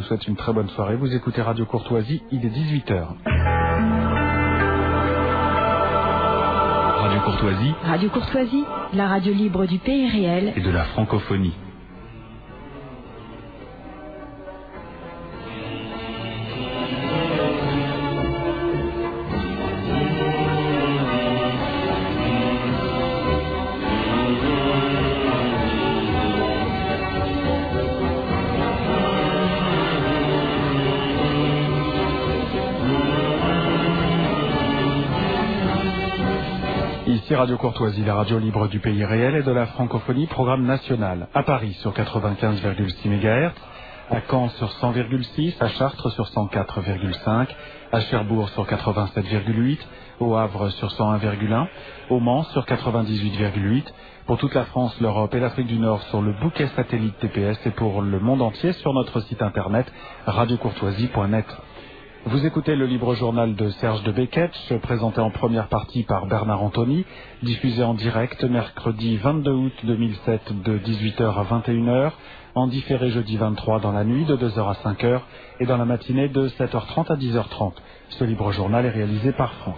souhaite une très bonne soirée. Vous écoutez Radio Courtoisie, il est 18h. Radio Courtoisie. Radio Courtoisie, la radio libre du pays réel et de la francophonie. Ici Radio Courtoisie, la radio libre du pays réel et de la francophonie, programme national. À Paris sur 95,6 MHz, à Caen sur 100,6, à Chartres sur 104,5, à Cherbourg sur 87,8, au Havre sur 101,1, au Mans sur 98,8, pour toute la France, l'Europe et l'Afrique du Nord sur le bouquet satellite TPS et pour le monde entier sur notre site internet radiocourtoisie.net. Vous écoutez le libre journal de Serge de Beketch, présenté en première partie par Bernard Anthony, diffusé en direct mercredi 22 août 2007 de 18h à 21h, en différé jeudi 23 dans la nuit de 2h à 5h et dans la matinée de 7h30 à 10h30. Ce libre journal est réalisé par Franck.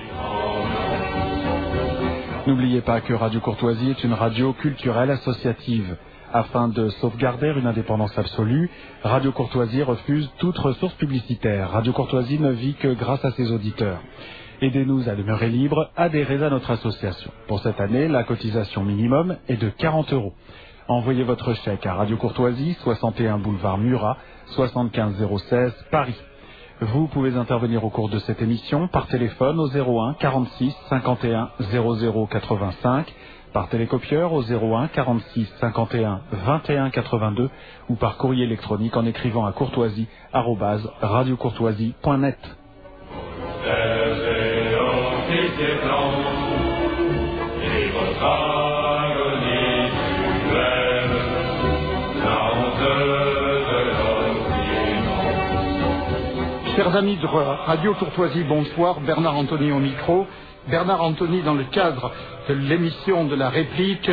N'oubliez pas que Radio Courtoisie est une radio culturelle associative. Afin de sauvegarder une indépendance absolue, Radio Courtoisie refuse toute ressource publicitaire. Radio Courtoisie ne vit que grâce à ses auditeurs. Aidez-nous à demeurer libre, adhérez à notre association. Pour cette année, la cotisation minimum est de 40 €. Envoyez votre chèque à Radio Courtoisie, 61 boulevard Murat, 75 016 Paris. Vous pouvez intervenir au cours de cette émission par téléphone au 01 46 51 00 85, par télécopieur au 01 46 51 21 82 ou par courrier électronique en écrivant à courtoisie@radiocourtoisie.net. Chers amis de Radio Courtoisie, bonsoir. Bernard Anthony au micro. Bernard Anthony dans le cadre de l'émission de la réplique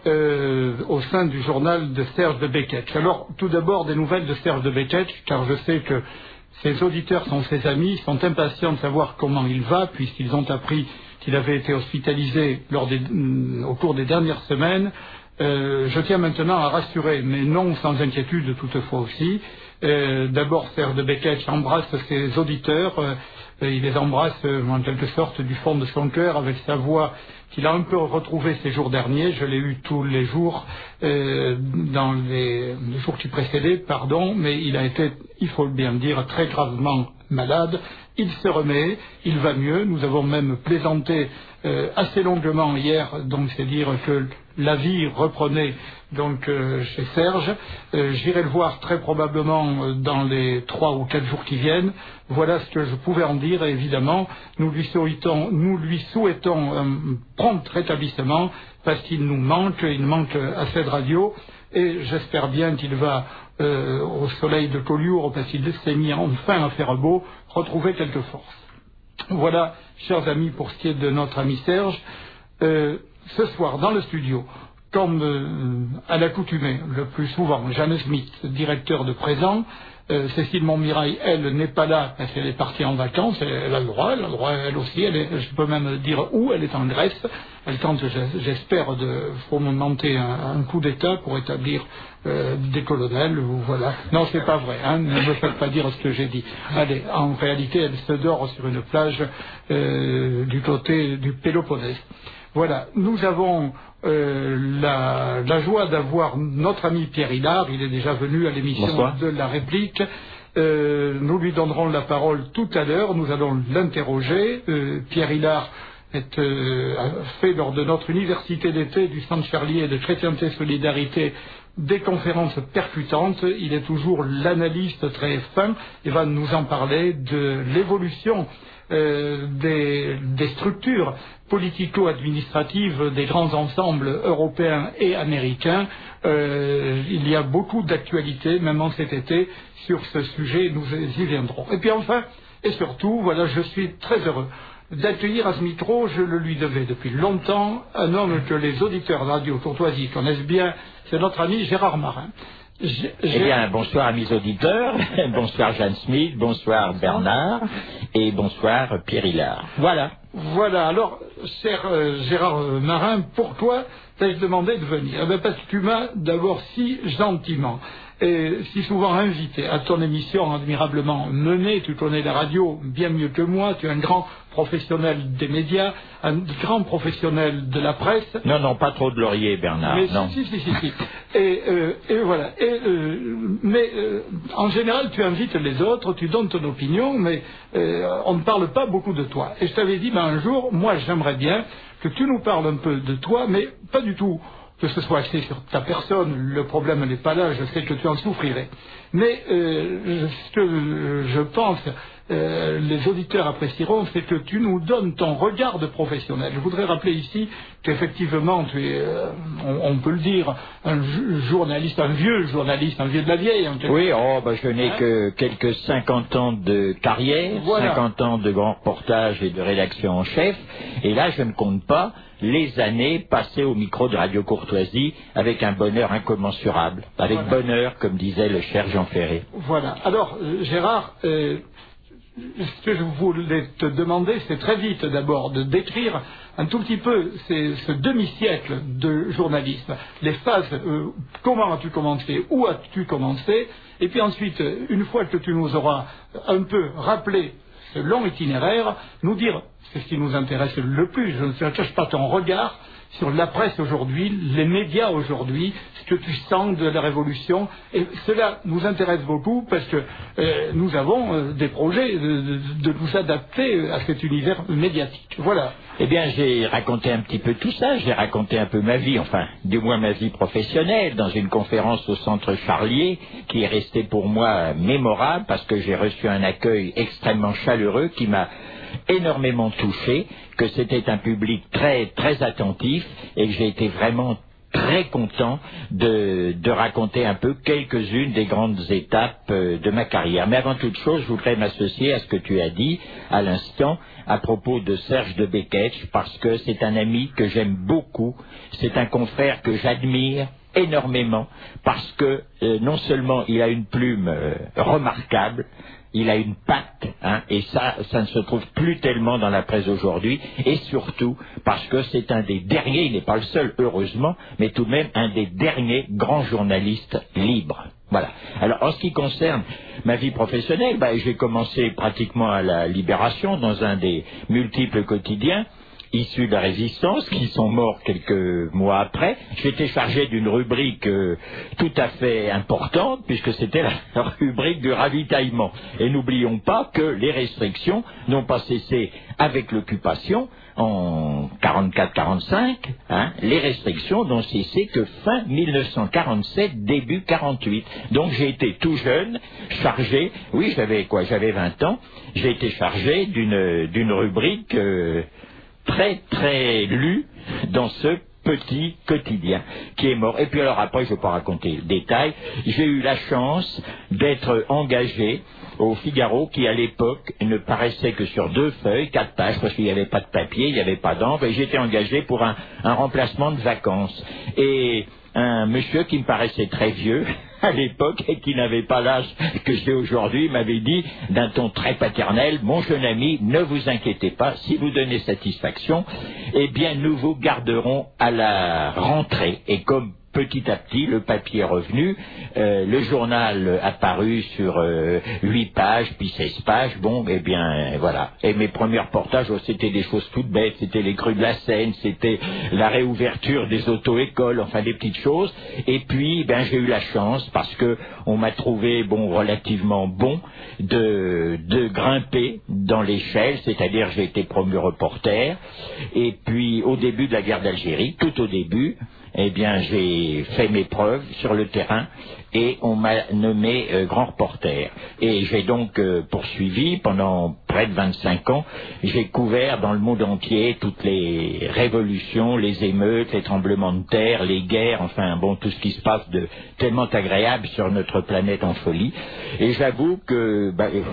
au sein du journal de Serge de Beketch. Alors, tout d'abord, des nouvelles de Serge de Beketch, car je sais que ses auditeurs sont ses amis, sont impatients de savoir comment il va, puisqu'ils ont appris qu'il avait été hospitalisé au cours des dernières semaines. Je tiens maintenant à rassurer, mais non sans inquiétude toutefois aussi. D'abord, Serge de Beketch embrasse ses auditeurs, il les embrasse en quelque sorte du fond de son cœur avec sa voix qu'il a un peu retrouvée ces jours derniers. Je l'ai eu tous les jours, dans les jours qui précédaient, mais il a été, il faut bien le dire, très gravement malade. Il se remet, il va mieux. Nous avons même plaisanté assez longuement hier, donc c'est dire que la vie reprenait chez Serge. J'irai le voir très probablement dans les 3 ou 4 jours qui viennent. Voilà ce que je pouvais en dire. Et évidemment, nous lui souhaitons un prompt rétablissement parce qu'il nous manque, il manque assez de radio. Et j'espère bien qu'il va au soleil de Collioure, parce qu'il s'est mis enfin à faire beau, retrouver quelques forces. Voilà, chers amis, pour ce qui est de notre ami Serge. Ce soir, dans le studio, comme à l'accoutumée, le plus souvent, Jeanne Smith, directeur de présent. Cécile Montmirail, elle, n'est pas là parce qu'elle est partie en vacances. Elle a le droit, elle aussi. Je peux même dire où, elle est en Grèce. Elle tente, j'espère, faut me monter un coup d'État pour établir des colonels. Voilà. Non, c'est pas vrai. Ne me faites pas dire ce que j'ai dit. Allez, en réalité, elle se dort sur une plage du côté du Péloponnèse. Voilà, nous avons la joie d'avoir notre ami Pierre Hillard. Il est déjà venu à l'émission de la réplique. Nous lui donnerons la parole tout à l'heure. Nous allons l'interroger. Pierre Hillard a fait lors de notre université d'été du Centre Charlier de Chrétienté Solidarité des conférences percutantes. Il est toujours l'analyste très fin. Il va nous en parler de l'évolution des structures politico-administratives des grands ensembles européens et américains. Il y a beaucoup d'actualités, même en cet été, sur ce sujet, nous y viendrons. Et puis enfin, et surtout, voilà, je suis très heureux d'accueillir à ce micro, je le lui devais depuis longtemps, un homme que les auditeurs de Radio Courtoisie connaissent bien, c'est notre ami Gérard Marin, Eh bien, bonsoir amis auditeurs, bonsoir Jeanne Smith, bonsoir Bernard, et bonsoir Pierre Hillard. Voilà. Voilà, alors, cher Gérard Marin, pourquoi t'ai-je demandé de venir? Parce que tu m'as d'abord si gentiment et si souvent invité à ton émission admirablement menée. Tu connais la radio bien mieux que moi, tu es un grand professionnel des médias, un grand professionnel de la presse. Non, pas trop de laurier, Bernard. Mais non. Si. Et voilà. Mais en général, tu invites les autres, tu donnes ton opinion, mais on ne parle pas beaucoup de toi. Et je t'avais dit, un jour, moi j'aimerais bien que tu nous parles un peu de toi, mais pas du tout que ce soit axé sur ta personne. Le problème n'est pas là, je sais que tu en souffrirais. Mais ce que je pense, les auditeurs apprécieront, c'est que tu nous donnes ton regard de professionnel. Je voudrais rappeler ici qu'effectivement tu es, on peut le dire, un journaliste, un vieux journaliste, un vieux de la vieille. Oui, je n'ai que quelques 50 ans de carrière, voilà. 50 ans de grands reportages et de rédaction en chef, et là je ne compte pas les années passées au micro de Radio Courtoisie avec un bonheur incommensurable, avec voilà. Bonheur, comme disait le cher Jean Ferré. Voilà. Alors, Gérard, ce que je voulais te demander, c'est très vite d'abord de décrire un tout petit peu ce demi-siècle de journalisme, les phases, comment as-tu commencé, où as-tu commencé, et puis ensuite, une fois que tu nous auras un peu rappelé ce long itinéraire, nous dire, c'est ce qui nous intéresse le plus, je ne cache pas ton regard sur la presse aujourd'hui, les médias aujourd'hui, ce que tu sens de la révolution, et cela nous intéresse beaucoup parce que nous avons des projets de nous adapter à cet univers médiatique. Voilà. Eh bien, j'ai raconté un petit peu tout ça, j'ai raconté un peu ma vie, enfin, du moins ma vie professionnelle, dans une conférence au Centre Charlier, qui est restée pour moi mémorable parce que j'ai reçu un accueil extrêmement chaleureux qui m'a énormément touché, que c'était un public très, très attentif et que j'ai été vraiment très content de raconter un peu quelques-unes des grandes étapes de ma carrière. Mais avant toute chose, je voudrais m'associer à ce que tu as dit à l'instant à propos de Serge de Beketch, parce que c'est un ami que j'aime beaucoup, c'est un confrère que j'admire énormément, parce que non seulement il a une plume remarquable, il a une patte, et ça ne se trouve plus tellement dans la presse aujourd'hui, et surtout parce que c'est un des derniers, il n'est pas le seul heureusement, mais tout de même un des derniers grands journalistes libres. Voilà. Alors en ce qui concerne ma vie professionnelle, j'ai commencé pratiquement à la Libération, dans un des multiples quotidiens issus de la Résistance, qui sont morts quelques mois après. J'étais chargé d'une rubrique tout à fait importante, puisque c'était la rubrique du ravitaillement. Et n'oublions pas que les restrictions n'ont pas cessé avec l'occupation en 44-45, les restrictions n'ont cessé que fin 1947, début 48. Donc j'ai été tout jeune, chargé, oui j'avais 20 ans, j'ai été chargé d'une rubrique très très lu dans ce petit quotidien qui est mort. Et puis alors après, je ne vais pas raconter le détail, j'ai eu la chance d'être engagé au Figaro, qui à l'époque ne paraissait que sur 2 feuilles, 4 pages, parce qu'il n'y avait pas de papier, il n'y avait pas d'encre, et j'étais engagé pour un remplacement de vacances. Et un monsieur qui me paraissait très vieux à l'époque et qui n'avait pas l'âge que j'ai aujourd'hui m'avait dit d'un ton très paternel: mon jeune ami, ne vous inquiétez pas, si vous donnez satisfaction, eh bien nous vous garderons à la rentrée. Et comme petit à petit, le papier est revenu, le journal apparu sur 8 pages, puis 16 pages, bon, eh bien, voilà. Et mes premiers reportages, c'était des choses toutes bêtes, c'était les crues de la Seine, c'était la réouverture des auto-écoles, enfin des petites choses. Et puis, j'ai eu la chance, parce que on m'a trouvé, relativement bon, de grimper dans l'échelle, c'est-à-dire j'ai été promu reporter. Et puis, au début de la guerre d'Algérie, tout au début, eh bien, j'ai fait mes preuves sur le terrain et on m'a nommé grand reporter. Et j'ai donc poursuivi pendant près de 25 ans. J'ai couvert dans le monde entier toutes les révolutions, les émeutes, les tremblements de terre, les guerres, enfin tout ce qui se passe de tellement agréable sur notre planète en folie. Et j'avoue que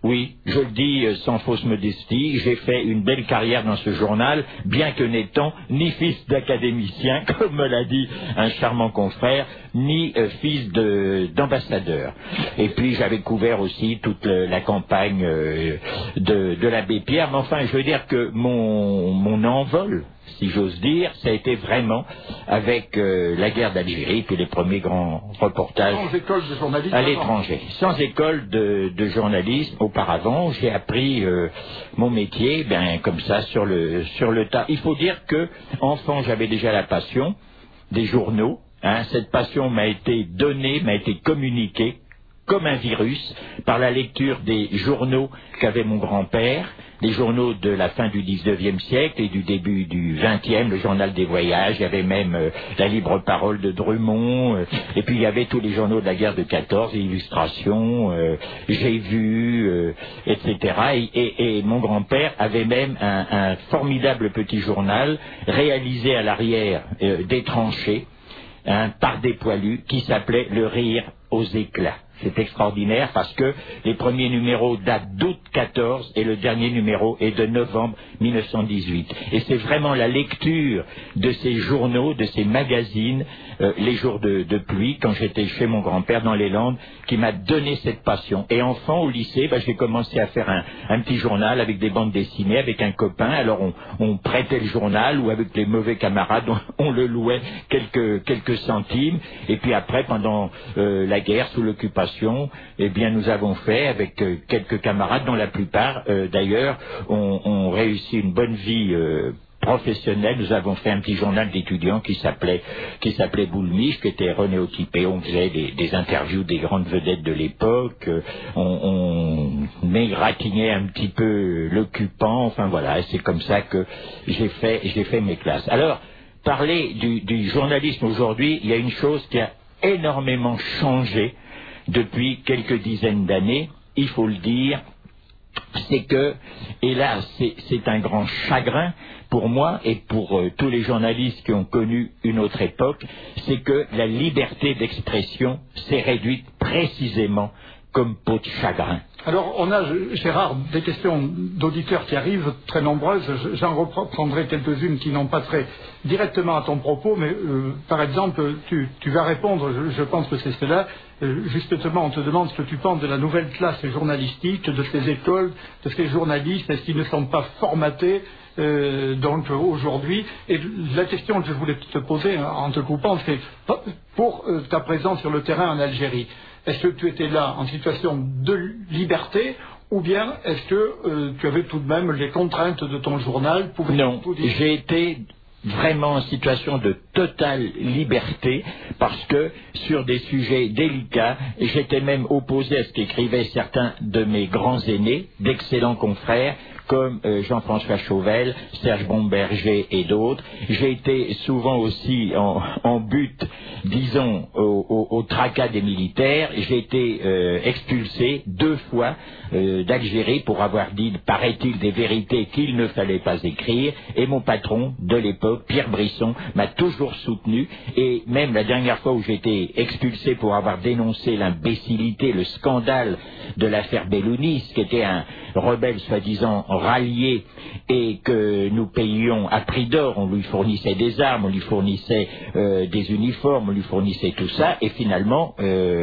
Oui, je le dis sans fausse modestie, j'ai fait une belle carrière dans ce journal, bien que n'étant ni fils d'académicien, comme me l'a dit un charmant confrère, ni fils d'ambassadeur. Et puis j'avais couvert aussi toute la campagne de l'abbé Pierre, mais enfin je veux dire que mon envol, si j'ose dire, ça a été vraiment avec la guerre d'Algérie, puis les premiers grands reportages sans école de journalisme à l'étranger. Sans école de journalisme auparavant, j'ai appris mon métier, comme ça, sur le tas. Il faut dire que, enfant, j'avais déjà la passion des journaux. Cette passion m'a été donnée, m'a été communiquée, comme un virus, par la lecture des journaux qu'avait mon grand-père, les journaux de la fin du 19e siècle et du début du 20e, le journal des voyages, il y avait même la libre parole de Drummond, et puis il y avait tous les journaux de la guerre de 14, Illustrations, J'ai vu, etc. Et mon grand-père avait même un formidable petit journal réalisé à l'arrière des tranchées, par des poilus, qui s'appelait Le Rire aux éclats. C'est extraordinaire parce que les premiers numéros datent d'août 14 et le dernier numéro est de novembre 1918. Et c'est vraiment la lecture de ces journaux, de ces magazines, les jours de pluie, quand j'étais chez mon grand-père dans les Landes, qui m'a donné cette passion. Et enfant, au lycée, j'ai commencé à faire un petit journal avec des bandes dessinées, avec un copain. Alors on prêtait le journal, ou avec les mauvais camarades, on le louait quelques centimes. Et puis après, pendant la guerre, sous l'occupation, nous avons fait avec quelques camarades, dont la plupart d'ailleurs ont réussi une bonne vie professionnelle. Nous avons fait un petit journal d'étudiants qui s'appelait Boulmiche, qui était renéotypé. On faisait des interviews des grandes vedettes de l'époque, on égratignait un petit peu l'occupant, enfin voilà, et c'est comme ça que j'ai fait mes classes. Alors, parler du journalisme aujourd'hui, il y a une chose qui a énormément changé depuis quelques dizaines d'années, il faut le dire, c'est que, et là c'est un grand chagrin pour moi et pour tous les journalistes qui ont connu une autre époque, c'est que la liberté d'expression s'est réduite précisément comme peau de chagrin. Alors, on a, Gérard, des questions d'auditeurs qui arrivent, très nombreuses. J'en reprendrai quelques-unes qui n'ont pas trait directement à ton propos, mais par exemple, tu vas répondre, je pense que c'est cela. Justement, on te demande ce que tu penses de la nouvelle classe journalistique, de ces écoles, de ces journalistes, est-ce qu'ils ne sont pas formatés donc aujourd'hui? Et la question que je voulais te poser en te coupant, c'est pour ta présence sur le terrain en Algérie, est-ce que tu étais là en situation de liberté, ou bien est-ce que tu avais tout de même les contraintes de ton journal? Non, j'ai été vraiment en situation de totale liberté, parce que sur des sujets délicats, j'étais même opposé à ce qu'écrivaient certains de mes grands aînés, d'excellents confrères, comme Jean-François Chauvel, Serge Bomberger et d'autres. J'ai été souvent aussi en but, disons, au tracas des militaires. J'ai été expulsé 2 fois d'Algérie pour avoir dit, paraît-il, des vérités qu'il ne fallait pas écrire. Et mon patron de l'époque, Pierre Brisson, m'a toujours soutenu. Et même la dernière fois où j'ai été expulsé pour avoir dénoncé l'imbécilité, le scandale de l'affaire Bellounis, qui était un rebelle soi-disant rallié et que nous payions à prix d'or, on lui fournissait des armes, on lui fournissait des uniformes, on lui fournissait tout ça, et finalement,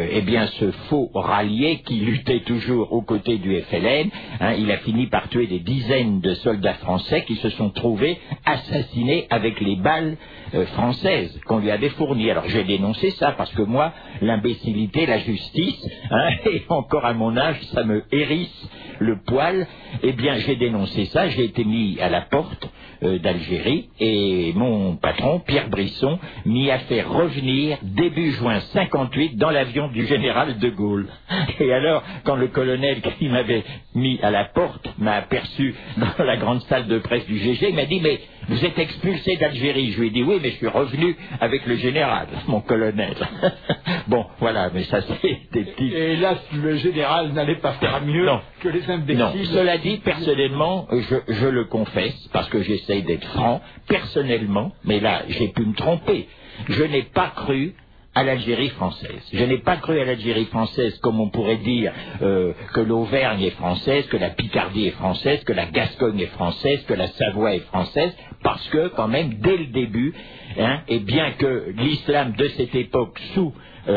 ce faux rallié qui luttait toujours aux côtés du FLN, il a fini par tuer des dizaines de soldats français qui se sont trouvés assassinés avec les balles françaises qu'on lui avait fournies. Alors j'ai dénoncé ça parce que moi, l'imbécilité, la justice, et encore à mon âge, ça me hérisse le poil. Eh bien, j'ai dénoncé ça, j'ai été mis à la porte d'Algérie, et mon patron, Pierre Brisson, m'y a fait revenir début juin 58 dans l'avion du général de Gaulle. Et alors, quand le colonel qui m'avait mis à la porte m'a aperçu dans la grande salle de presse du GG, il m'a dit, mais vous êtes expulsé d'Algérie. Je lui ai dit, oui, mais je suis revenu avec le général, mon colonel. Bon, voilà, mais ça c'est des petits... Et là, le général n'allait pas faire mieux que les imbéciles. Non, cela dit, personnellement, je le confesse, parce que j'essaye d'être franc, personnellement, mais là, j'ai pu me tromper. Je n'ai pas cru à l'Algérie française. Je n'ai pas cru à l'Algérie française comme on pourrait dire que l'Auvergne est française, que la Picardie est française, que la Gascogne est française, que la Savoie est française, parce que quand même, dès le début, et bien que l'islam de cette époque sous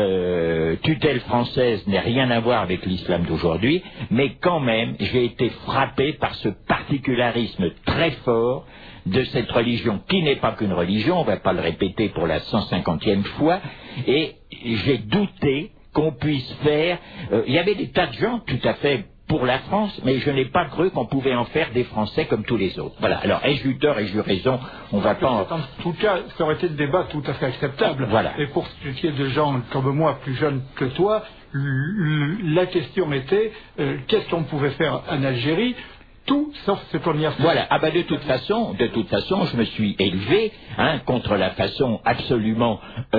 tutelle française n'ait rien à voir avec l'islam d'aujourd'hui, mais quand même, j'ai été frappé par ce particularisme très fort de cette religion, qui n'est pas qu'une religion, on ne va pas le répéter pour la 150e fois, et j'ai douté qu'on puisse faire... il y avait des tas de gens tout à fait pour la France, mais je n'ai pas cru qu'on pouvait en faire des Français comme tous les autres. Voilà. Alors, ai-je eu tort, ai-je eu raison? On va pas... En tout cas, ça aurait été le débat tout à fait acceptable. Voilà. Et pour ce qui est de gens comme moi, plus jeunes que toi, la question était qu'est-ce qu'on pouvait faire en Algérie? Tout sauf ce qu'on y a fait. Voilà. Ah ben de toute façon, je me suis élevé contre la façon absolument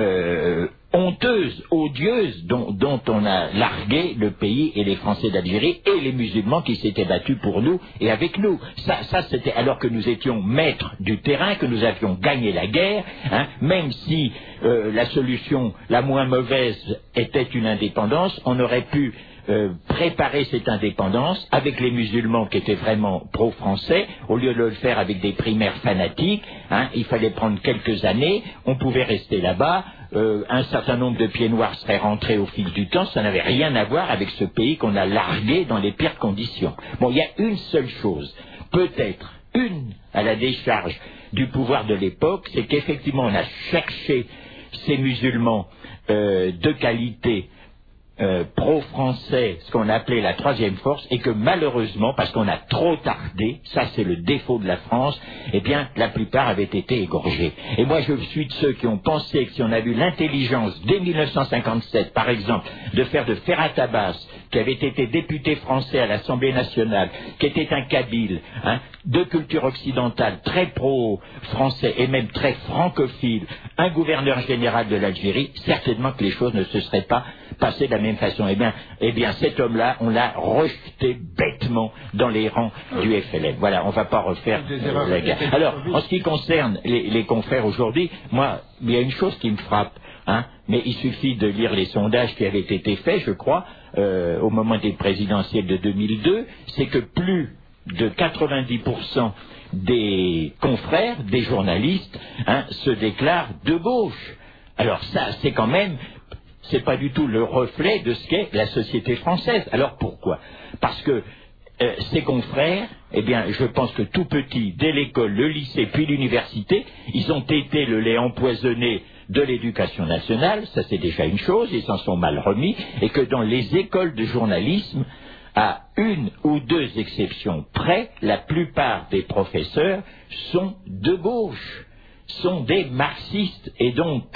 honteuse, odieuse dont on a largué le pays et les Français d'Algérie et les musulmans qui s'étaient battus pour nous et avec nous. Ça c'était alors que nous étions maîtres du terrain, que nous avions gagné la guerre, même si la solution la moins mauvaise était une indépendance, on aurait pu préparer cette indépendance avec les musulmans qui étaient vraiment pro-français, au lieu de le faire avec des primaires fanatiques, il fallait prendre quelques années, on pouvait rester là-bas, un certain nombre de pieds noirs seraient rentrés au fil du temps, ça n'avait rien à voir avec ce pays qu'on a largué dans les pires conditions. Bon, il y a une seule chose, peut-être une à la décharge du pouvoir de l'époque, c'est qu'effectivement on a cherché ces musulmans de qualité, pro-français, ce qu'on appelait la troisième force, et que malheureusement, parce qu'on a trop tardé, ça c'est le défaut de la France, eh bien la plupart avaient été égorgés. Et moi je suis de ceux qui ont pensé que si on a eu l'intelligence dès 1957, par exemple, de faire de Ferhat Abbas, qui avait été député français à l'Assemblée nationale, qui était un kabyle, de culture occidentale, très pro-français et même très francophile, un gouverneur général de l'Algérie, certainement que les choses ne se seraient pas passées de la même façon. Eh bien, cet homme-là, on l'a rejeté bêtement dans les rangs du FLN. Voilà, on ne va pas refaire la guerre. Alors, en ce qui concerne les confrères aujourd'hui, moi, il y a une chose qui me frappe, mais il suffit de lire les sondages qui avaient été faits, je crois, au moment des présidentielles de 2002, c'est que plus de 90% des confrères, des journalistes, se déclarent de gauche. Alors ça, c'est quand même, c'est pas du tout le reflet de ce qu'est la société française. Alors pourquoi? Parce que ces confrères, eh bien, je pense que tout petits, dès l'école, le lycée, puis l'université, ils ont été le lait empoisonné de l'éducation nationale, ça c'est déjà une chose, ils s'en sont mal remis, et que dans les écoles de journalisme, à une ou deux exceptions près, la plupart des professeurs sont de gauche, sont des marxistes, et donc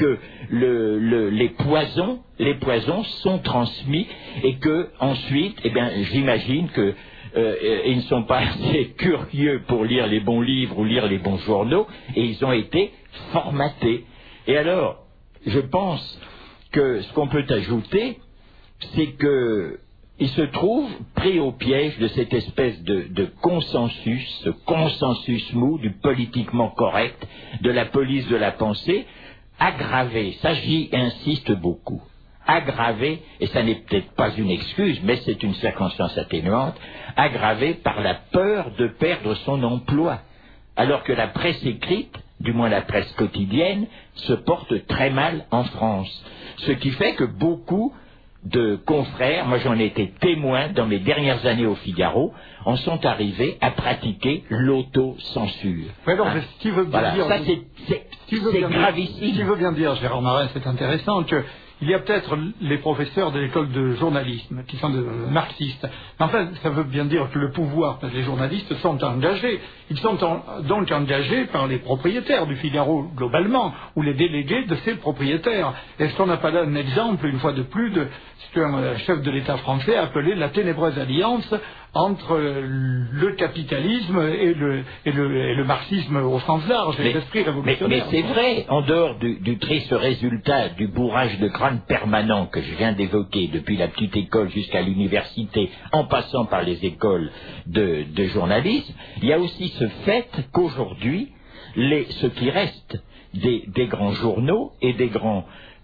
les poisons sont transmis, et que ensuite, eh bien, j'imagine que ils ne sont pas assez curieux pour lire les bons livres ou lire les bons journaux, et ils ont été formatés. Et alors, je pense que ce qu'on peut ajouter, c'est que il se trouve pris au piège de cette espèce de consensus, ce consensus mou du politiquement correct, de la police de la pensée, aggravé, ça j'y insiste beaucoup, aggravé, et ça n'est peut-être pas une excuse, mais c'est une circonstance atténuante, aggravé par la peur de perdre son emploi, alors que la presse écrite, du moins la presse quotidienne, se porte très mal en France. Ce qui fait que beaucoup de confrères, moi j'en ai été témoin dans mes dernières années au Figaro, en sont arrivés à pratiquer l'autocensure. Mais alors, ce qui veut bien dire... Ça c'est gravissime. Ce qui veut bien dire, Gérard Marin, c'est intéressant, que il y a peut-être les professeurs de l'école de journalisme qui sont marxistes. Mais enfin, ça veut bien dire que le pouvoir, les journalistes sont engagés. Ils sont donc engagés par les propriétaires du Figaro globalement, ou les délégués de ces propriétaires. Est-ce qu'on n'a pas là un exemple, une fois de plus, de ce qu'un chef de l'État français a appelé la ténébreuse alliance entre le capitalisme et le marxisme au sens large, et l'esprit révolutionnaire. Mais c'est vrai, en dehors du triste résultat du bourrage de crâne permanent que je viens d'évoquer, depuis la petite école jusqu'à l'université, en passant par les écoles de journalisme, il y a aussi ce fait qu'aujourd'hui, ce qui reste des grands journaux et des grands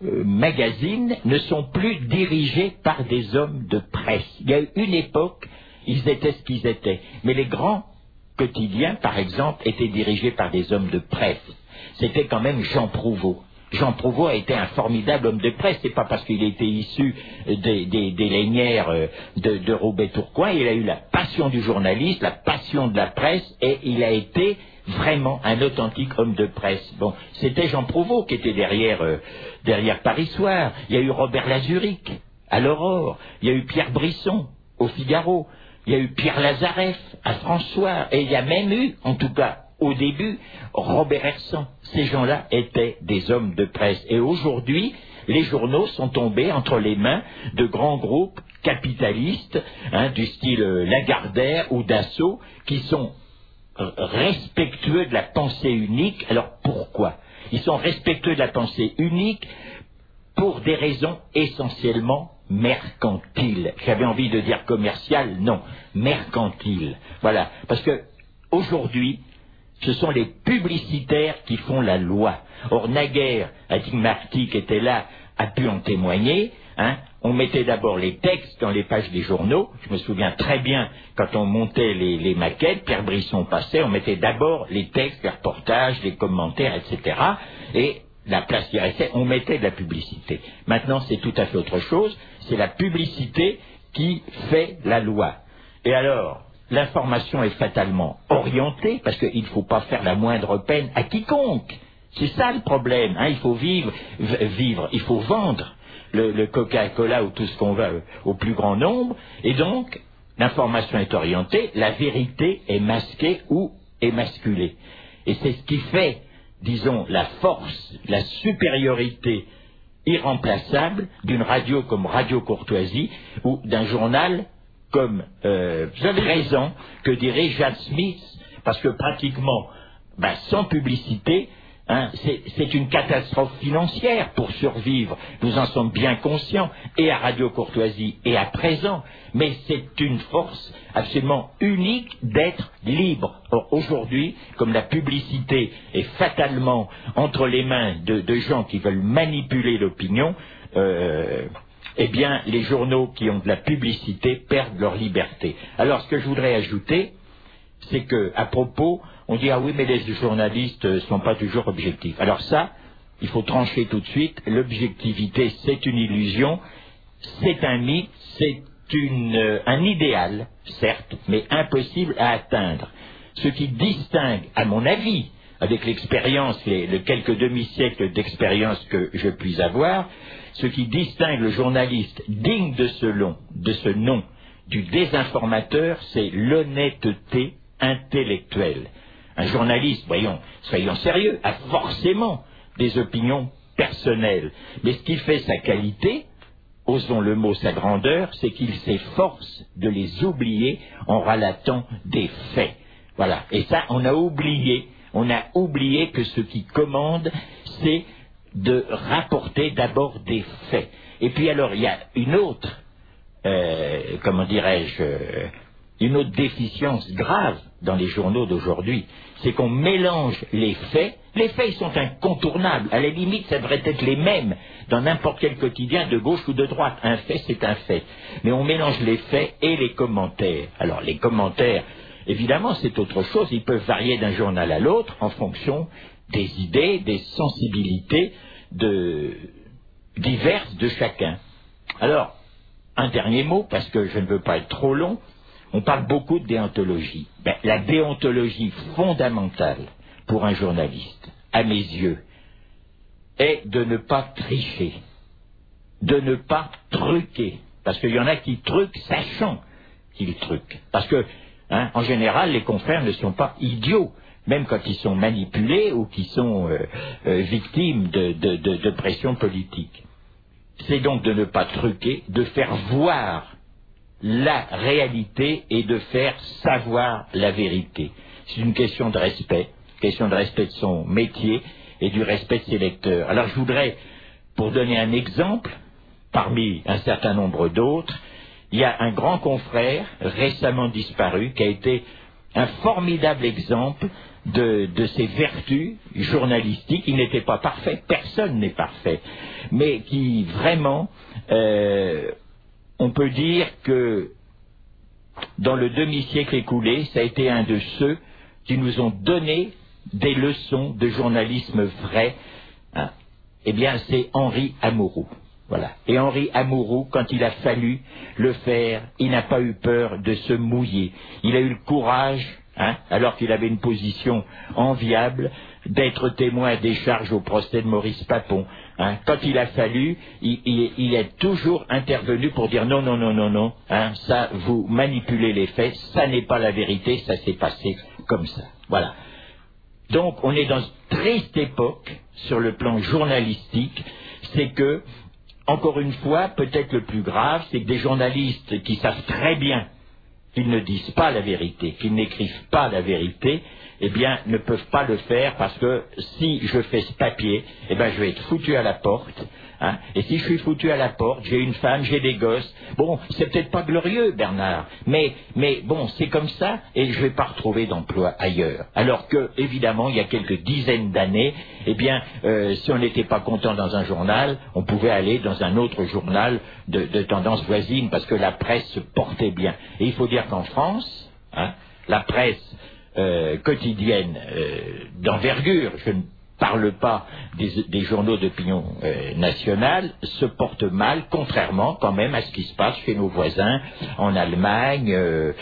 magazines ne sont plus dirigés par des hommes de presse. Il y a eu une époque, ils étaient ce qu'ils étaient. Mais les grands quotidiens, par exemple, étaient dirigés par des hommes de presse. C'était quand même Jean Prouvost. Jean Prouvost a été un formidable homme de presse. C'est pas parce qu'il était issu des lénières de Roubaix-Tourcoing. Il a eu la passion du journaliste, la passion de la presse, et il a été vraiment un authentique homme de presse. Bon, c'était Jean Prouvost qui était derrière Paris Soir. Il y a eu Robert Lazuric à l'Aurore. Il y a eu Pierre Brisson au Figaro. Il y a eu Pierre Lazareff à François. Et il y a même eu, en tout cas au début, Robert Hersan. Ces gens-là étaient des hommes de presse. Et aujourd'hui, les journaux sont tombés entre les mains de grands groupes capitalistes, du style Lagardère ou Dassault, qui sont respectueux de la pensée unique. Alors pourquoi? Ils sont respectueux de la pensée unique pour des raisons essentiellement mercantiles. J'avais envie de dire commerciales, non, mercantiles. Voilà, parce que aujourd'hui, ce sont les publicitaires qui font la loi. Or, naguère, Adik Marty, qui était là, a pu en témoigner. On mettait d'abord les textes dans les pages des journaux. Je me souviens très bien, quand on montait les maquettes, Pierre Brisson passait, on mettait d'abord les textes, les reportages, les commentaires, etc. Et la place qui restait, on mettait de la publicité. Maintenant, c'est tout à fait autre chose. C'est la publicité qui fait la loi. Et alors, l'information est fatalement orientée, parce qu'il ne faut pas faire la moindre peine à quiconque. C'est ça le problème. Il faut vivre, il faut vendre le Coca-Cola ou tout ce qu'on veut au plus grand nombre. Et donc, l'information est orientée, la vérité est masquée ou émasculée. Et c'est ce qui fait, disons, la force, la supériorité irremplaçable d'une radio comme Radio Courtoisie ou d'un journal comme Présent, que dirait Jacques Smith, parce que pratiquement, sans publicité, c'est une catastrophe financière pour survivre. Nous en sommes bien conscients, et à Radio Courtoisie et à Présent, mais c'est une force absolument unique d'être libre. Or, aujourd'hui, comme la publicité est fatalement entre les mains de gens qui veulent manipuler l'opinion, eh bien, les journaux qui ont de la publicité perdent leur liberté. Alors, ce que je voudrais ajouter, c'est que, à propos, on dit, ah oui, mais les journalistes ne sont pas toujours objectifs. Alors ça, il faut trancher tout de suite. L'objectivité, c'est une illusion, c'est un mythe, c'est un idéal, certes, mais impossible à atteindre. Ce qui distingue, à mon avis, avec l'expérience, les quelques demi-siècles d'expérience que je puis avoir, ce qui distingue le journaliste digne de ce nom du désinformateur, c'est l'honnêteté intellectuelle. Un journaliste, soyons sérieux, a forcément des opinions personnelles. Mais ce qui fait sa qualité, osons le mot, sa grandeur, c'est qu'il s'efforce de les oublier en relatant des faits. Voilà. Et ça, on a oublié que ce qui commande, c'est de rapporter d'abord des faits. Et puis alors, il y a une autre, une autre déficience grave dans les journaux d'aujourd'hui, c'est qu'on mélange les faits. Les faits, ils sont incontournables. À la limite, ça devrait être les mêmes dans n'importe quel quotidien de gauche ou de droite. Un fait, c'est un fait. Mais on mélange les faits et les commentaires. Alors, les commentaires, évidemment, c'est autre chose. Ils peuvent varier d'un journal à l'autre en fonction des idées, des sensibilités diverses de chacun. Alors, un dernier mot, parce que je ne veux pas être trop long. On parle beaucoup de déontologie. La déontologie fondamentale pour un journaliste, à mes yeux, est de ne pas tricher, de ne pas truquer. Parce qu'il y en a qui truquent, sachant qu'ils truquent. Parce que, en général, les confrères ne sont pas idiots, même quand ils sont manipulés ou qu'ils sont victimes de pression politique. C'est donc de ne pas truquer, de faire voir la réalité et de faire savoir la vérité. C'est une question de respect de son métier et du respect de ses lecteurs. Alors je voudrais, pour donner un exemple, parmi un certain nombre d'autres, il y a un grand confrère récemment disparu qui a été un formidable exemple de ses vertus journalistiques. Il n'était pas parfait, personne n'est parfait, mais qui vraiment, on peut dire que dans le demi-siècle écoulé, ça a été un de ceux qui nous ont donné des leçons de journalisme vrai. Hein. Eh bien, c'est Henri Amouroux. Voilà. Et Henri Amouroux, quand il a fallu le faire, il n'a pas eu peur de se mouiller. Il a eu le courage, hein, alors qu'il avait une position enviable, d'être témoin des charges au procès de Maurice Papon. Hein. Quand il a fallu, il est toujours intervenu pour dire non, non, non, non, non, hein, ça, vous manipulez les faits, ça n'est pas la vérité, ça s'est passé comme ça. Voilà. Donc, on est dans une triste époque sur le plan journalistique, c'est que, encore une fois, peut-être le plus grave, c'est que des journalistes qui savent très bien qu'ils ne disent pas la vérité, qu'ils n'écrivent pas la vérité, eh bien, ne peuvent pas le faire parce que si je fais ce papier, eh bien, je vais être foutu à la porte. Hein, et si je suis foutu à la porte, j'ai une femme, j'ai des gosses. Bon, c'est peut-être pas glorieux, Bernard, mais bon, c'est comme ça et je vais pas retrouver d'emploi ailleurs. Alors que, évidemment, il y a quelques dizaines d'années, eh bien, si on n'était pas content dans un journal, on pouvait aller dans un autre journal de tendance voisine parce que la presse se portait bien. Et il faut dire qu'en France, hein, la presse quotidienne d'envergure, je ne parle pas des journaux d'opinion nationale, se porte mal, contrairement quand même à ce qui se passe chez nos voisins, en Allemagne,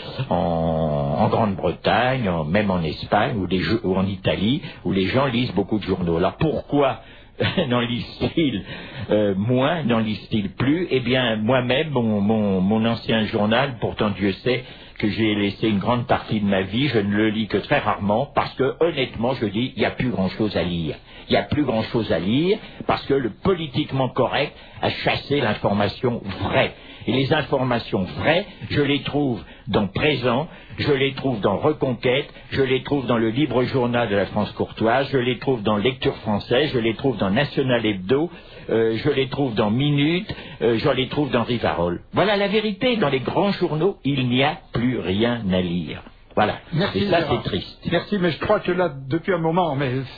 en Grande-Bretagne, même en Espagne ou en Italie, où les gens lisent beaucoup de journaux. Alors pourquoi n'en lisent-ils moins, n'en lisent-ils plus? Eh bien, moi-même, mon ancien journal, pourtant Dieu sait que j'ai laissé une grande partie de ma vie, je ne le lis que très rarement, parce que, honnêtement, je dis, il n'y a plus grand-chose à lire. Il n'y a plus grand-chose à lire, parce que le politiquement correct a chassé l'information vraie. Et les informations vraies, je les trouve dans Présent, je les trouve dans Reconquête, je les trouve dans le Libre Journal de la France courtoise, je les trouve dans Lecture française, je les trouve dans National Hebdo, je les trouve dans Minute, je les trouve dans Rivarol. Voilà la vérité, dans les grands journaux, il n'y a plus rien à lire. Voilà. Merci, et ça, Gérard. c'est triste. Merci, mais je crois que là, depuis un moment,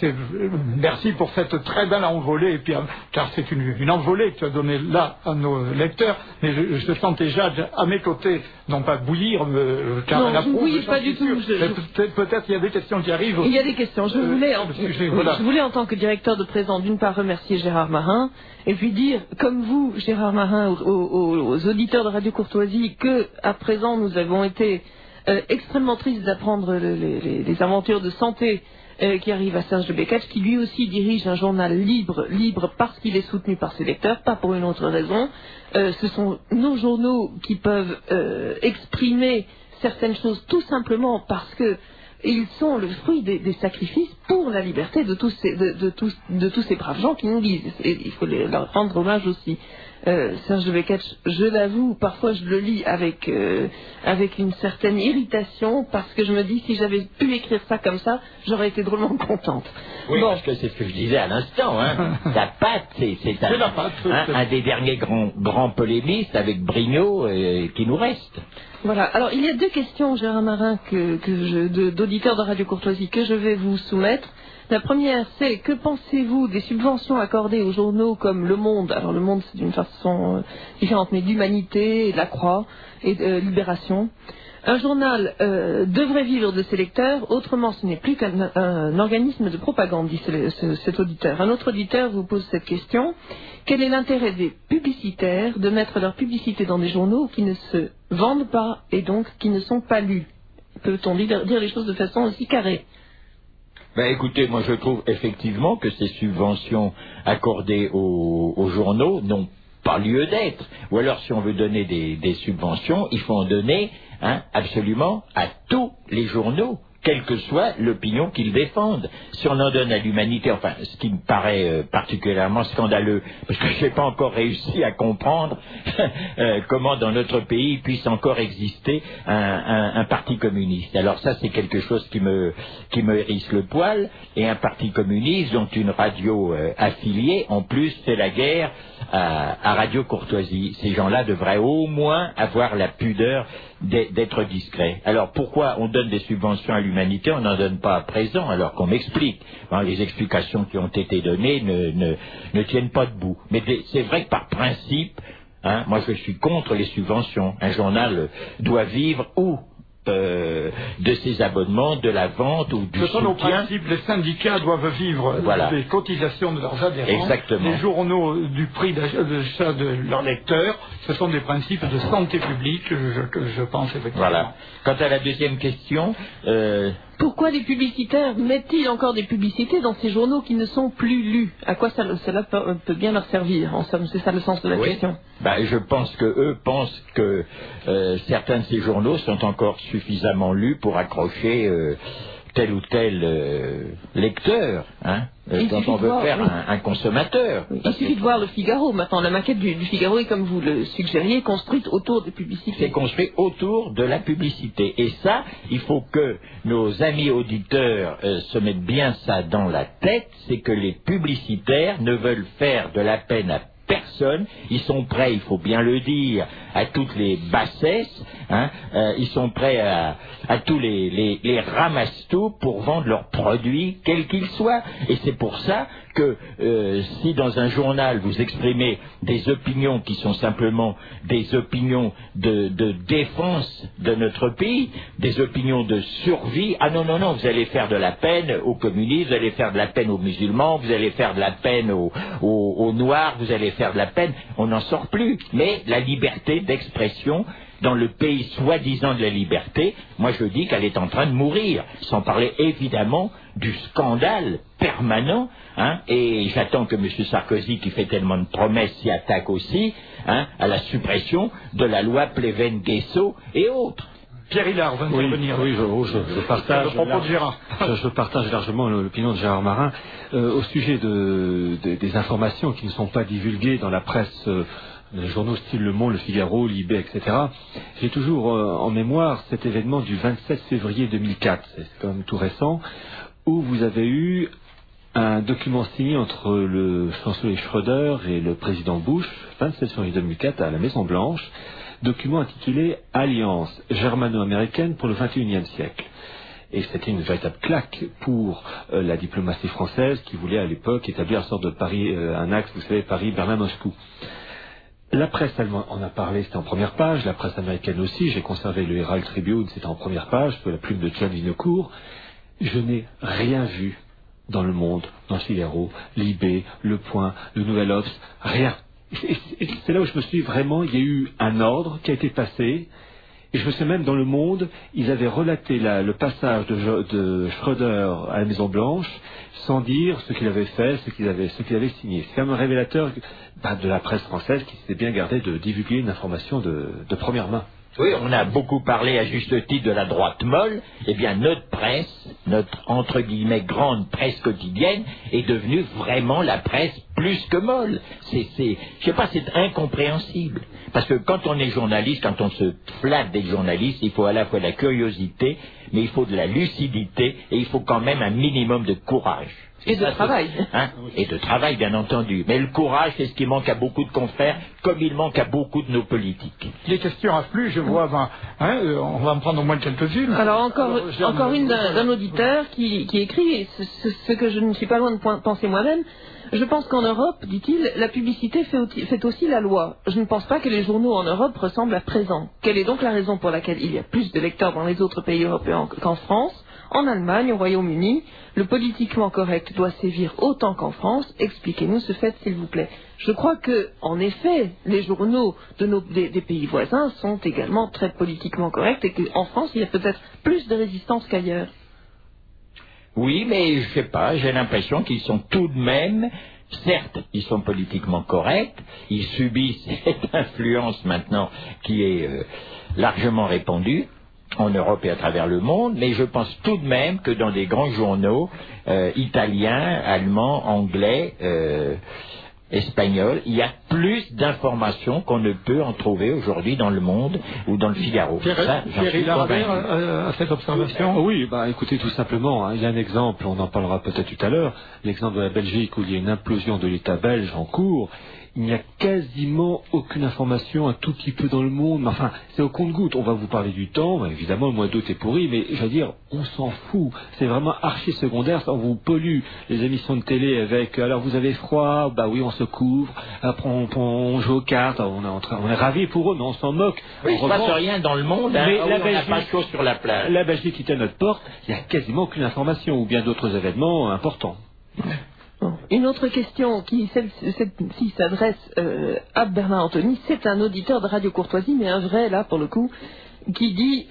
merci pour cette très belle envolée, et puis, car c'est une envolée que tu as donnée là à nos lecteurs, mais je sens déjà à mes côtés, non pas bouillir, car non, elle approuve. Je ne bouillis pas du tout. Peut-être il y a des questions qui arrivent. Il y a des questions. Je voulais en tant que directeur de Présent, d'une part, remercier Gérard Marin, et puis dire, comme vous, Gérard Marin, aux auditeurs de Radio Courtoisie, que à présent nous avons été extrêmement triste d'apprendre les aventures de santé qui arrivent à Serge de Bécatch, qui lui aussi dirige un journal libre parce qu'il est soutenu par ses lecteurs, pas pour une autre raison. Ce sont nos journaux qui peuvent exprimer certaines choses tout simplement parce que ils sont le fruit des sacrifices pour la liberté de tous ces braves gens qui nous lisent. Et il faut leur rendre hommage aussi. Serge de Bécatch, je l'avoue, parfois je le lis avec une certaine irritation parce que je me dis si j'avais pu écrire ça comme ça, j'aurais été drôlement contente. Oui, bon. Parce que c'est ce que je disais à l'instant, hein. La patte, c'est un des derniers grands polémistes avec Brignot qui nous reste. Voilà. Alors, il y a deux questions, Gérard Marin, d'auditeurs de Radio Courtoisie que je vais vous soumettre. La première, c'est que pensez-vous des subventions accordées aux journaux comme Le Monde? Alors, Le Monde, c'est d'une façon différente, mais d'Humanité, de La Croix et de Libération. Un journal devrait vivre de ses lecteurs, autrement ce n'est plus qu'un organisme de propagande, dit cet auditeur. Un autre auditeur vous pose cette question. Quel est l'intérêt des publicitaires de mettre leur publicité dans des journaux qui ne se vendent pas et donc qui ne sont pas lus? Peut-on dire les choses de façon aussi carrée? Ben écoutez, moi je trouve effectivement que ces subventions accordées aux journaux n'ont pas lieu d'être. Ou alors si on veut donner des subventions, il faut en donner absolument à tous les journaux, quelle que soit l'opinion qu'ils défendent. Si on en donne à l'humanité, enfin, ce qui me paraît particulièrement scandaleux, parce que je n'ai pas encore réussi à comprendre comment dans notre pays puisse encore exister un parti communiste. Alors ça, c'est quelque chose qui me hérisse le poil, et un parti communiste dont une radio affiliée, en plus, fait la guerre à Radio Courtoisie. Ces gens-là devraient au moins avoir la pudeur d'être discrets. Alors pourquoi on donne des subventions à l'humanité? l'humanité, on n'en donne pas à présent, alors qu'on m'explique. Bon, les explications qui ont été données ne tiennent pas debout. Mais c'est vrai que par principe, moi je suis contre les subventions. Un journal doit vivre de ses abonnements, de la vente ou du soutien. Ce sont nos principes. Les syndicats doivent vivre des cotisations de leurs adhérents. Exactement. Les journaux du prix d'achat de leurs lecteurs, ce sont des principes de santé publique, je pense effectivement. Voilà. Quant à la deuxième question... Pourquoi les publicitaires mettent-ils encore des publicités dans ces journaux qui ne sont plus lus? À quoi cela peut bien leur servir? En somme, c'est ça le sens de la question. Je pense que eux pensent que certains de ces journaux sont encore suffisamment lus pour accrocher tel ou tel lecteur, dont on veut faire un consommateur. Il suffit de voir le Figaro. Maintenant, la maquette du Figaro est, comme vous le suggériez, construite autour des publicités. C'est construit autour de la publicité. Et ça, il faut que nos amis auditeurs se mettent bien ça dans la tête, c'est que les publicitaires ne veulent faire de la peine à personne, ils sont prêts, il faut bien le dire, à toutes les bassesses, ils sont prêts à tous les ramasse-tout pour vendre leurs produits, quels qu'ils soient. Et c'est pour ça que si dans un journal vous exprimez des opinions qui sont simplement des opinions de défense de notre pays, des opinions de survie, non, vous allez faire de la peine aux communistes, vous allez faire de la peine aux musulmans, vous allez faire de la peine aux noirs, vous allez faire de la peine, on n'en sort plus. Mais la liberté d'expression dans le pays soi-disant de la liberté, moi je dis qu'elle est en train de mourir, sans parler évidemment du scandale permanent, et j'attends que M. Sarkozy, qui fait tellement de promesses, s'y attaque aussi, à la suppression de la loi Pleven-Guesso et autres. Pierre Hilard va intervenir. Oui, je partage. Je partage largement l'opinion de Gérard Marin au sujet des informations qui ne sont pas divulguées dans la presse, les journaux style Le Monde, Le Figaro, Libé, etc. J'ai toujours en mémoire cet événement du 27 février 2004, c'est quand même tout récent, où vous avez eu un document signé entre le chancelier Schröder et le président Bush, 27 février 2004, à la Maison-Blanche, document intitulé « Alliance germano-américaine pour le XXIe siècle ». Et c'était une véritable claque pour la diplomatie française qui voulait à l'époque établir une sorte de Paris, un axe, vous savez, Paris-Berlin-Moscou. La presse allemande en a parlé, c'était en première page, la presse américaine aussi, j'ai conservé le Herald Tribune, c'était en première page, sous la plume de John Vinocourt. Je n'ai rien vu dans Le Monde, dans le Figaro, Libé, Le Point, le Nouvel Obs, rien. C'est là où je me suis dit vraiment, il y a eu un ordre qui a été passé, et je me sais même dans Le Monde, ils avaient relaté le passage de Schröder à la Maison Blanche, sans dire ce qu'il avait fait, ce qu'il avait signé. C'est quand même un révélateur de la presse française qui s'était bien gardé de divulguer une information de première main. Oui, on a beaucoup parlé à juste titre de la droite molle. Eh bien, notre presse, notre entre guillemets grande presse quotidienne, est devenue vraiment la presse plus que molle. Je sais pas, c'est incompréhensible. Parce que quand on est journaliste, quand on se flatte d'être journaliste, il faut à la fois de la curiosité, mais il faut de la lucidité, et il faut quand même un minimum de courage. Et de travail. Et de travail, bien entendu. Mais le courage, c'est ce qui manque à beaucoup de confrères, comme il manque à beaucoup de nos politiques. Les questions affluent, je vois, on va en prendre au moins quelques-unes. Alors, encore une d'un auditeur qui écrit, ce que je ne suis pas loin de penser moi-même. Je pense qu'en Europe, dit-il, la publicité fait aussi la loi. Je ne pense pas que les journaux en Europe ressemblent à présent. Quelle est donc la raison pour laquelle il y a plus de lecteurs dans les autres pays européens qu'en France ? En Allemagne, au Royaume-Uni, le politiquement correct doit sévir autant qu'en France. Expliquez-nous ce fait, s'il vous plaît. Je crois que, en effet, les journaux des pays voisins sont également très politiquement corrects et qu'en France, il y a peut-être plus de résistance qu'ailleurs. Oui, mais je sais pas, j'ai l'impression qu'ils sont tout de même, certes, ils sont politiquement corrects, ils subissent cette influence maintenant qui est largement répandue en Europe et à travers le monde, mais je pense tout de même que dans des grands journaux italiens, allemands, anglais, espagnols, il y a plus d'informations qu'on ne peut en trouver aujourd'hui dans Le Monde ou dans le Figaro. Pierre Hilard à cette observation. Oui, écoutez, tout simplement, il y a un exemple, on en parlera peut-être tout à l'heure, l'exemple de la Belgique où il y a une implosion de l'État belge en cours. il n'y a quasiment aucune information, un tout petit peu dans le monde, mais enfin, c'est au compte-gouttes. On va vous parler du temps, évidemment, le mois d'août est pourri, mais je veux dire, on s'en fout. C'est vraiment archi secondaire, on vous pollue les émissions de télé avec, alors vous avez froid, bah oui, on se couvre, après on joue aux cartes, on est ravis pour eux, mais on s'en moque. Oui, il ne se passe rien dans le monde, mais on n'a pas chaud sur la plage. La Belgique qui est à notre porte, il n'y a quasiment aucune information, ou bien d'autres événements importants. Une autre question qui celle-ci s'adresse à Bernard Anthony, c'est un auditeur de Radio Courtoisie, mais un vrai là pour le coup, qui dit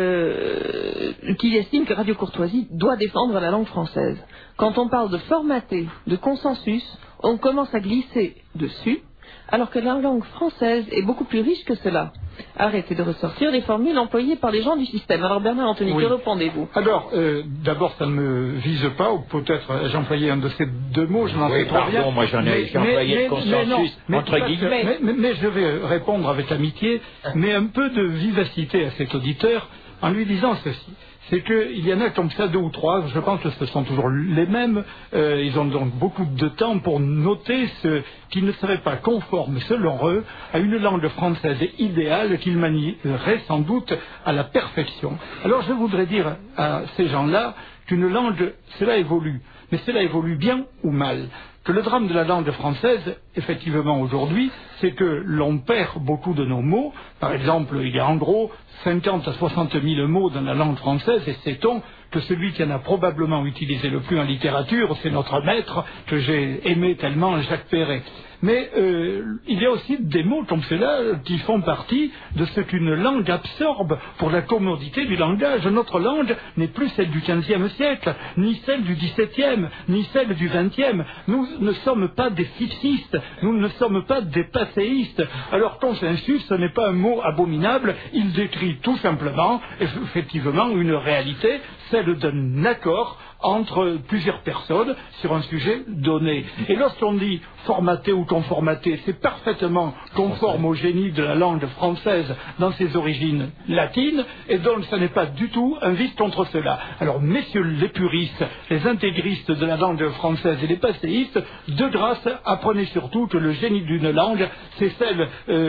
qu'il estime que Radio Courtoisie doit défendre la langue française. Quand on parle de formaté, de consensus, on commence à glisser dessus, alors que la langue française est beaucoup plus riche que cela. Arrêtez de ressortir les formules employées par les gens du système. Alors Bernard Anthony, que répondez-vous? Alors, d'abord, ça ne me vise pas, ou peut-être j'ai employé un de ces deux mots, je n'en sais pas bien. Moi j'ai employé le consensus, entre guillemets. Mais je vais répondre avec amitié, mais un peu de vivacité à cet auditeur, en lui disant ceci. C'est qu'il y en a comme ça 2 ou 3, je pense que ce sont toujours les mêmes, ils ont donc beaucoup de temps pour noter ce qui ne serait pas conforme, selon eux, à une langue française idéale qu'ils manieraient sans doute à la perfection. Alors je voudrais dire à ces gens-là qu'une langue, cela évolue, mais cela évolue bien ou mal. Que le drame de la langue française, effectivement aujourd'hui, c'est que l'on perd beaucoup de nos mots. Par exemple, il y a en gros 50 à 60 000 mots dans la langue française, et sait-on que celui qui en a probablement utilisé le plus en littérature, c'est notre maître, que j'ai aimé tellement, Jacques Perret. Mais il y a aussi des mots comme cela qui font partie de ce qu'une langue absorbe pour la commodité du langage. Notre langue n'est plus celle du XVe siècle, ni celle du XVIIe, ni celle du XXe. Nous ne sommes pas des fixistes, nous ne sommes pas des passéistes. Alors consensus, ce n'est pas un mot abominable, il décrit tout simplement, effectivement, une réalité, celle d'un accord entre plusieurs personnes sur un sujet donné. Et lorsqu'on dit formaté ou conformaté, c'est parfaitement conforme au génie de la langue française dans ses origines latines, et donc ça n'est pas du tout un vice contre cela. Alors, messieurs les puristes, les intégristes de la langue française et les passéistes, de grâce, apprenez surtout que le génie d'une langue, c'est celle,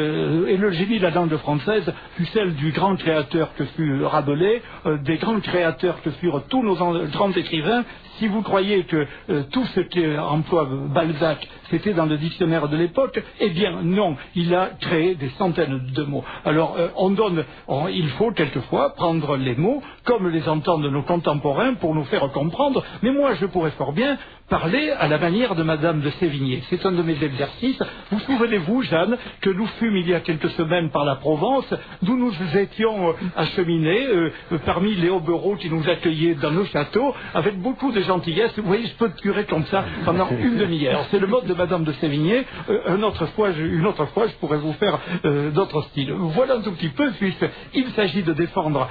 et le génie de la langue française fut celle du grand créateur que fut Rabelais, des grands créateurs que furent tous nos grands écrivains. Si vous croyez que tout ce qu'emploie Balzac, c'était dans le dictionnaire de l'époque, eh bien non, il a créé des centaines de mots. Alors il faut quelquefois prendre les mots comme les entendent nos contemporains pour nous faire comprendre, mais moi je pourrais fort bien parler à la manière de Madame de Sévigné. C'est un de mes exercices. Vous souvenez-vous, Jeanne, que nous fûmes il y a quelques semaines par la Provence, d'où nous étions acheminés parmi les hobereaux qui nous accueillaient dans nos châteaux, avec beaucoup de gentillesse. Vous voyez, je peux durer comme ça pendant une demi-heure. C'est le mode de Madame de Sévigné. Une autre fois, je pourrais vous faire d'autres styles. Voilà un tout petit peu, puisqu'il s'agit de défendre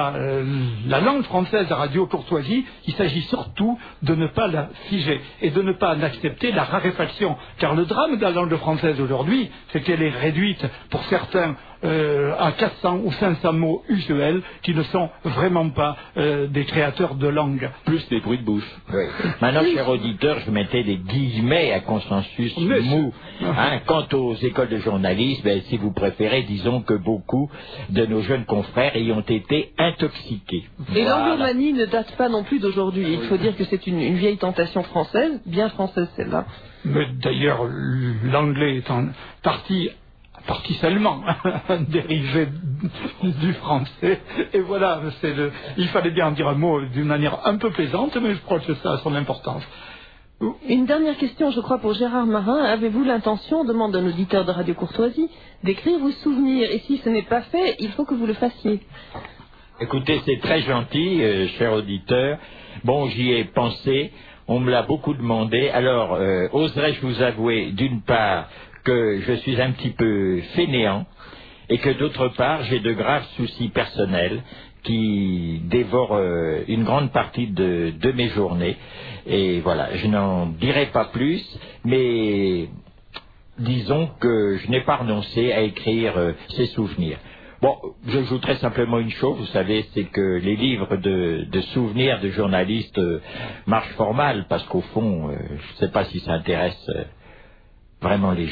la langue française à Radio Courtoisie. Il s'agit surtout de ne pas la figer et de ne pas en accepter la raréfaction. Car le drame de la langue française aujourd'hui, c'est qu'elle est réduite, pour certains, à 400 ou 500 mots usuels qui ne sont vraiment pas des créateurs de langue. Plus des bruits de bouche. Oui. Maintenant, cher auditeur, je mettais des guillemets à consensus mou. Quant aux écoles de journalisme, si vous préférez, disons que beaucoup de nos jeunes confrères y ont été intoxiqués. Et l'anglomanie ne date pas non plus d'aujourd'hui. Il faut dire que c'est une vieille tentation française, bien française celle-là. Mais d'ailleurs, l'anglais est en partie seulement dérivé du français. Et voilà, il fallait bien en dire un mot d'une manière un peu plaisante, mais je crois que ça a son importance. Une dernière question, je crois, pour Gérard Marin. Avez-vous l'intention, demande un auditeur de Radio Courtoisie, d'écrire vos souvenirs? Et si ce n'est pas fait, il faut que vous le fassiez. Écoutez, c'est très gentil, cher auditeur. Bon, j'y ai pensé. On me l'a beaucoup demandé. Alors, oserais-je vous avouer, d'une part, que je suis un petit peu fainéant, et que d'autre part, j'ai de graves soucis personnels qui dévorent une grande partie de mes journées. Et voilà, je n'en dirai pas plus, mais disons que je n'ai pas renoncé à écrire ces souvenirs. Bon, j'ajouterai simplement une chose, vous savez, c'est que les livres de souvenirs de journalistes marchent fort mal, parce qu'au fond, je ne sais pas si ça intéresse vraiment les gens.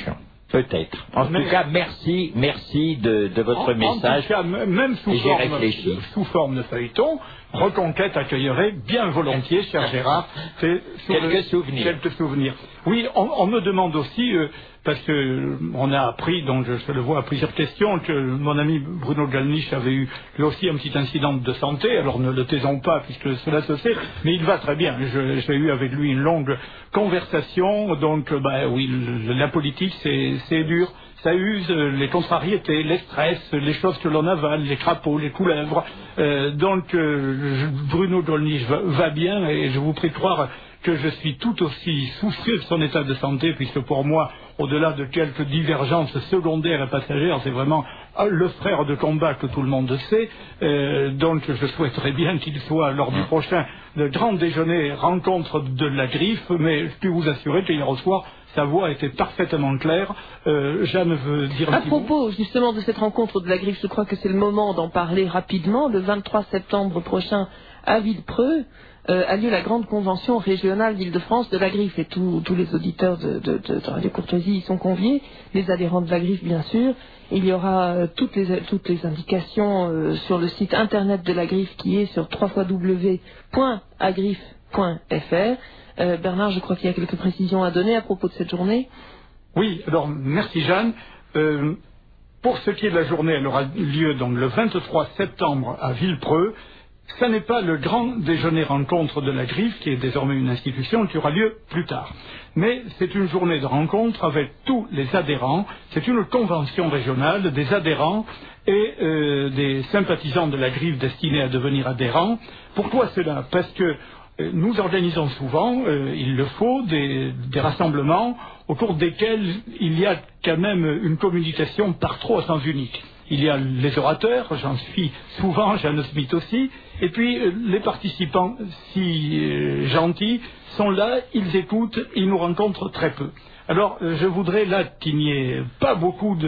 Peut-être. En tout cas, merci de votre message. En tout cas, même sous forme de feuilleton, Reconquête accueillerait bien volontiers, cher Gérard, quelques souvenirs. Oui, on me demande aussi, parce que on a appris, donc je le vois à plusieurs questions, que mon ami Bruno Gollnisch avait eu lui aussi un petit incident de santé. Alors ne le taisons pas puisque cela se sait, mais il va très bien. J'ai eu avec lui une longue conversation. Donc, oui, la politique c'est dur. Ça use les contrariétés, les stress, les choses que l'on avale, les crapauds, les couleuvres. Bruno Gollnisch va bien et je vous prie de croire que je suis tout aussi soucieux de son état de santé, puisque pour moi, au-delà de quelques divergences secondaires et passagères, c'est vraiment le frère de combat que tout le monde sait. Donc je souhaiterais bien qu'il soit lors du prochain grand déjeuner rencontre de la Griffe, mais je peux vous assurer qu'hier au soir, sa voix était parfaitement claire. Jeanne veut dire à propos justement de cette rencontre de la Griffe, je crois que c'est le moment d'en parler rapidement. Le 23 septembre prochain à Villepreux a lieu la grande convention régionale d'Île-de-France de la Griffe, et tous les auditeurs de Radio Courtoisie y sont conviés, les adhérents de la Griffe bien sûr. Il y aura toutes les indications sur le site internet de la Griffe qui est sur www.agriffe.fr. Bernard, je crois qu'il y a quelques précisions à donner à propos de cette journée. Oui, alors merci Jeanne. Pour ce qui est de la journée, elle aura lieu donc le 23 septembre à Villepreux. Ce n'est pas le grand déjeuner rencontre de la Griffe, qui est désormais une institution, qui aura lieu plus tard. Mais c'est une journée de rencontre avec tous les adhérents. C'est une convention régionale des adhérents et des sympathisants de la Griffe destinés à devenir adhérents. Pourquoi cela? Parce que nous organisons souvent, il le faut, des rassemblements au cours desquels il y a quand même une communication par trop à sens unique. Il y a les orateurs, j'en suis souvent, Jeanne Smith aussi, et puis les participants si gentils sont là, ils écoutent, ils nous rencontrent très peu. Alors je voudrais là qu'il n'y ait pas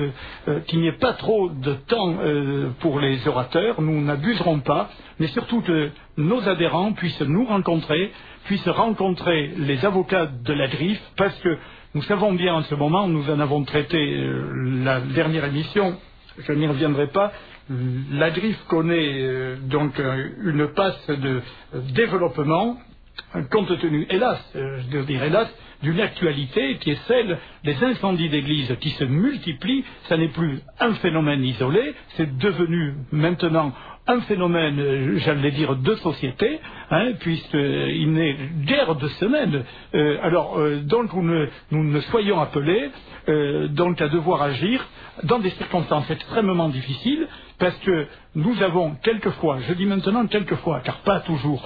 trop de temps pour les orateurs, nous n'abuserons pas, mais surtout que nos adhérents puissent nous rencontrer, puissent rencontrer les avocats de la Griffe, parce que nous savons bien en ce moment, nous en avons traité la dernière émission, je n'y reviendrai pas, la Griffe connaît donc une passe de développement, compte tenu, hélas, je dois dire hélas, d'une actualité qui est celle des incendies d'église qui se multiplient. Ça n'est plus un phénomène isolé, c'est devenu maintenant un phénomène, j'allais dire, de société, puisqu'il n'est guère de semaine. Donc nous ne soyons appelés donc à devoir agir dans des circonstances extrêmement difficiles, parce que nous avons quelquefois, je dis maintenant quelquefois, car pas toujours,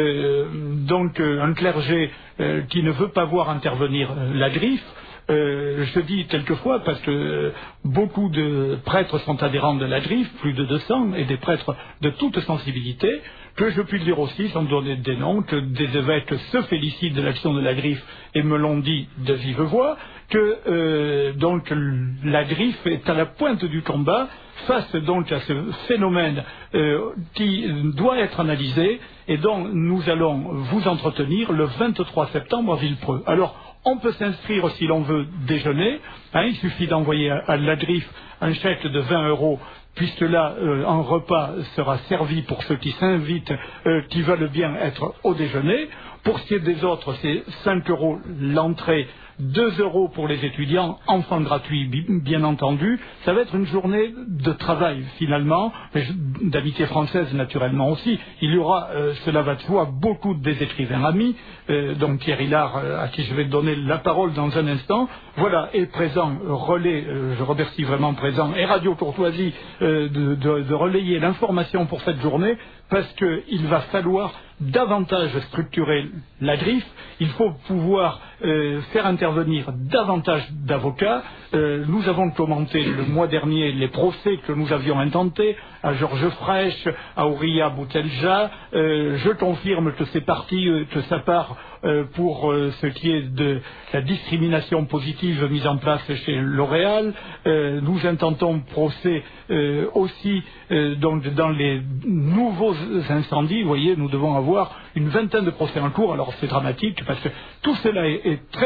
un clergé qui ne veut pas voir intervenir la Griffe. Je dis quelquefois parce que beaucoup de prêtres sont adhérents de la Griffe, plus de 200, et des prêtres de toute sensibilité, que je puis dire aussi, sans donner des noms, que des évêques se félicitent de l'action de la Griffe et me l'ont dit de vive voix, que donc la Griffe est à la pointe du combat face donc à ce phénomène qui doit être analysé et dont nous allons vous entretenir le 23 septembre à Villepreux. Alors, on peut s'inscrire si l'on veut déjeuner, il suffit d'envoyer à la Griffe un chèque de 20 €, puisque là, un repas sera servi pour ceux qui s'invitent, qui veulent bien être au déjeuner. Pour ce qui est des autres, c'est 5 € l'entrée, 2 € pour les étudiants, enfants gratuits bien entendu. Ça va être une journée de travail finalement, d'amitié française naturellement aussi. Il y aura, cela va de soi, beaucoup des écrivains amis, donc Pierre Hillard, à qui je vais donner la parole dans un instant. Voilà, et présent, relais, je remercie vraiment présent, et Radio Courtoisie de relayer l'information pour cette journée, parce qu'il va falloir davantage structurer la Griffe, il faut pouvoir faire intervenir davantage d'avocats. Nous avons commenté le mois dernier les procès que nous avions intentés à Georges Frêche, à Ouria Boutelja. Je confirme que c'est parti, que ça part pour ce qui est de la discrimination positive mise en place chez L'Oréal. Nous intentons procès aussi donc dans les nouveaux incendies. Vous voyez, nous devons avoir une vingtaine de procès en cours. Alors c'est dramatique parce que tout cela est très très coûteux.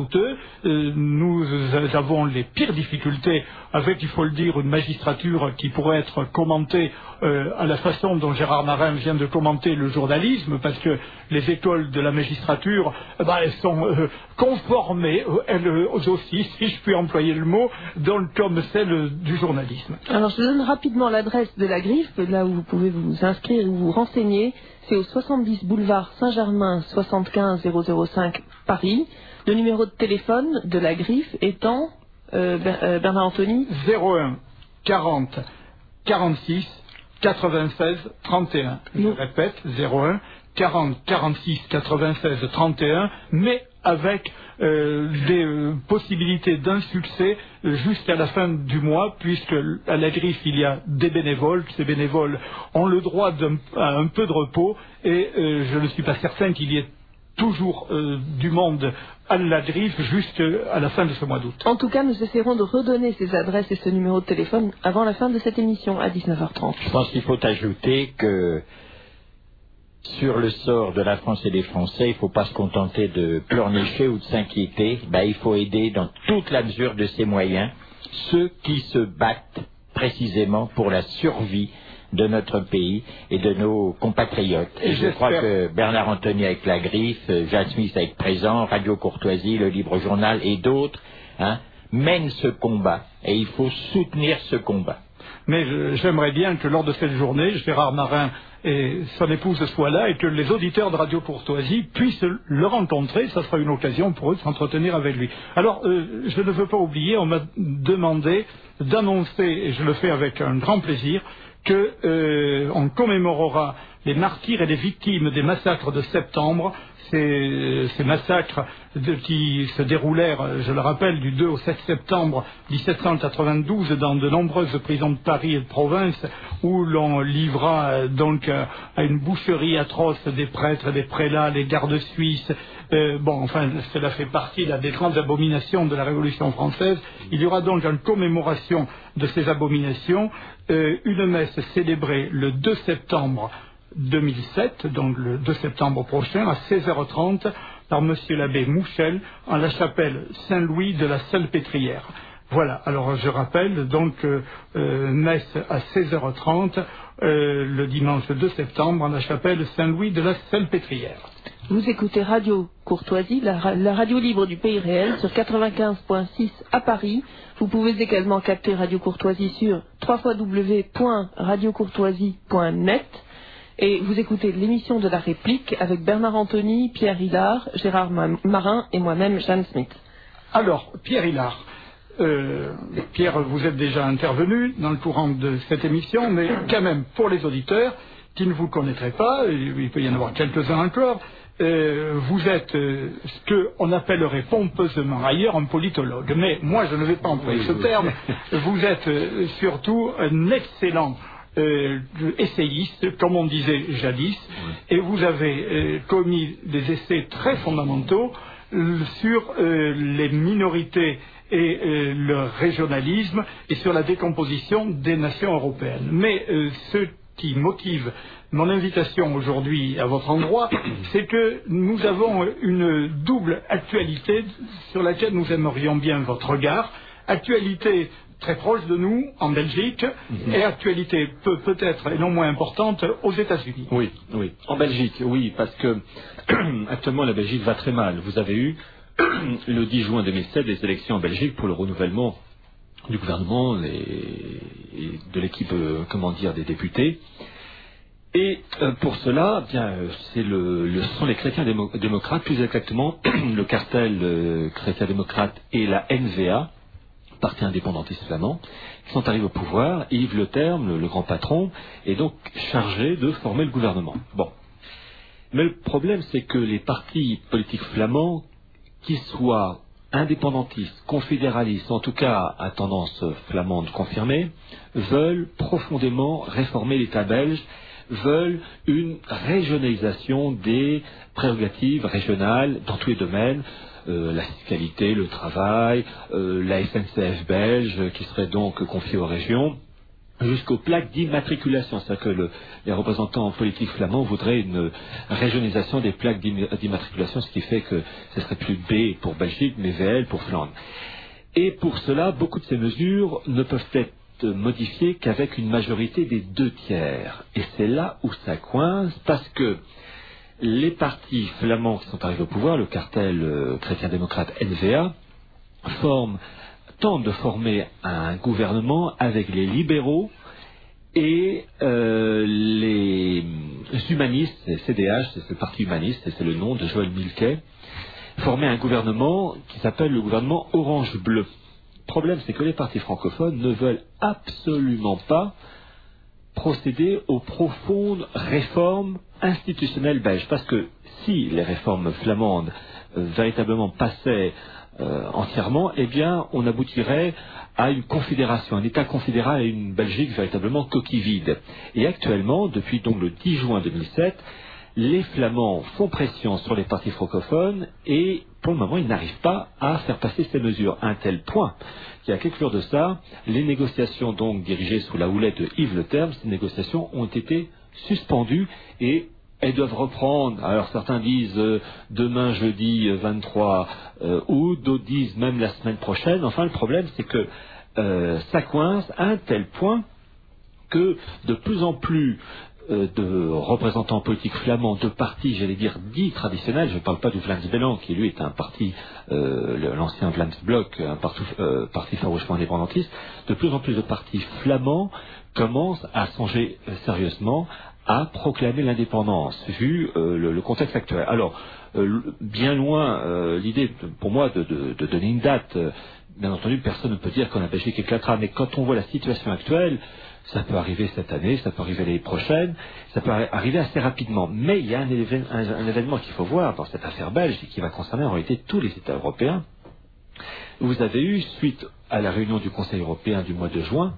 coûteux. Nous avons les pires difficultés avec, il faut le dire, une magistrature qui pourrait être commentée à la façon dont Gérard Marin vient de commenter le journalisme, parce que les écoles de la magistrature, elles sont conformées, elles aussi, si je puis employer le mot, comme celle du journalisme. Alors je donne rapidement l'adresse de la Griffe, là où vous pouvez vous inscrire ou vous renseigner. C'est au 70 boulevard Saint-Germain, 75 005 Paris. Le numéro de téléphone de la Griffe étant, Bernard Anthony, 01 40 46 96 31. Je répète, 01 40 46 96 31, mais avec des possibilités d'un succès jusqu'à la fin du mois, puisque à la Griffe il y a des bénévoles. Ces bénévoles ont le droit à un peu de repos, et je ne suis pas certain qu'il y ait toujours du monde à la Griffe jusqu'à la fin de ce mois d'août. En tout cas, nous essaierons de redonner ces adresses et ce numéro de téléphone avant la fin de cette émission à 19h30. Je pense qu'il faut ajouter que sur le sort de la France et des Français, il ne faut pas se contenter de pleurnicher ou de s'inquiéter. Il faut aider dans toute la mesure de ses moyens ceux qui se battent précisément pour la survie de notre pays et de nos compatriotes. Et je crois que Bernard Anthony avec la Griffe, Jeanne Smith avec Présent, Radio Courtoisie, Le Libre Journal et d'autres mènent ce combat, et il faut soutenir ce combat. Mais j'aimerais bien que lors de cette journée, Gérard Marin et son épouse soient là, et que les auditeurs de Radio Courtoisie puissent le rencontrer. Ça sera une occasion pour eux de s'entretenir avec lui. Alors, je ne veux pas oublier, on m'a demandé d'annoncer, et je le fais avec un grand plaisir, qu'on commémorera les martyrs et les victimes des massacres de septembre, ces massacres qui se déroulèrent, je le rappelle, du 2 au 7 septembre 1792 dans de nombreuses prisons de Paris et de province, où l'on livra donc à une boucherie atroce des prêtres, des prélats, les gardes suisses. Cela fait partie des grandes abominations de la Révolution française. Il y aura donc en commémoration de ces abominations une messe célébrée le 2 septembre 2007, donc le 2 septembre prochain, à 16h30, par monsieur l'abbé Mouchel, en la chapelle Saint-Louis de la Salpêtrière. Voilà, alors je rappelle, donc, messe à 16h30, le dimanche 2 septembre, en la chapelle Saint-Louis de la Salpêtrière. Vous écoutez Radio Courtoisie, la radio libre du pays réel, sur 95.6 à Paris. Vous pouvez également capter Radio Courtoisie sur www.radiocourtoisie.net. Et vous écoutez l'émission de la réplique avec Bernard Anthony, Pierre Hillard, Gérard Marin et moi-même, Jeanne Smith. Alors, Pierre Hillard, Pierre, vous êtes déjà intervenu dans le courant de cette émission, mais quand même, pour les auditeurs qui ne vous connaîtraient pas, il peut y en avoir quelques-uns encore, vous êtes ce qu'on appellerait pompeusement ailleurs un politologue. Mais moi, je ne vais pas employer ce terme. Vous êtes surtout un excellent essayiste, comme on disait jadis, et vous avez commis des essais très fondamentaux sur les minorités et le régionalisme, et sur la décomposition des nations européennes. Mais ce qui motive mon invitation aujourd'hui à votre endroit, c'est que nous avons une double actualité sur laquelle nous aimerions bien votre regard. Actualité très proche de nous, en Belgique, et actualité peut-être et non moins importante aux États-Unis. Oui, en Belgique, oui, parce que actuellement la Belgique va très mal. Vous avez eu le 10 juin 2007 des élections en Belgique pour le renouvellement du gouvernement et de l'équipe, des députés. Et pour cela, ce sont les chrétiens démocrates, plus exactement le cartel chrétien-démocrate et la NVA, parti indépendantiste flamand, qui sont arrivés au pouvoir. Et Yves Le Terme, le grand patron, est donc chargé de former le gouvernement. Bon. Mais le problème, c'est que les partis politiques flamands, qu'ils soient indépendantistes, confédéralistes, en tout cas à tendance flamande confirmée, veulent profondément réformer l'État belge, veulent une régionalisation des prérogatives régionales dans tous les domaines, la fiscalité, le travail, la SNCF belge qui serait donc confiée aux régions. jusqu'aux plaques d'immatriculation. C'est-à-dire que les représentants politiques flamands voudraient une régionalisation des plaques d'immatriculation, ce qui fait que ce serait plus B pour Belgique, mais VL pour Flandre. Et pour cela, beaucoup de ces mesures ne peuvent être modifiées qu'avec une majorité des 2/3. Et c'est là où ça coince, parce que les partis flamands qui sont arrivés au pouvoir, le cartel chrétien-démocrate NVA, tentent de former un gouvernement avec les libéraux et les humanistes, les CDH, c'est le parti humaniste, et c'est le nom de Joël Milquet, former un gouvernement qui s'appelle le gouvernement orange-bleu. Le problème, c'est que les partis francophones ne veulent absolument pas procéder aux profondes réformes institutionnelles belges, parce que si les réformes flamandes véritablement passaient entièrement, eh bien, on aboutirait à une confédération, un État confédéral et une Belgique véritablement coquille vide. Et actuellement, depuis donc le 10 juin 2007, les Flamands font pression sur les partis francophones et pour le moment, ils n'arrivent pas à faire passer ces mesures à un tel point qu'il y a quelques jours de ça, les négociations donc dirigées sous la houlette de Yves Le Terme, ces négociations ont été suspendues et elles doivent reprendre. Alors certains disent demain jeudi 23 août, d'autres disent même la semaine prochaine. Enfin, le problème, c'est que ça coince à un tel point que de plus en plus de représentants politiques flamands de partis, j'allais dire, dits traditionnels, je ne parle pas du Vlaams Belang, qui lui est un parti, l'ancien Vlaams Blok, un parti farouchement indépendantiste, de plus en plus de partis flamands commencent à songer sérieusement à proclamer l'indépendance, vu le contexte actuel. Alors, bien loin, l'idée pour moi de donner une date, bien entendu, personne ne peut dire quand la Belgique éclatera, mais quand on voit la situation actuelle, ça peut arriver cette année, ça peut arriver l'année prochaine, ça peut arriver assez rapidement. Mais il y a un événement qu'il faut voir dans cette affaire belge et qui va concerner en réalité tous les États européens. Vous avez eu, suite à la réunion du Conseil européen du mois de juin,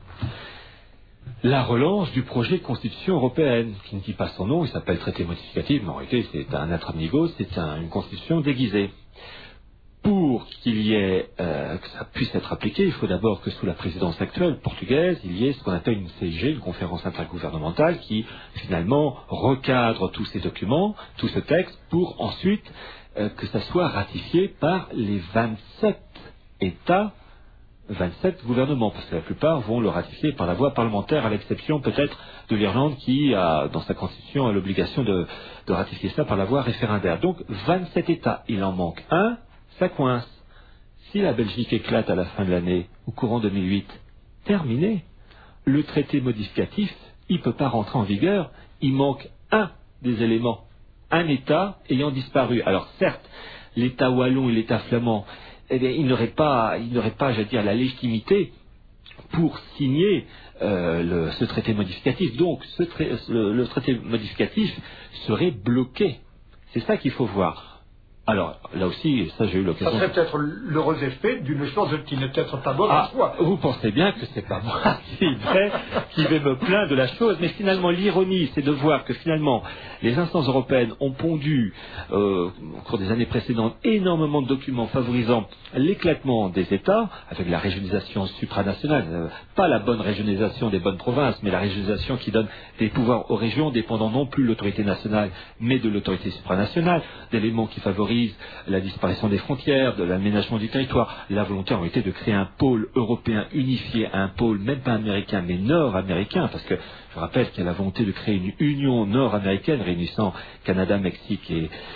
la relance du projet de constitution européenne, qui ne dit pas son nom, il s'appelle traité modificatif, mais en réalité c'est un intramigos, c'est une constitution déguisée. Pour qu'il y ait, que ça puisse être appliqué, il faut d'abord que sous la présidence actuelle portugaise, il y ait ce qu'on appelle une CIG, une conférence intergouvernementale, qui finalement recadre tous ces documents, tout ce texte, pour ensuite que ça soit ratifié par les 27 États, 27 gouvernements, parce que la plupart vont le ratifier par la voie parlementaire, à l'exception peut-être de l'Irlande qui, dans sa constitution, a l'obligation de ratifier ça par la voie référendaire. Donc 27 États, il en manque un. Ça coince. Si la Belgique éclate à la fin de l'année, au courant 2008, terminé. Le traité modificatif, il ne peut pas rentrer en vigueur. Il manque un des éléments. Un État ayant disparu. Alors certes, l'État wallon et l'État flamand, eh bien, ils n'auraient pas, j'allais dire, la légitimité pour signer ce traité modificatif. Donc, le traité modificatif serait bloqué. C'est ça qu'il faut voir. Alors, là aussi, ça j'ai eu l'occasion... Ça serait peut-être l'heureux effet d'une chose qui n'est peut-être pas bonne en soi. Vous pensez bien que c'est pas moi qui vais me plaindre de la chose, mais finalement l'ironie, c'est de voir que finalement les instances européennes ont pondu, au cours des années précédentes, énormément de documents favorisant l'éclatement des États, avec la régionalisation supranationale, pas la bonne régionalisation des bonnes provinces, mais la régionalisation qui donne des pouvoirs aux régions, dépendant non plus de l'autorité nationale, mais de l'autorité supranationale, d'éléments qui favorisent la disparition des frontières, de l'aménagement du territoire. La volonté en été de créer un pôle européen unifié, un pôle même pas américain, mais nord-américain, parce que je rappelle qu'il y a la volonté de créer une union nord-américaine réunissant Canada, Mexique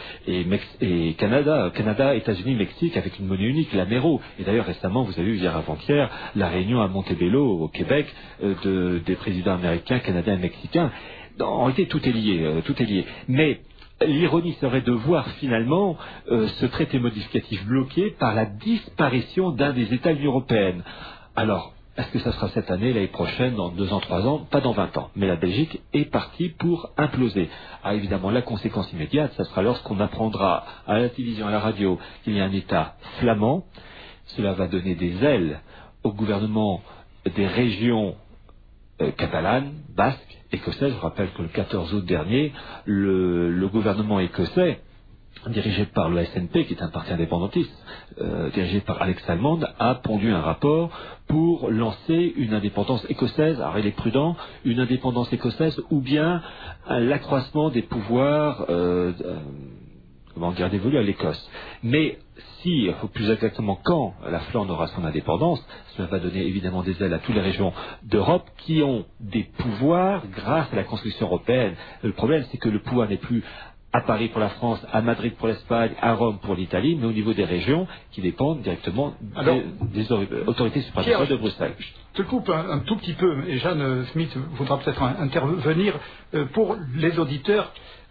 et Canada, États-Unis, Mexique, avec une monnaie unique, l'Amero. Et d'ailleurs récemment, vous avez eu hier avant-hier la réunion à Montebello, au Québec, des présidents américains, canadiens et mexicains. En réalité, tout est lié. Mais l'ironie serait de voir finalement ce traité modificatif bloqué par la disparition d'un des États de l'Union européenne. Alors, est-ce que ça sera cette année, l'année prochaine, dans 2 ans, 3 ans? Pas dans 20 ans. Mais la Belgique est partie pour imploser. Ah, évidemment, la conséquence immédiate, ça sera lorsqu'on apprendra à la télévision, à la radio, qu'il y a un État flamand. Cela va donner des ailes au gouvernement des régions catalanes, basques, écossais. Je rappelle que le 14 août dernier, le gouvernement écossais dirigé par le SNP, qui est un parti indépendantiste, dirigé par Alex Salmond, a pondu un rapport pour lancer une indépendance écossaise. Alors il est prudent, une indépendance écossaise ou bien l'accroissement des pouvoirs dévolus à l'Écosse. Mais si, plus exactement quand la Flandre aura son indépendance, cela va donner évidemment des ailes à toutes les régions d'Europe qui ont des pouvoirs grâce à la construction européenne. Le problème, c'est que le pouvoir n'est plus à Paris pour la France, à Madrid pour l'Espagne, à Rome pour l'Italie, mais au niveau des régions qui dépendent directement des autorités supranationales de Bruxelles. Je te coupe un tout petit peu, et Jeanne Smith voudra peut-être intervenir pour les auditeurs,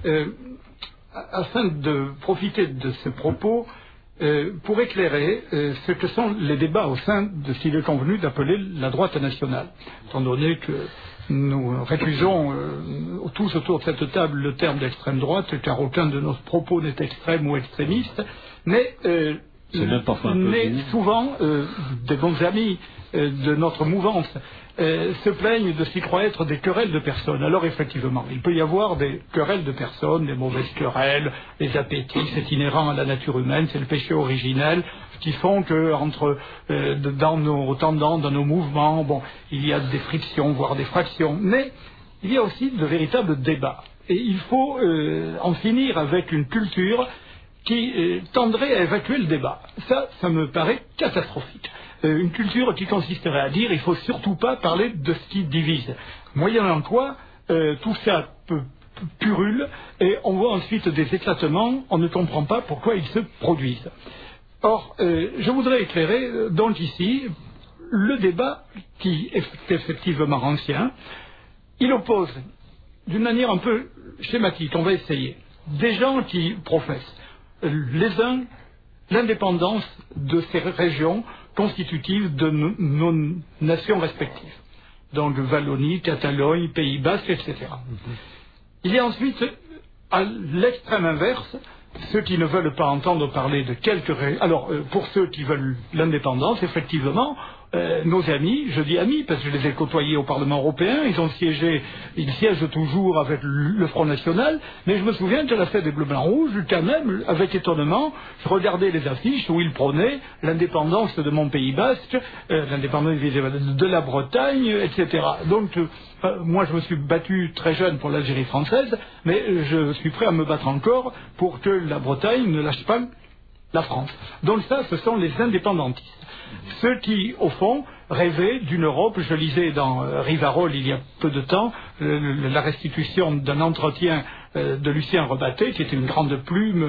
afin de profiter de ce propos, pour éclairer ce que sont les débats au sein de ce qu'il est convenu d'appeler la droite nationale, étant donné que nous récusons tous autour de cette table le terme d'extrême droite, car aucun de nos propos n'est extrême ou extrémiste, mais souvent des bons amis de notre mouvance se plaignent de s'y croire être des querelles de personnes. Alors effectivement, il peut y avoir des querelles de personnes, des mauvaises querelles, des appétits, c'est inhérent à la nature humaine, c'est le péché originel, qui font que dans nos tendances, dans nos mouvements, il y a des frictions, voire des fractions, mais il y a aussi de véritables débats. Et il faut en finir avec une culture qui tendrait à évacuer le débat. Ça me paraît catastrophique. Une culture qui consisterait à dire il ne faut surtout pas parler de ce qui divise. Moyennant quoi, tout ça purule et on voit ensuite des éclatements, on ne comprend pas pourquoi ils se produisent. Or, je voudrais éclairer donc ici le débat qui est effectivement ancien. Il oppose, d'une manière un peu schématique, on va essayer, des gens qui professent les uns l'indépendance de ces régions constitutives de nos nations respectives. Donc Wallonie, Catalogne, Pays Basque, etc. Il y a ensuite, à l'extrême inverse, ceux qui ne veulent pas entendre parler de quelques... Alors, pour ceux qui veulent l'indépendance, effectivement, nos amis, je dis amis parce que je les ai côtoyés au Parlement européen, ils siègent toujours avec le Front National, mais je me souviens qu'à la fête des Bleus Blancs Rouges, quand même, avec étonnement, je regardais les affiches où ils prônaient l'indépendance de mon Pays Basque, l'indépendance de la Bretagne, etc. Donc, moi je me suis battu très jeune pour l'Algérie française, mais je suis prêt à me battre encore pour que la Bretagne ne lâche pas la France. Donc ça, ce sont les indépendantistes. Ceux qui, au fond, rêvaient d'une Europe, je lisais dans Rivarol il y a peu de temps, la restitution d'un entretien de Lucien Rebatté, qui était une grande plume,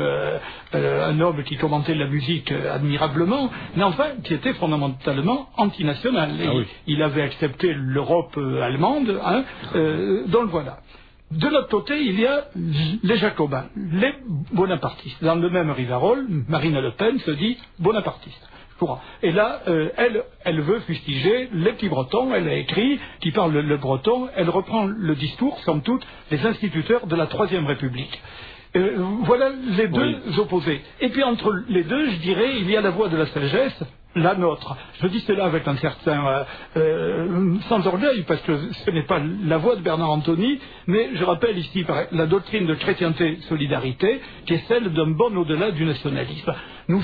un homme qui commentait la musique admirablement, mais enfin, qui était fondamentalement antinational. Il avait accepté l'Europe allemande, donc voilà. De l'autre côté, il y a les Jacobins, les bonapartistes. Dans le même Rivarol, Marine Le Pen se dit bonapartiste. Et là, elle veut fustiger les petits Bretons, elle a écrit, qui parle le breton, elle reprend le discours, somme toute, des instituteurs de la Troisième République. Voilà les deux opposés. Et puis entre les deux, je dirais, il y a la voie de la sagesse, la nôtre. Je dis cela avec un certain sans orgueil, parce que ce n'est pas la voix de Bernard Antony, mais je rappelle ici la doctrine de chrétienté-solidarité, qui est celle d'un bon au-delà du nationalisme. Nous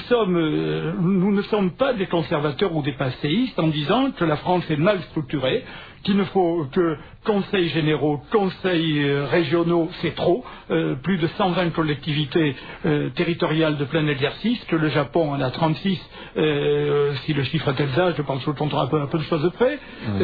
ne sommes pas des conservateurs ou des passéistes en disant que la France est mal structurée, qu'il ne faut que conseils généraux, conseils régionaux, c'est trop, plus de 120 collectivités territoriales de plein exercice, que le Japon en a 36, si le chiffre est exact, je pense que je comptera un peu de choses près,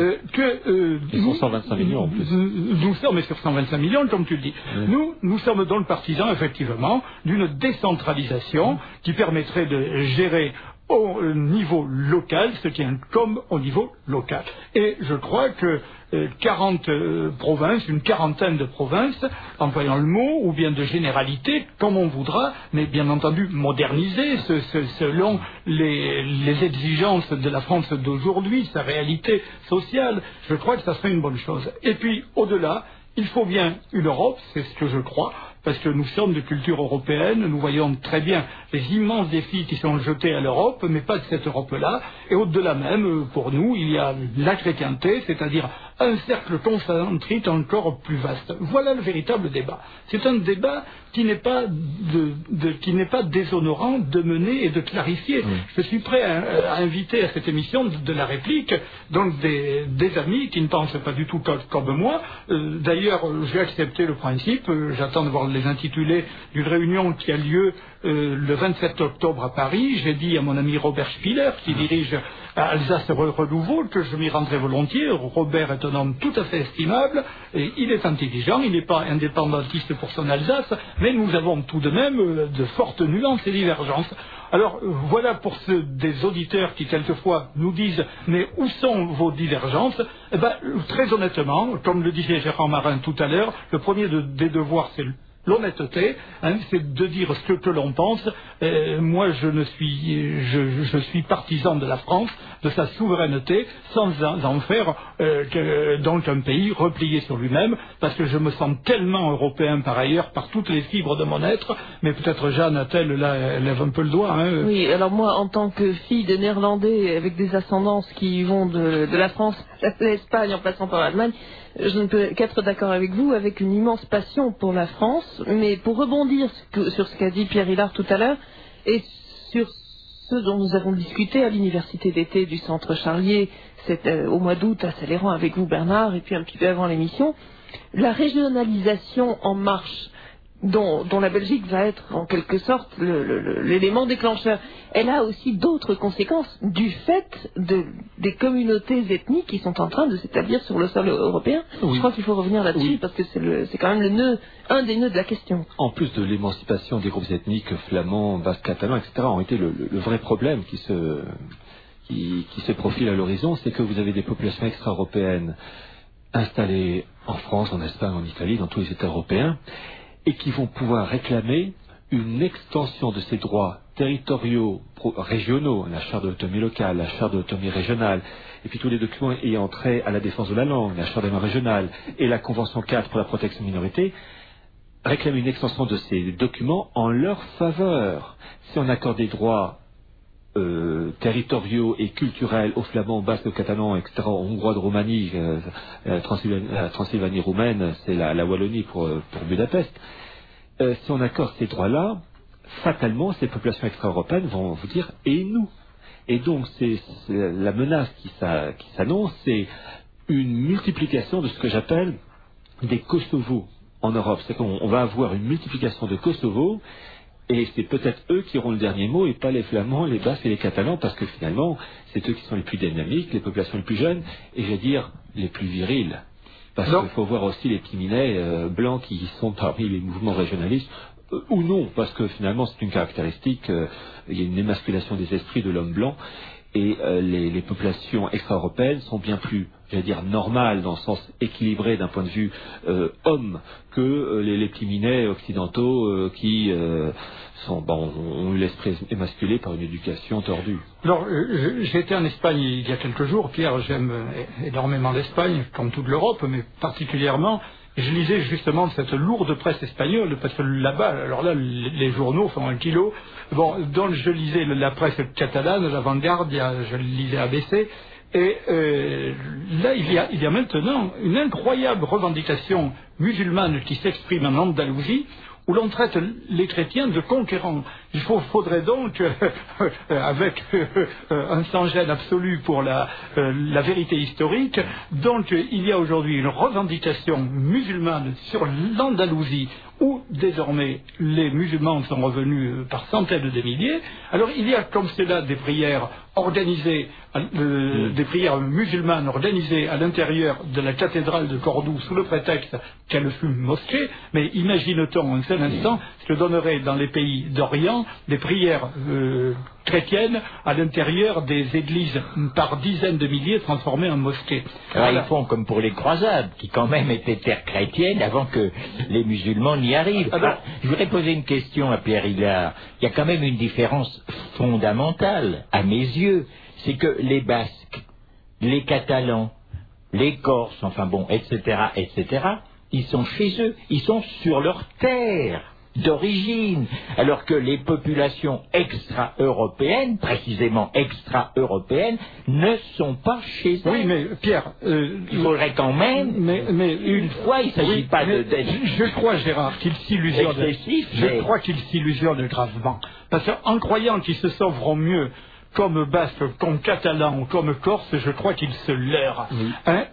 ils sont 125 millions en plus. Nous sommes sur 125 millions, comme tu le dis. Nous sommes donc partisans, effectivement, d'une décentralisation qui permettrait de gérer au niveau local, ce qui incombe au niveau local. Et je crois que 40 provinces, une quarantaine de provinces, employant le mot, ou bien de généralité, comme on voudra, mais bien entendu modernisées selon les exigences de la France d'aujourd'hui, sa réalité sociale, je crois que ça serait une bonne chose. Et puis, au-delà, il faut bien une Europe, c'est ce que je crois, parce que nous sommes de culture européenne, nous voyons très bien les immenses défis qui sont jetés à l'Europe, mais pas de cette Europe-là. Et au-delà même, pour nous, il y a la chrétienté, c'est-à-dire un cercle concentrique encore plus vaste. Voilà le véritable débat. C'est un débat qui n'est pas déshonorant de mener et de clarifier. Je suis prêt à inviter à cette émission de la réplique donc des amis qui ne pensent pas du tout comme moi. D'ailleurs, j'ai accepté le principe. J'attends de voir les intitulés d'une réunion qui a lieu le 27 octobre à Paris. J'ai dit à mon ami Robert Spiller, qui dirige Alsace Renouveau, que je m'y rendrai volontiers. Robert est un homme tout à fait estimable, et il est intelligent, il n'est pas indépendantiste pour son Alsace, mais nous avons tout de même de fortes nuances et divergences. Alors voilà pour ceux des auditeurs qui quelquefois nous disent « mais où sont vos divergences ?» Eh bien, très honnêtement, comme le disait Gérard Marin tout à l'heure, le premier des devoirs, c'est l'honnêteté, c'est de dire ce que l'on pense. Moi, je suis partisan de la France, de sa souveraineté, sans en faire donc un pays replié sur lui-même, parce que je me sens tellement européen par ailleurs, par toutes les fibres de mon être, mais peut-être Jeanne a-t-elle, là, elle lève un peu le doigt. Oui, alors moi, en tant que fille de Néerlandais, avec des ascendances qui vont de la France à l'Espagne en passant par l'Allemagne, je ne peux qu'être d'accord avec vous, avec une immense passion pour la France, mais pour rebondir sur ce qu'a dit Pierre Hillard tout à l'heure, et sur ce dont nous avons discuté à l'université d'été du Centre Charlier, au mois d'août à Saléran avec vous Bernard, et puis un petit peu avant l'émission, la régionalisation en marche, dont la Belgique va être en quelque sorte l'élément déclencheur, elle a aussi d'autres conséquences du fait des communautés ethniques qui sont en train de s'établir sur le sol européen. Oui. Je crois qu'il faut revenir là-dessus parce que c'est quand même un des nœuds de la question. En plus de l'émancipation des groupes ethniques flamands, basques, catalans, etc., ont été le vrai problème qui se profile à l'horizon, c'est que vous avez des populations extra-européennes installées en France, en Espagne, en Italie, dans tous les États européens, et qui vont pouvoir réclamer une extension de ces droits territoriaux, régionaux, la charte de l'autonomie locale, la charte de l'autonomie régionale, et puis tous les documents ayant trait à la défense de la langue, la charte de la langue régionale, et la Convention 4 pour la protection des minorités, réclamer une extension de ces documents en leur faveur. Si on accorde des droits territoriaux et culturels aux Flamands, aux Basques, aux Catalans, etc., aux Hongrois de Roumanie, la Transylvanie roumaine, c'est la Wallonie pour Budapest. Si on accorde ces droits-là, fatalement, ces populations extra-européennes vont vous dire « et nous ?» Et donc, c'est la menace qui s'annonce, c'est une multiplication de ce que j'appelle des Kosovos en Europe. C'est qu'on va avoir une multiplication de Kosovo. Et c'est peut-être eux qui auront le dernier mot et pas les Flamands, les Basques et les Catalans, parce que finalement, c'est eux qui sont les plus dynamiques, les populations les plus jeunes, et je vais dire les plus viriles. Parce qu'il faut voir aussi les petits minets blancs qui sont parmi les mouvements régionalistes, ou non, parce que finalement c'est une caractéristique, il y a une émasculation des esprits de l'homme blanc, et les populations extra-européennes sont bien plus, j'allais dire, normales, dans le sens équilibré d'un point de vue homme, que les petits minets occidentaux qui ont eu l'esprit émasculé par une éducation tordue. Alors, j'ai été en Espagne il y a quelques jours. Pierre, j'aime énormément l'Espagne, comme toute l'Europe, mais particulièrement, je lisais justement cette lourde presse espagnole, parce que là-bas, alors là, les journaux font 1 kilo. Bon, donc je lisais la presse catalane, l'Avant-Garde, je lisais ABC, et là, il y a maintenant une incroyable revendication musulmane qui s'exprime en Andalousie, où l'on traite les chrétiens de conquérants. Il faudrait donc, avec un sans-gêne absolu pour la vérité historique, donc il y a aujourd'hui une revendication musulmane sur l'Andalousie, où désormais les musulmans sont revenus par centaines de milliers. Alors il y a comme cela des prières organisées, des prières musulmanes organisées à l'intérieur de la cathédrale de Cordoue sous le prétexte qu'elle fut mosquée, mais imagine-t-on un seul instant ce que donnerait dans les pays d'Orient des prières chrétiennes à l'intérieur des églises par dizaines de milliers transformées en mosquées. Alors ils font comme pour les croisades, qui quand même étaient terre chrétienne avant que les musulmans n'y arrivent. Alors, je voudrais poser une question à Pierre Hillard. Il y a quand même une différence fondamentale, à mes yeux, c'est que les Basques, les Catalans, les Corses, enfin bon, etc., ils sont chez eux, ils sont sur leur terre. d'origine, alors que les populations extra-européennes, précisément extra-européennes, ne sont pas chez elles. Oui, mais Pierre, il faudrait quand même, une fois, il ne s'agit pas d'être... Je crois, Gérard, qu'il s'illusionne. Je crois qu'il s'illusionne gravement. Parce qu'en croyant qu'ils se sauveront mieux comme basque, comme catalan ou comme corse, je crois qu'il se leurre. Oui.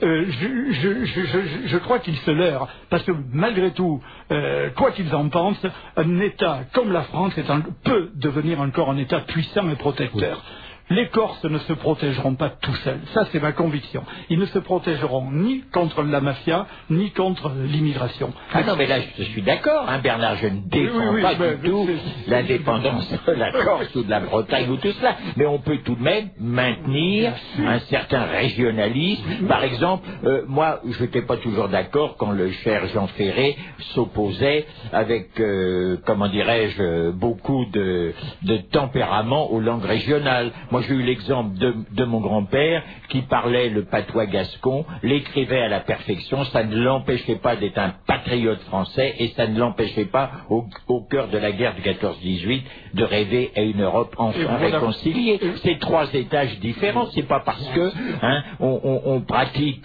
Je crois qu'il se leurre. Parce que malgré tout, quoi qu'ils en pensent, un État comme la France peut devenir encore un État puissant et protecteur. Oui. Les Corses ne se protégeront pas tout seuls. Ça, c'est ma conviction. Ils ne se protégeront ni contre la mafia, ni contre l'immigration. Ah non, mais là, je suis d'accord, hein, Bernard, je ne défends pas du tout l'indépendance de la Corse ou de la Bretagne ou tout cela. Mais on peut tout de même maintenir un certain régionalisme. Par exemple, moi, je n'étais pas toujours d'accord quand le cher Jean Ferré s'opposait avec, comment dirais-je, beaucoup de tempérament aux langues régionales. Moi, j'ai eu l'exemple de mon grand-père qui parlait le patois gascon, l'écrivait à la perfection, ça ne l'empêchait pas d'être un patriote français et ça ne l'empêchait pas, au cœur de la guerre du 14-18, de rêver à une Europe enfin réconciliée. C'est trois étages différents, c'est pas parce que on pratique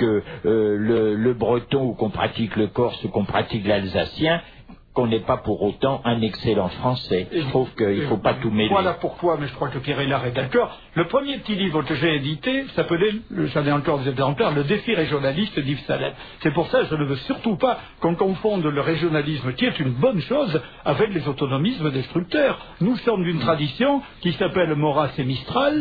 le breton ou qu'on pratique le corse ou qu'on pratique l'alsacien qu'on n'est pas pour autant un excellent français. Je trouve qu'il ne faut pas tout mêler. Voilà pourquoi, mais je crois que Pierre Hélard est d'accord. Le premier petit livre que j'ai édité s'appelait, j'en ai encore des exemplaires, Le défi régionaliste d'Yves Salem. C'est pour ça que je ne veux surtout pas qu'on confonde le régionalisme, qui est une bonne chose, avec les autonomismes destructeurs. Nous sommes d'une tradition qui s'appelle Maurras et Mistral,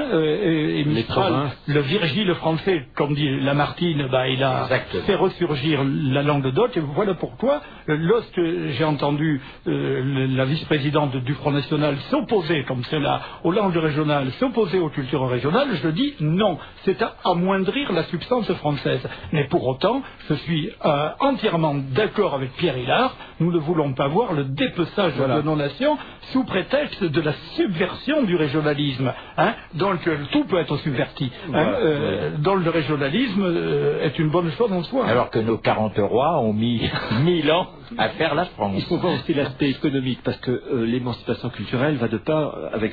et Mistral, le Virgile français, comme dit Lamartine, il a fait ressurgir la langue d'oc, et voilà pourquoi, lorsque j'ai entendu la vice-présidente du Front National s'opposer comme cela aux langues régionales, s'opposer aux cultures régionales, je dis non, c'est à amoindrir la substance française. Mais pour autant, je suis entièrement d'accord avec Pierre Hélard, nous ne voulons pas voir le dépeçage de nos nations sous prétexte de la subversion du régionalisme. Donc tout peut être subverti. Donc le régionalisme est une bonne chose en soi. Alors que nos 40 rois ont mis 1000 ans à faire la France. Il faut voir aussi l'aspect économique, parce que l'émancipation culturelle va de part avec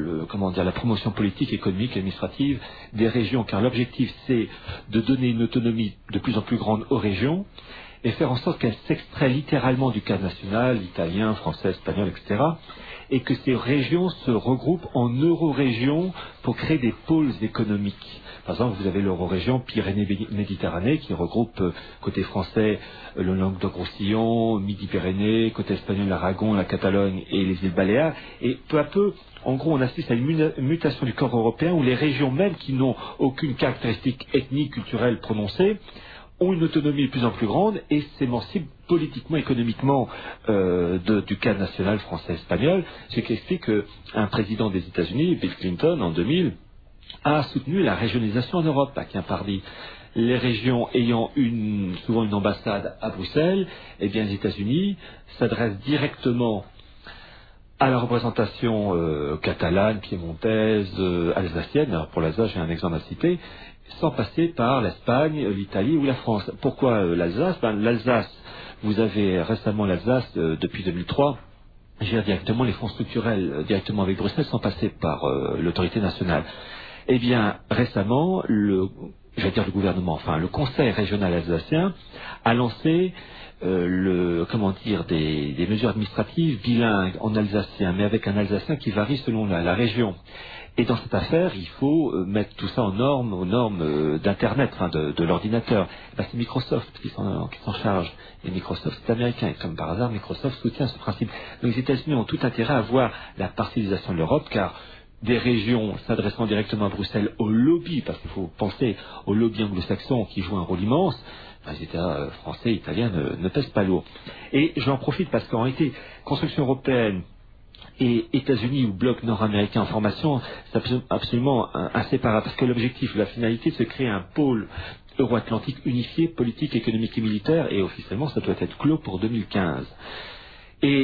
la promotion politique, économique, administrative des régions, car l'objectif c'est de donner une autonomie de plus en plus grande aux régions et faire en sorte qu'elles s'extraient littéralement du cadre national, italien, français, espagnol, etc., et que ces régions se regroupent en euro-régions pour créer des pôles économiques. Par exemple, vous avez l'euro-région Pyrénées-Méditerranée qui regroupe côté français le Languedoc-Roussillon, Midi-Pyrénées, côté espagnol l'Aragon, la Catalogne et les îles Baléares. Et peu à peu, en gros, on assiste à une mutation du corps européen où les régions même qui n'ont aucune caractéristique ethnique, culturelle prononcée, ont une autonomie de plus en plus grande et s'émancipent politiquement, économiquement du cadre national français-espagnol, ce qui explique qu'un président des États-Unis, Bill Clinton, en 2000, a soutenu la régionalisation en Europe, à Quimpardy. Les régions ayant souvent une ambassade à Bruxelles, eh bien les États-Unis s'adressent directement à la représentation catalane, piémontaise, alsacienne. Alors pour l'Alsace, j'ai un exemple à citer, sans passer par l'Espagne, l'Italie ou la France. Pourquoi l'Alsace ? L'Alsace, vous avez récemment l'Alsace, depuis 2003, gère directement les fonds structurels, directement avec Bruxelles, sans passer par l'autorité nationale. Eh bien, récemment, le Conseil régional alsacien a lancé des mesures administratives bilingues en alsacien, mais avec un alsacien qui varie selon la région. Et dans cette affaire, il faut mettre tout ça aux normes d'Internet, de l'ordinateur. C'est Microsoft qui s'en charge. Et Microsoft, c'est américain. Et comme par hasard, Microsoft soutient ce principe. Donc les États-Unis ont tout intérêt à voir la partialisation de l'Europe, car des régions s'adressant directement à Bruxelles au lobby, parce qu'il faut penser au lobby anglo-saxon qui joue un rôle immense, les États français, italiens ne pèsent pas lourd. Et j'en profite parce qu'en réalité, construction européenne et États-Unis ou bloc nord-américain en formation, c'est absolument inséparable, parce que l'objectif, la finalité, c'est de créer un pôle euro-atlantique unifié, politique, économique et militaire, et officiellement, ça doit être clos pour 2015. Et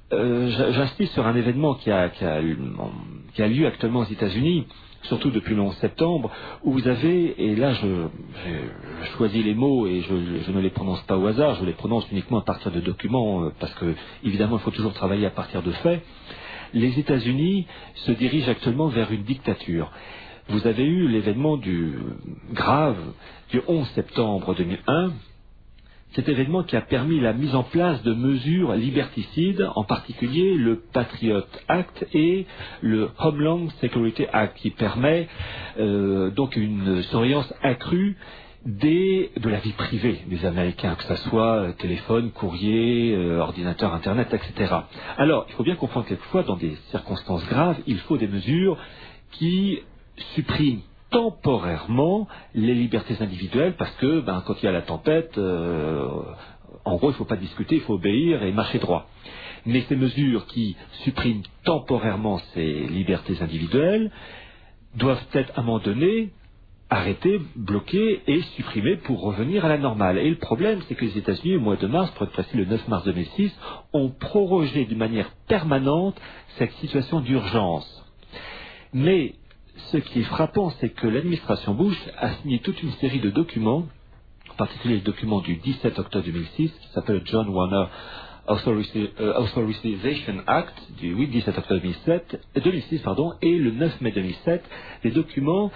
j'insiste sur un événement qui a lieu actuellement aux États-Unis, surtout depuis le 11 septembre, où vous avez, et là je choisis les mots et je ne les prononce pas au hasard, je les prononce uniquement à partir de documents, parce que évidemment il faut toujours travailler à partir de faits. Les États-Unis se dirigent actuellement vers une dictature. Vous avez eu l'événement grave du 11 septembre 2001, cet événement qui a permis la mise en place de mesures liberticides, en particulier le Patriot Act et le Homeland Security Act, qui permet donc une surveillance accrue de la vie privée des Américains, que ce soit téléphone, courrier, ordinateur, Internet, etc. Alors, il faut bien comprendre que quelquefois, dans des circonstances graves, il faut des mesures qui suppriment temporairement les libertés individuelles, parce que quand il y a la tempête, en gros il ne faut pas discuter, il faut obéir et marcher droit. Mais ces mesures qui suppriment temporairement ces libertés individuelles doivent être à un moment donné arrêtées, bloquées et supprimées pour revenir à la normale. Et le problème, c'est que les États-Unis, au mois de mars, pour être précis le 9 mars 2006, ont prorogé d'une manière permanente cette situation d'urgence. Mais ce qui est frappant, c'est que l'administration Bush a signé toute une série de documents, en particulier le document du 17 octobre 2006, qui s'appelle John Warner Authorization Act, du 17 octobre 2006, et le 9 mai 2007, des documents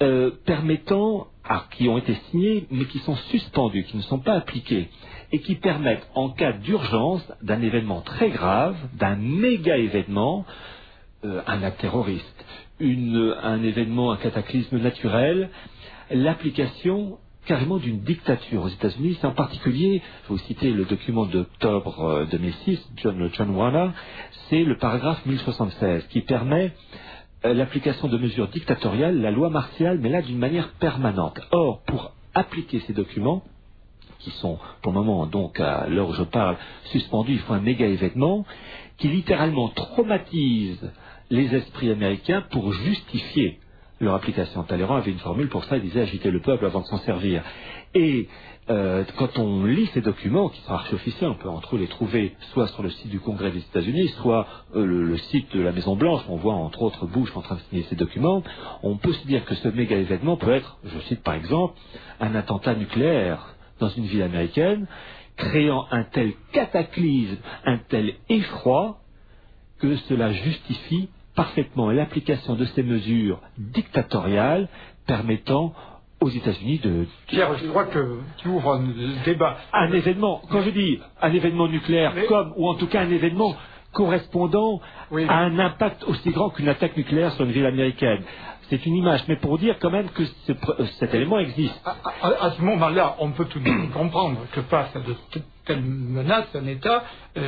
qui ont été signés, mais qui sont suspendus, qui ne sont pas appliqués, et qui permettent, en cas d'urgence, d'un événement très grave, d'un méga événement, un acte terroriste, un événement, un cataclysme naturel, l'application carrément d'une dictature aux États-Unis. C'est en particulier, je vais vous citer le document d'octobre 2006, John Warner, c'est le paragraphe 1076 qui permet l'application de mesures dictatoriales, la loi martiale, mais là d'une manière permanente. Or, pour appliquer ces documents, qui sont pour le moment, donc à l'heure où je parle, suspendus, il faut un méga événement qui littéralement traumatise les esprits américains pour justifier leur application. Talleyrand avait une formule pour ça, il disait agiter le peuple avant de s'en servir. Et quand on lit ces documents, qui sont archi-officiels, on peut entre eux les trouver soit sur le site du Congrès des États-Unis, soit le site de la Maison-Blanche, on voit entre autres Bush en train de signer ces documents, on peut se dire que ce méga événement peut être, je cite par exemple, un attentat nucléaire dans une ville américaine, créant un tel cataclysme, un tel effroi, que cela justifie parfaitement l'application de ces mesures dictatoriales permettant aux États-Unis de... Pierre, je crois que tu ouvres un débat. Un événement, quand je dis un événement nucléaire, ou en tout cas un événement correspondant à un impact aussi grand qu'une attaque nucléaire sur une ville américaine. C'est une image, mais pour dire quand même que cet élément existe. À ce moment-là, on peut tout de même comprendre que face à de telles menaces, un État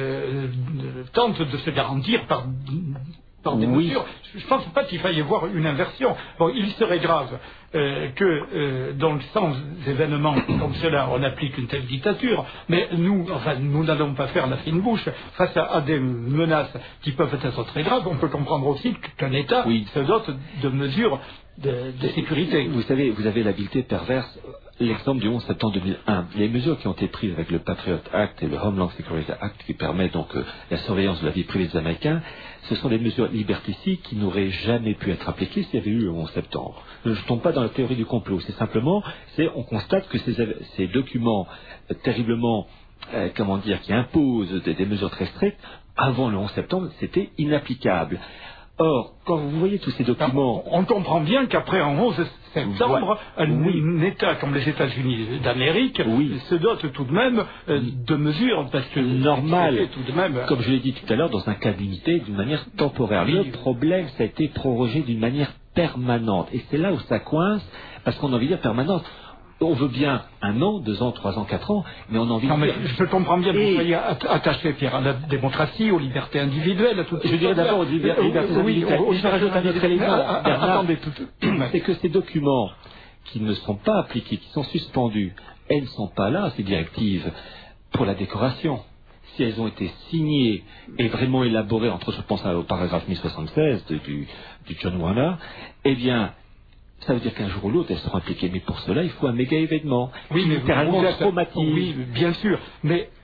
tente de se garantir par des mesures. Je ne pense pas qu'il faille y voir une inversion. Bon, il serait grave que, donc, sans événements comme cela, on applique une telle dictature, mais nous n'allons pas faire la fine bouche. Face à des menaces qui peuvent être très graves, on peut comprendre aussi qu'un État se dote de mesures de sécurité. Vous savez, vous avez l'habileté perverse. L'exemple du 11 septembre 2001, les mesures qui ont été prises avec le Patriot Act et le Homeland Security Act qui permet donc la surveillance de la vie privée des Américains, ce sont des mesures liberticides qui n'auraient jamais pu être appliquées s'il y avait eu le 11 septembre. Je ne tombe pas dans la théorie du complot, on constate que ces documents terriblement, qui imposent des mesures très strictes, avant le 11 septembre, c'était inapplicable. Or, quand vous voyez tous ces documents... On comprend bien qu'après un 11 septembre, un État comme les États-Unis d'Amérique se dote tout de même de mesures, parce que normal, tout de même, comme je l'ai dit tout à l'heure, dans un cas limité, d'une manière temporaire. Le problème, ça a été prorogé d'une manière permanente. Et c'est là où ça coince, parce qu'on a envie de dire permanente. On veut bien 1 an, 2 ans, 3 ans, 4 ans, mais on a envie de... mais je comprends bien que vous soyez attaché, Pierre, à la démocratie, aux libertés individuelles, à tout... Je dirais d'abord aux libertés individuelles. Je rajoute un autre élément, Bernard, c'est que ces documents qui ne sont pas appliqués, qui sont suspendus, elles ne sont pas là, ces directives, pour la décoration. Si elles ont été signées et vraiment élaborées, entre autres, je pense au paragraphe 1076 du John Warner, eh bien... ça veut dire qu'un jour ou l'autre, elles seront appliquées. Mais pour cela, il faut un méga événement. Oui, mais littéralement traumatique. Oui, bien sûr. Mais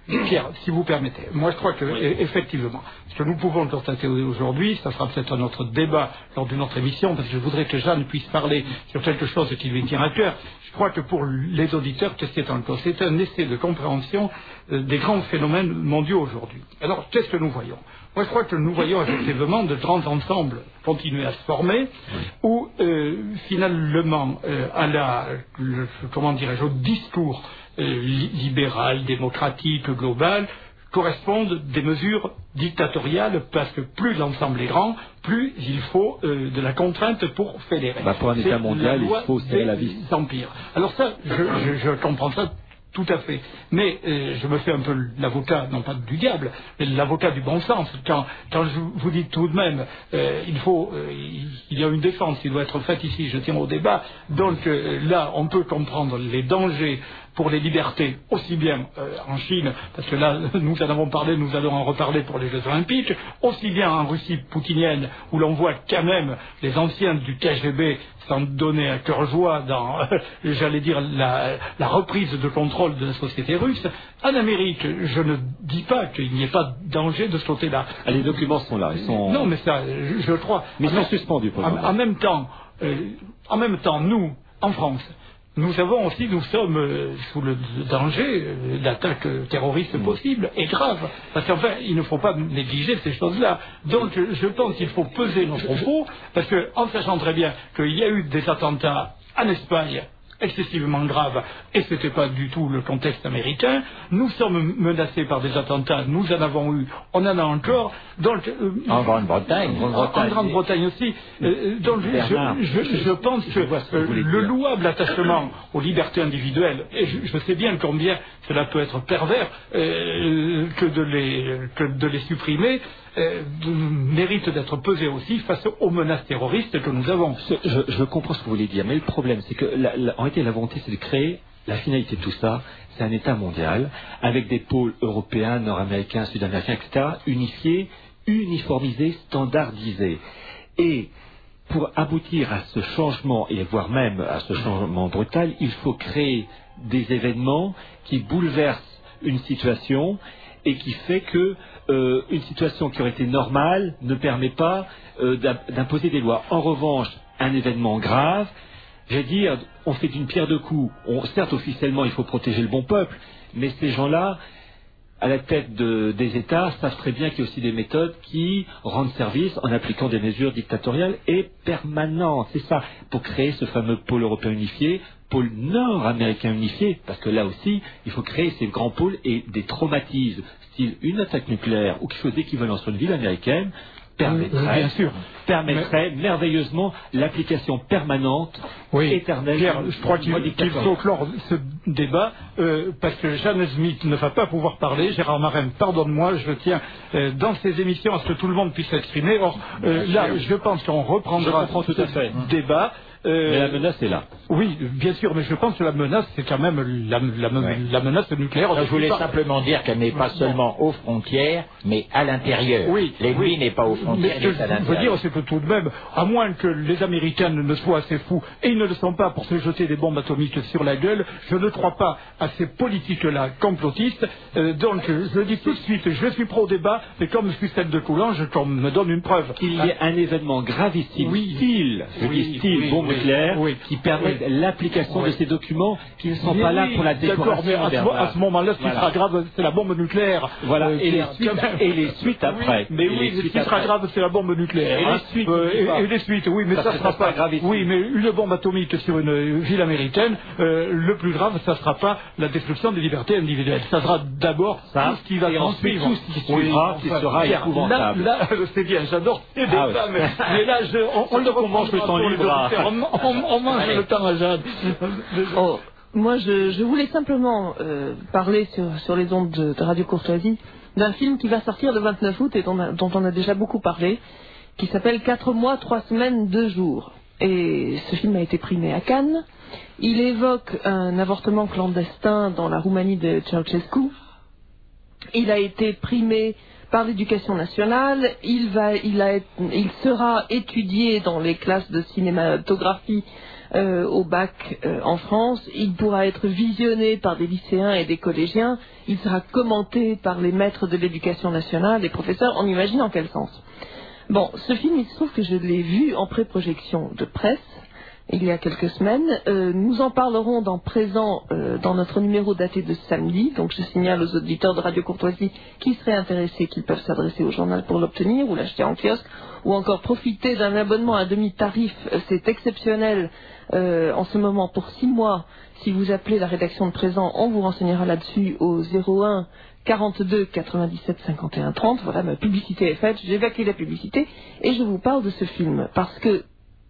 Pierre, si vous permettez, moi je crois que effectivement, ce que nous pouvons constater aujourd'hui, ça sera peut-être un autre débat lors d'une autre émission, parce que je voudrais que Jeanne puisse parler sur quelque chose qui lui tient à cœur. Je crois que pour les auditeurs, c'est un essai de compréhension des grands phénomènes mondiaux aujourd'hui. Alors, qu'est-ce que nous voyons? Moi, je crois que nous voyons effectivement de grands ensembles continuer à se former, où finalement, au discours libéral, démocratique, global, correspondent des mesures dictatoriales, parce que plus l'ensemble est grand, plus il faut de la contrainte pour fédérer. Pour un État mondial, il faut serrer la vis. Alors ça, je comprends ça tout à fait. Mais je me fais un peu l'avocat, non pas du diable, mais l'avocat du bon sens. Quand je vous dis tout de même, il y a une défense qui doit être faite ici, je tiens au débat. Donc là, on peut comprendre les dangers pour les libertés, aussi bien en Chine, parce que là, nous en avons parlé, nous allons en reparler pour les Jeux Olympiques, aussi bien en Russie poutinienne, où l'on voit quand même les anciens du KGB s'en donner à cœur joie dans, j'allais dire, la reprise de contrôle de la société russe. En Amérique, je ne dis pas qu'il n'y ait pas de danger de ce côté-là. Les documents sont là, ils sont... Non, mais ça, je crois... Mais ils sont suspendus pour le moment. En même temps, nous, en France, nous sommes sous le danger d'attaques terroristes possibles et graves. Parce qu'enfin, il ne faut pas négliger ces choses-là. Donc, je pense qu'il faut peser nos propos, parce qu'en sachant très bien qu'il y a eu des attentats en Espagne excessivement grave, et ce n'était pas du tout le contexte américain. Nous sommes menacés par des attentats, nous en avons eu, on en a encore. Donc, en Grande-Bretagne. En Grande-Bretagne aussi. Donc je pense que le louable attachement aux libertés individuelles, et je sais bien combien cela peut être pervers que de les supprimer, mérite d'être pesé aussi face aux menaces terroristes que nous avons. Je comprends ce que vous voulez dire, mais le problème, c'est que en réalité, la volonté, c'est de créer, la finalité de tout ça, c'est un État mondial, avec des pôles européens, nord-américains, sud-américains, etc., unifiés, uniformisés, standardisés. Et pour aboutir à ce changement, et voire même à ce changement brutal, il faut créer des événements qui bouleversent une situation et qui fait que une situation qui aurait été normale ne permet pas d'imposer des lois. En revanche, un événement grave, je vais dire, on fait d'une pierre deux coups. Certes, officiellement, il faut protéger le bon peuple, mais ces gens-là, à la tête des États, savent très bien qu'il y a aussi des méthodes qui rendent service en appliquant des mesures dictatoriales et permanentes. C'est ça, pour créer ce fameux pôle européen unifié, pôle nord-américain unifié, parce que là aussi, il faut créer ces grands pôles et des traumatismes, style une attaque nucléaire ou quelque chose d'équivalent sur une ville américaine, permettrait merveilleusement l'application permanente, éternelle. Pierre, je crois qu'il faut clore ce débat, parce que Jeanne Smith ne va pas pouvoir parler. Gérard Marin, pardonne-moi, je tiens dans ces émissions à ce que tout le monde puisse s'exprimer. Or, là, je pense qu'on reprendra ce débat. Mais la menace est là. Oui, bien sûr, mais je pense que la menace, c'est quand même la menace nucléaire. Je voulais simplement dire qu'elle n'est pas seulement aux frontières, mais à l'intérieur. L'ennemi n'est pas aux frontières, il est à l'intérieur. Ce que je veux dire, c'est que tout de même, à moins que les Américains ne soient assez fous, et ils ne le sont pas pour se jeter des bombes atomiques sur la gueule, je ne crois pas à ces politiques-là complotistes. Donc, je dis tout de suite, je suis pro-débat, et comme je suis celle de Coulanges, qu'on me donne une preuve. Il y a un événement gravissime, style bombe nucléaire, qui permet l'application de ces documents qui ne sont pas là pour la décoration. Mais à ce moment-là, ce qui sera grave, c'est la bombe nucléaire. Voilà, et les suites après. Mais oui, ce qui sera grave, c'est la bombe nucléaire. Et les suites, oui, mais ça sera pas grave. Oui, mais une bombe atomique sur une ville américaine, le plus grave, ça sera pas la destruction des libertés individuelles. Ça sera d'abord tout ce qui va en suivre. Tout ce qui suivra, qui sera épouvantable. Là, c'est bien, j'adore ces débats, mais là, on le remange le temps libre. On mange le temps à Jeanne. Moi, je voulais simplement parler sur les ondes de Radio Courtoisie d'un film qui va sortir le 29 août et dont on a déjà beaucoup parlé, qui s'appelle 4 mois, 3 semaines, 2 jours. Et ce film a été primé à Cannes. Il évoque un avortement clandestin dans la Roumanie de Ceausescu. Il a été primé par l'Éducation nationale. Il sera étudié dans les classes de cinématographie au bac en France. Il pourra être visionné par des lycéens et des collégiens. Il sera commenté par les maîtres de l'éducation nationale, les professeurs. On imagine en quel sens. Bon, ce film, il se trouve que je l'ai vu en pré-projection de presse il y a quelques semaines. Nous en parlerons dans notre numéro daté de samedi. Donc je signale aux auditeurs de Radio Courtoisie qui seraient intéressés qu'ils peuvent s'adresser au journal pour l'obtenir ou l'acheter en kiosque ou encore profiter d'un abonnement à demi-tarif. C'est exceptionnel en ce moment pour 6 mois. Si vous appelez la rédaction de Présent, on vous renseignera là-dessus au 01 42 97 51 30. Voilà, ma publicité est faite. J'évacue la publicité et je vous parle de ce film parce que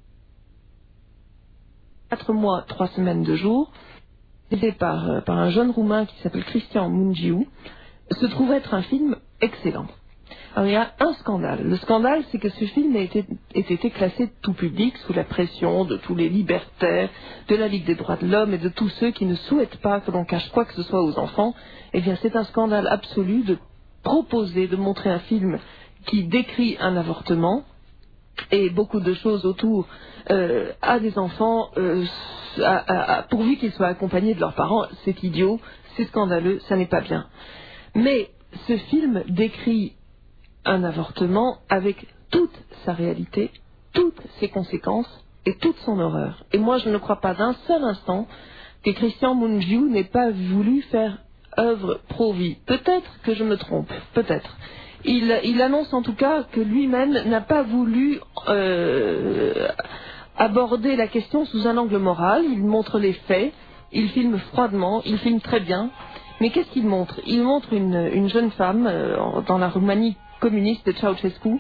4 mois, 3 semaines, 2 jours, aidé par un jeune Roumain qui s'appelle Cristian Mungiu, se trouve être un film excellent. Alors il y a un scandale. Le scandale, c'est que ce film a été classé tout public sous la pression de tous les libertaires, de la Ligue des droits de l'homme et de tous ceux qui ne souhaitent pas que l'on cache quoi que ce soit aux enfants. Eh bien, c'est un scandale absolu de proposer, de montrer un film qui décrit un avortement et beaucoup de choses autour à des enfants pourvu qu'ils soient accompagnés de leurs parents. C'est idiot, c'est scandaleux, ça n'est pas bien. Mais ce film décrit un avortement avec toute sa réalité, toutes ses conséquences et toute son horreur. Et moi, je ne crois pas d'un seul instant que Cristian Mungiu n'ait pas voulu faire œuvre pro-vie. Peut-être que je me trompe, peut-être. Il annonce en tout cas que lui-même n'a pas voulu aborder la question sous un angle moral. Il montre les faits, il filme froidement, il filme très bien. Mais qu'est-ce qu'il montre? Il montre une jeune femme dans la Roumanie communiste de Ceausescu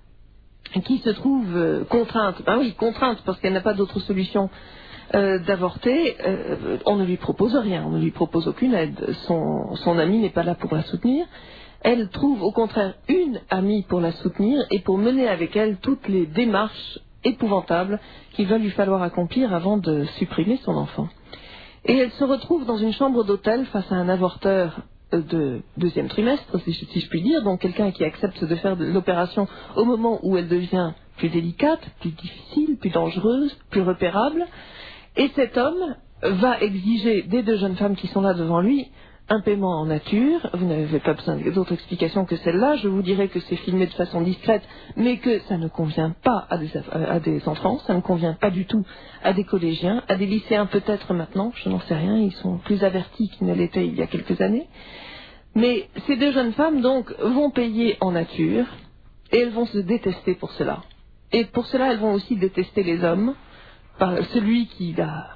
qui se trouve contrainte. Ben oui, contrainte parce qu'elle n'a pas d'autre solution d'avorter. On ne lui propose rien, on ne lui propose aucune aide. Son ami n'est pas là pour la soutenir. Elle trouve au contraire une amie pour la soutenir et pour mener avec elle toutes les démarches épouvantables qu'il va lui falloir accomplir avant de supprimer son enfant. Et elle se retrouve dans une chambre d'hôtel face à un avorteur de 2e trimestre, si je puis dire, donc quelqu'un qui accepte de faire l'opération au moment où elle devient plus délicate, plus difficile, plus dangereuse, plus repérable. Et cet homme va exiger des 2 jeunes femmes qui sont là devant lui un paiement en nature. Vous n'avez pas besoin d'autres explications que celle-là. Je vous dirai que c'est filmé de façon discrète, mais que ça ne convient pas à des enfants, ça ne convient pas du tout à des collégiens, à des lycéens peut-être maintenant, je n'en sais rien, ils sont plus avertis qu'ils ne l'étaient il y a quelques années. Mais ces 2 jeunes femmes, donc, vont payer en nature, et elles vont se détester pour cela. Et pour cela, elles vont aussi détester les hommes, par celui qui a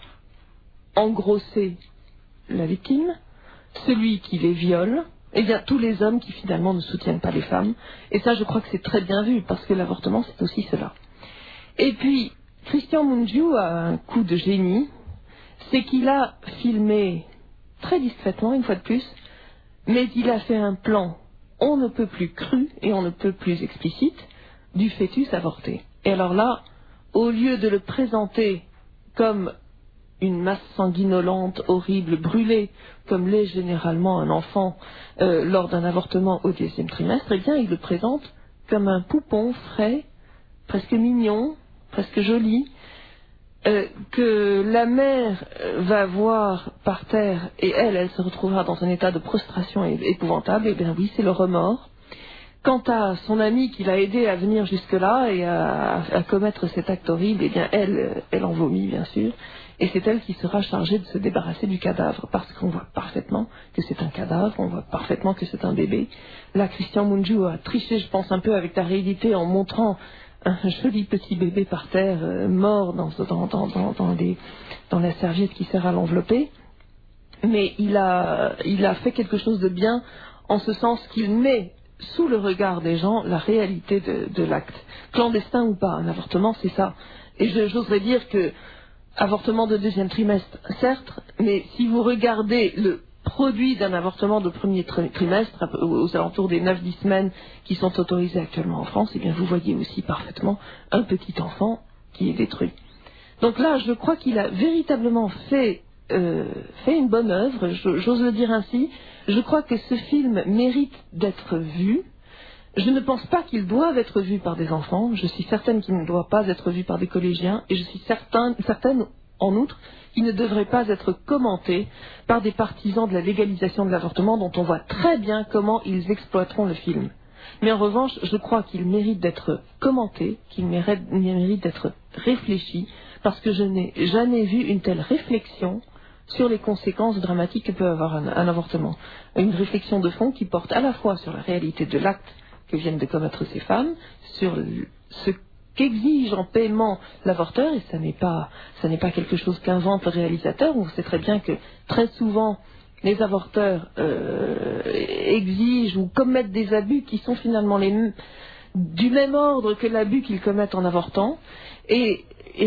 engrossé la victime, celui qui les viole, et bien tous les hommes qui finalement ne soutiennent pas les femmes. Et ça, je crois que c'est très bien vu, parce que l'avortement, c'est aussi cela. Et puis, Cristian Mungiu a un coup de génie, c'est qu'il a filmé très discrètement, une fois de plus, mais il a fait un plan on ne peut plus cru et on ne peut plus explicite du fœtus avorté. Et alors là, au lieu de le présenter comme une masse sanguinolente, horrible, brûlée, comme l'est généralement un enfant lors d'un avortement au 10e trimestre, eh bien, il le présente comme un poupon frais, presque mignon, presque joli, que la mère va voir par terre, et elle se retrouvera dans un état de prostration épouvantable. Eh bien oui, c'est le remords. Quant à son amie qui l'a aidé à venir jusque-là et à commettre cet acte horrible, eh bien elle en vomit, bien sûr. Et c'est elle qui sera chargée de se débarrasser du cadavre, parce qu'on voit parfaitement que c'est un cadavre, on voit parfaitement que c'est un bébé. Là, Cristian Mungiu a triché, je pense, un peu avec la réalité en montrant un joli petit bébé par terre, mort dans la serviette qui sert à l'envelopper. Mais il a fait quelque chose de bien, en ce sens qu'il met sous le regard des gens la réalité de l'acte. Clandestin ou pas, un avortement, c'est ça. Et j'oserais dire que avortement de 2e trimestre, certes, mais si vous regardez le produit d'un avortement de 1er trimestre, aux alentours des 9-10 semaines qui sont autorisées actuellement en France, eh bien vous voyez aussi parfaitement un petit enfant qui est détruit. Donc là, je crois qu'il a véritablement fait une bonne œuvre, j'ose le dire ainsi. Je crois que ce film mérite d'être vu. Je ne pense pas qu'il doive être vu par des enfants. Je suis certaine qu'il ne doit pas être vu par des collégiens. Et je suis certaine en outre, il ne devrait pas être commenté par des partisans de la légalisation de l'avortement dont on voit très bien comment ils exploiteront le film. Mais en revanche, je crois qu'il mérite d'être commenté, qu'il mérite d'être réfléchi, parce que je n'ai jamais vu une telle réflexion sur les conséquences dramatiques que peut avoir un avortement. Une réflexion de fond qui porte à la fois sur la réalité de l'acte que viennent de commettre ces femmes, sur ce qu'exige en paiement l'avorteur, et ça n'est pas quelque chose qu'invente le réalisateur. On sait très bien que très souvent les avorteurs exigent ou commettent des abus qui sont finalement du même ordre que l'abus qu'ils commettent en avortant. Et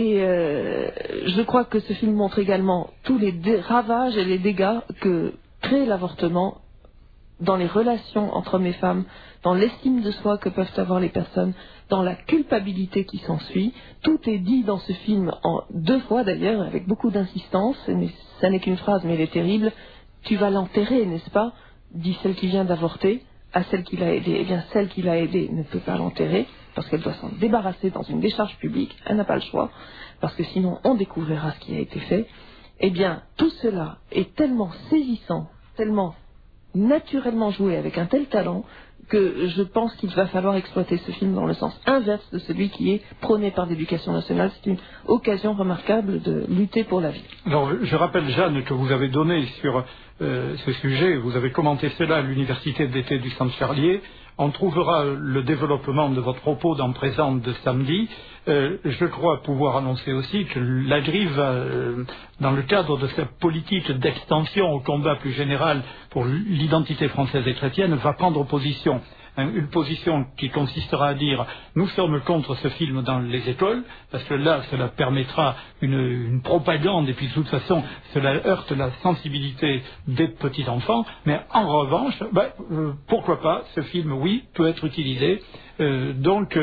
je crois que ce film montre également tous les ravages et les dégâts que crée l'avortement dans les relations entre hommes et femmes, dans l'estime de soi que peuvent avoir les personnes, dans la culpabilité qui s'ensuit. Tout est dit dans ce film en 2 fois d'ailleurs, avec beaucoup d'insistance. Ça n'est qu'une phrase, mais elle est terrible. Tu vas l'enterrer, n'est-ce pas? Dit celle qui vient d'avorter à celle qui l'a aidée. Eh bien, celle qui l'a aidée ne peut pas l'enterrer, parce qu'elle doit s'en débarrasser dans une décharge publique. Elle n'a pas le choix, parce que sinon on découvrira ce qui a été fait. Eh bien, tout cela est tellement saisissant, tellement naturellement joué avec un tel talent, que je pense qu'il va falloir exploiter ce film dans le sens inverse de celui qui est prôné par l'Éducation nationale. C'est une occasion remarquable de lutter pour la vie. Alors, je rappelle, Jeanne, que vous avez donné sur ce sujet, vous avez commenté cela à l'université d'été du Centre Charlier. On trouvera le développement de votre propos dans Présent de samedi. Je crois pouvoir annoncer aussi que l'AGRI va, dans le cadre de sa politique d'extension au combat plus général pour l'identité française et chrétienne, va prendre position. Une position qui consistera à dire nous sommes contre ce film dans les écoles, parce que là cela permettra une propagande, et puis de toute façon cela heurte la sensibilité des petits enfants, mais en revanche pourquoi pas, ce film oui peut être utilisé. Donc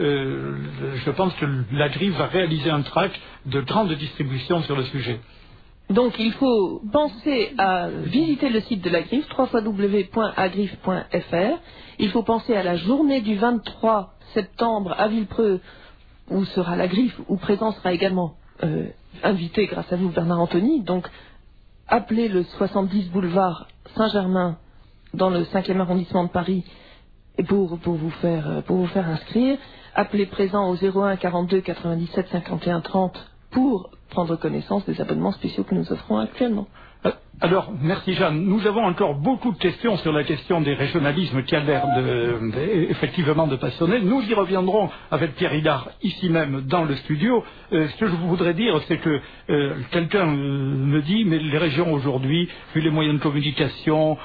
je pense que l'AGRI va réaliser un tract de grande distribution sur le sujet. Donc il faut penser à visiter le site de l'Agrif, www.agrif.fr. Il faut penser à la journée du 23 septembre à Villepreux, où sera l'Agrif, où Présent sera également invité grâce à vous, Bernard Anthony. Donc appelez le 70 boulevard Saint-Germain dans le 5e arrondissement de Paris pour vous faire inscrire. Appelez Présent au 01 42 97 51 30 pour prendre connaissance des abonnements spéciaux que nous offrons actuellement. Alors, merci Jeanne. Nous avons encore beaucoup de questions sur la question des régionalismes qui a l'air effectivement de passionner. Nous y reviendrons avec Pierre Hillard ici même dans le studio. Ce que je voudrais dire, c'est que quelqu'un me dit, mais les régions aujourd'hui, vu les moyens de communication,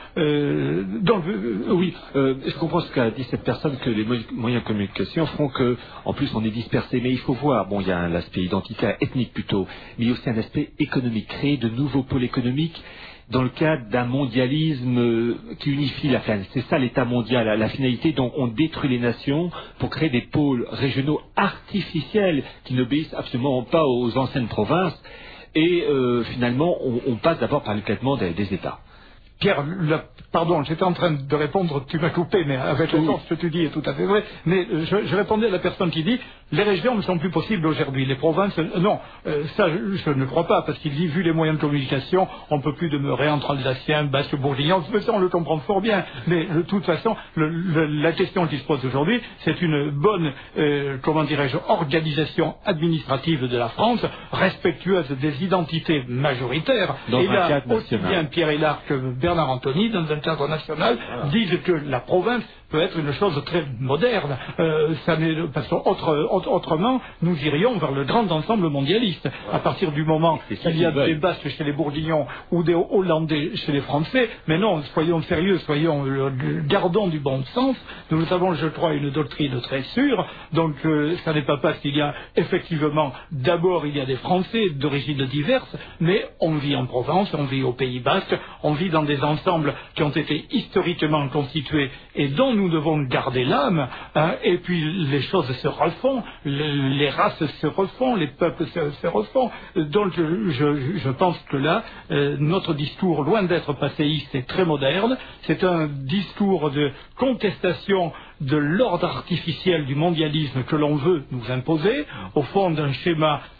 je comprends ce qu'a dit cette personne, que les moyens de communication font que, en plus, on est dispersé. Mais il faut voir, il y a l'aspect identitaire, ethnique plutôt, mais il y a aussi un aspect économique, créer de nouveaux pôles économiques dans le cadre d'un mondialisme qui unifie la planète. C'est ça l'État mondial, la finalité. Donc on détruit les nations pour créer des pôles régionaux artificiels qui n'obéissent absolument pas aux anciennes provinces. Et finalement, on passe d'abord par l'éclatement des États. Pierre, pardon, j'étais en train de répondre, tu m'as coupé, mais avec le sens, ce que tu dis est tout à fait vrai. Mais je répondais à la personne qui dit, les régions ne sont plus possibles aujourd'hui, les provinces, non, ça je ne crois pas, parce qu'il dit, vu les moyens de communication, on ne peut plus demeurer entre Alsaciens, Basques, Bourguignons, ça on le comprend fort bien, mais de toute façon, la question qui se pose aujourd'hui, c'est une bonne, organisation administrative de la France, respectueuse des identités majoritaires. Dans et là, aussi bien Pierre Hillard que Bernard Anthony, dans un cadre national, disent que la province peut être une chose très moderne. Parce qu'autrement, nous irions vers le grand ensemble mondialiste. À partir du moment qu'il y a des Basques chez les Bourguignons ou des Hollandais chez les Français, mais non, soyons sérieux, gardons du bon sens. Nous avons, je crois, une doctrine très sûre. Donc, ça n'est pas parce qu'il y a effectivement, d'abord, il y a des Français d'origines diverses, mais on vit en Provence, on vit au Pays Basque, on vit dans des ensembles qui ont été historiquement constitués et dont nous devons garder l'âme, et puis les choses se refont, les races se refont, les peuples se refont. Donc je pense que là, notre discours, loin d'être passéiste, est très moderne. C'est un discours de contestation de l'ordre artificiel du mondialisme que l'on veut nous imposer, au fond d'un schéma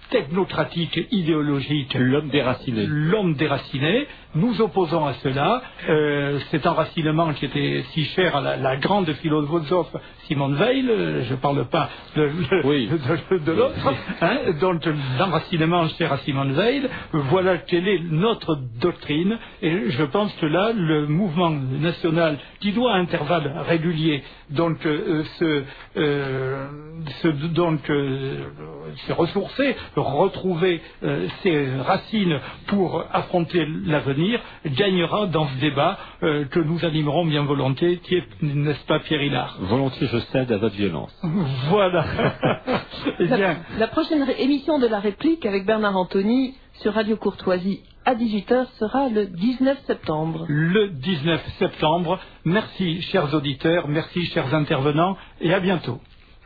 technocratique, idéologique. L'homme déraciné. L'homme déraciné. Nous opposons à cela cet enracinement qui était si cher à la grande philosophe Simone Weil, je ne parle pas de l'autre, donc l'enracinement cher à Simone Weil. Voilà quelle est notre doctrine, et je pense que là, le mouvement national qui doit à intervalles réguliers se ressourcer, retrouver ses racines pour affronter l'avenir, gagnera dans ce débat que nous animerons bien volontiers, qui est, n'est-ce pas, Pierre Hillard? Volontiers, je cède à votre violence. Voilà. La prochaine émission de la réplique avec Bernard Anthony sur Radio Courtoisie à 18h sera le 19 septembre. Le 19 septembre. Merci, chers auditeurs, merci, chers intervenants, et à bientôt.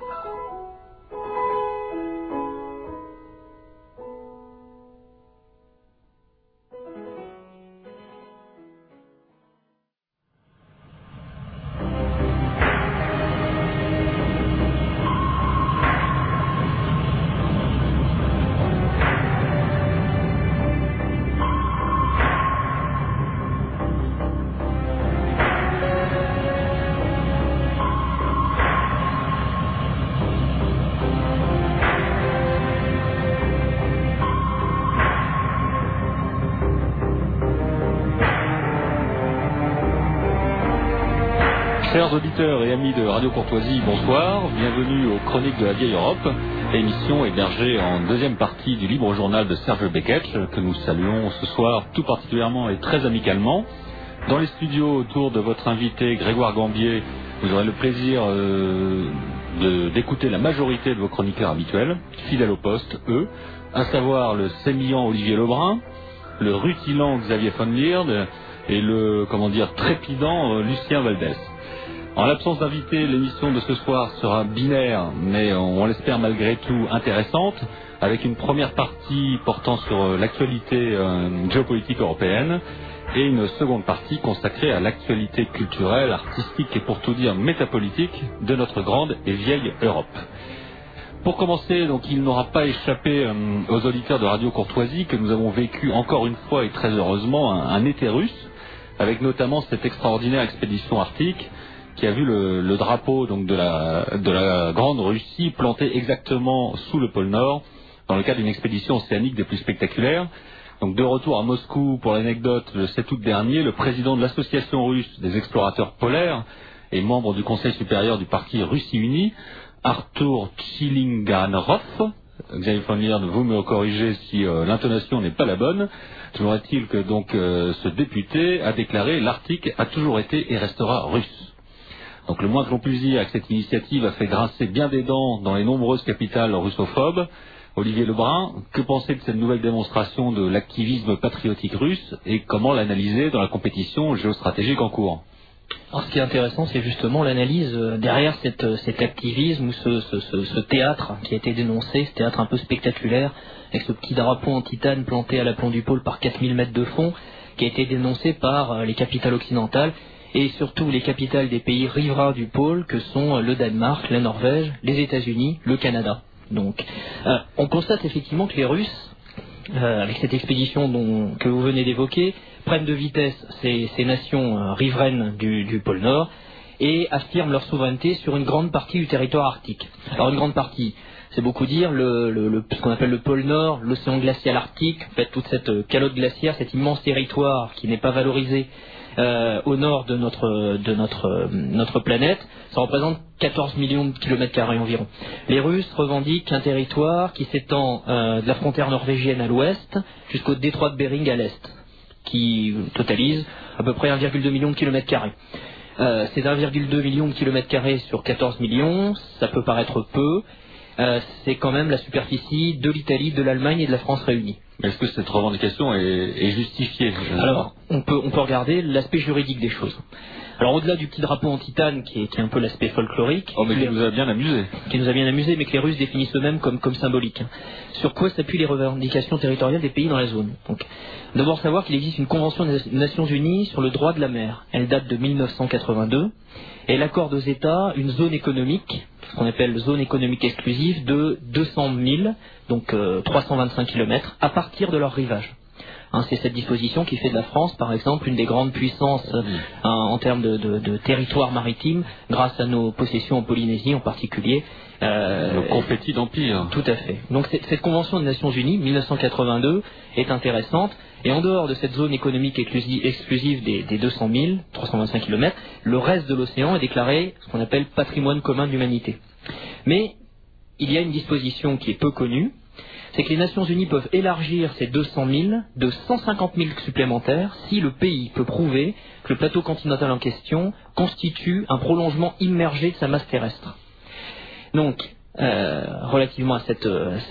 Chers auditeurs et amis de Radio Courtoisie, bonsoir, bienvenue aux Chroniques de la Vieille Europe, émission hébergée en deuxième partie du libre journal de Serge Beketch, que nous saluons ce soir tout particulièrement et très amicalement. Dans les studios, autour de votre invité Grégoire Gambier, vous aurez le plaisir d'écouter la majorité de vos chroniqueurs habituels, fidèles au poste, eux, à savoir le sémillant Olivier Lebrun, le rutilant Xavier von Lierde et le, trépidant Lucien Valdès. En l'absence d'invité, l'émission de ce soir sera binaire, mais on l'espère malgré tout intéressante, avec une première partie portant sur l'actualité géopolitique européenne et une seconde partie consacrée à l'actualité culturelle, artistique et pour tout dire métapolitique de notre grande et vieille Europe. Pour commencer, donc, il n'aura pas échappé aux auditeurs de Radio Courtoisie que nous avons vécu encore une fois et très heureusement un été russe, avec notamment cette extraordinaire expédition arctique qui a vu le drapeau donc de la Grande Russie planté exactement sous le pôle Nord dans le cadre d'une expédition océanique des plus spectaculaires. Donc de retour à Moscou, pour l'anecdote, le 7 août dernier, le président de l'Association russe des explorateurs polaires et membre du Conseil supérieur du parti Russie Unie, Artur Tchilinganov, Xavier von Lierde, vous me corrigez si l'intonation n'est pas la bonne, toujours est-il que donc ce député a déclaré « L'Arctique a toujours été et restera russe ». Donc le moins que l'on puisse dire avec cette initiative a fait grincer bien des dents dans les nombreuses capitales russophobes. Olivier Lebrun, que pensez de cette nouvelle démonstration de l'activisme patriotique russe et comment l'analyser dans la compétition géostratégique en cours? Alors, ce qui est intéressant, c'est justement l'analyse derrière cet activisme ou ce théâtre qui a été dénoncé, ce théâtre un peu spectaculaire, avec ce petit drapeau en titane planté à l'aplomb du pôle par 4000 mètres de fond, qui a été dénoncé par les capitales occidentales et surtout les capitales des pays riverains du pôle que sont le Danemark, la Norvège, les États-Unis, le Canada. Donc, on constate effectivement que les Russes, avec cette expédition que vous venez d'évoquer, prennent de vitesse ces nations riveraines du pôle Nord et affirment leur souveraineté sur une grande partie du territoire arctique. Alors une grande partie, c'est beaucoup dire, ce qu'on appelle le pôle Nord, l'océan glacial arctique, en fait toute cette calotte glaciaire, cet immense territoire qui n'est pas valorisé au nord de notre planète, ça représente 14 millions de kilomètres carrés environ. Les Russes revendiquent un territoire qui s'étend de la frontière norvégienne à l'ouest jusqu'au détroit de Bering à l'est, qui totalise à peu près 1,2 million de kilomètres carrés. C'est 1,2 million de kilomètres carrés sur 14 millions, ça peut paraître peu, c'est quand même la superficie de l'Italie, de l'Allemagne et de la France réunies. Est-ce que cette revendication est justifiée? Alors, on peut regarder l'aspect juridique des choses. Alors, au-delà du petit drapeau en titane, qui est un peu l'aspect folklorique... Oh, mais qui nous a bien amusé. Qui nous a bien amusé, mais que les Russes définissent eux-mêmes comme symbolique. Sur quoi s'appuient les revendications territoriales des pays dans la zone? Donc, d'abord savoir qu'il existe une convention des Nations Unies sur le droit de la mer. Elle date de 1982. Elle accorde aux États une zone économique, ce qu'on appelle zone économique exclusive, de 200 000, donc 325 km, à partir de leur rivage. C'est cette disposition qui fait de la France, par exemple, une des grandes puissances en termes de territoire maritime, grâce à nos possessions en Polynésie en particulier. Le confetti d'empire. Tout à fait. Donc cette convention des Nations Unies, 1982, est intéressante. Et en dehors de cette zone économique exclusive des 200 000, 325 km, le reste de l'océan est déclaré ce qu'on appelle patrimoine commun de l'humanité. Mais il y a une disposition qui est peu connue, c'est que les Nations Unies peuvent élargir ces 200 000 de 150 000 supplémentaires si le pays peut prouver que le plateau continental en question constitue un prolongement immergé de sa masse terrestre. Donc, relativement à cette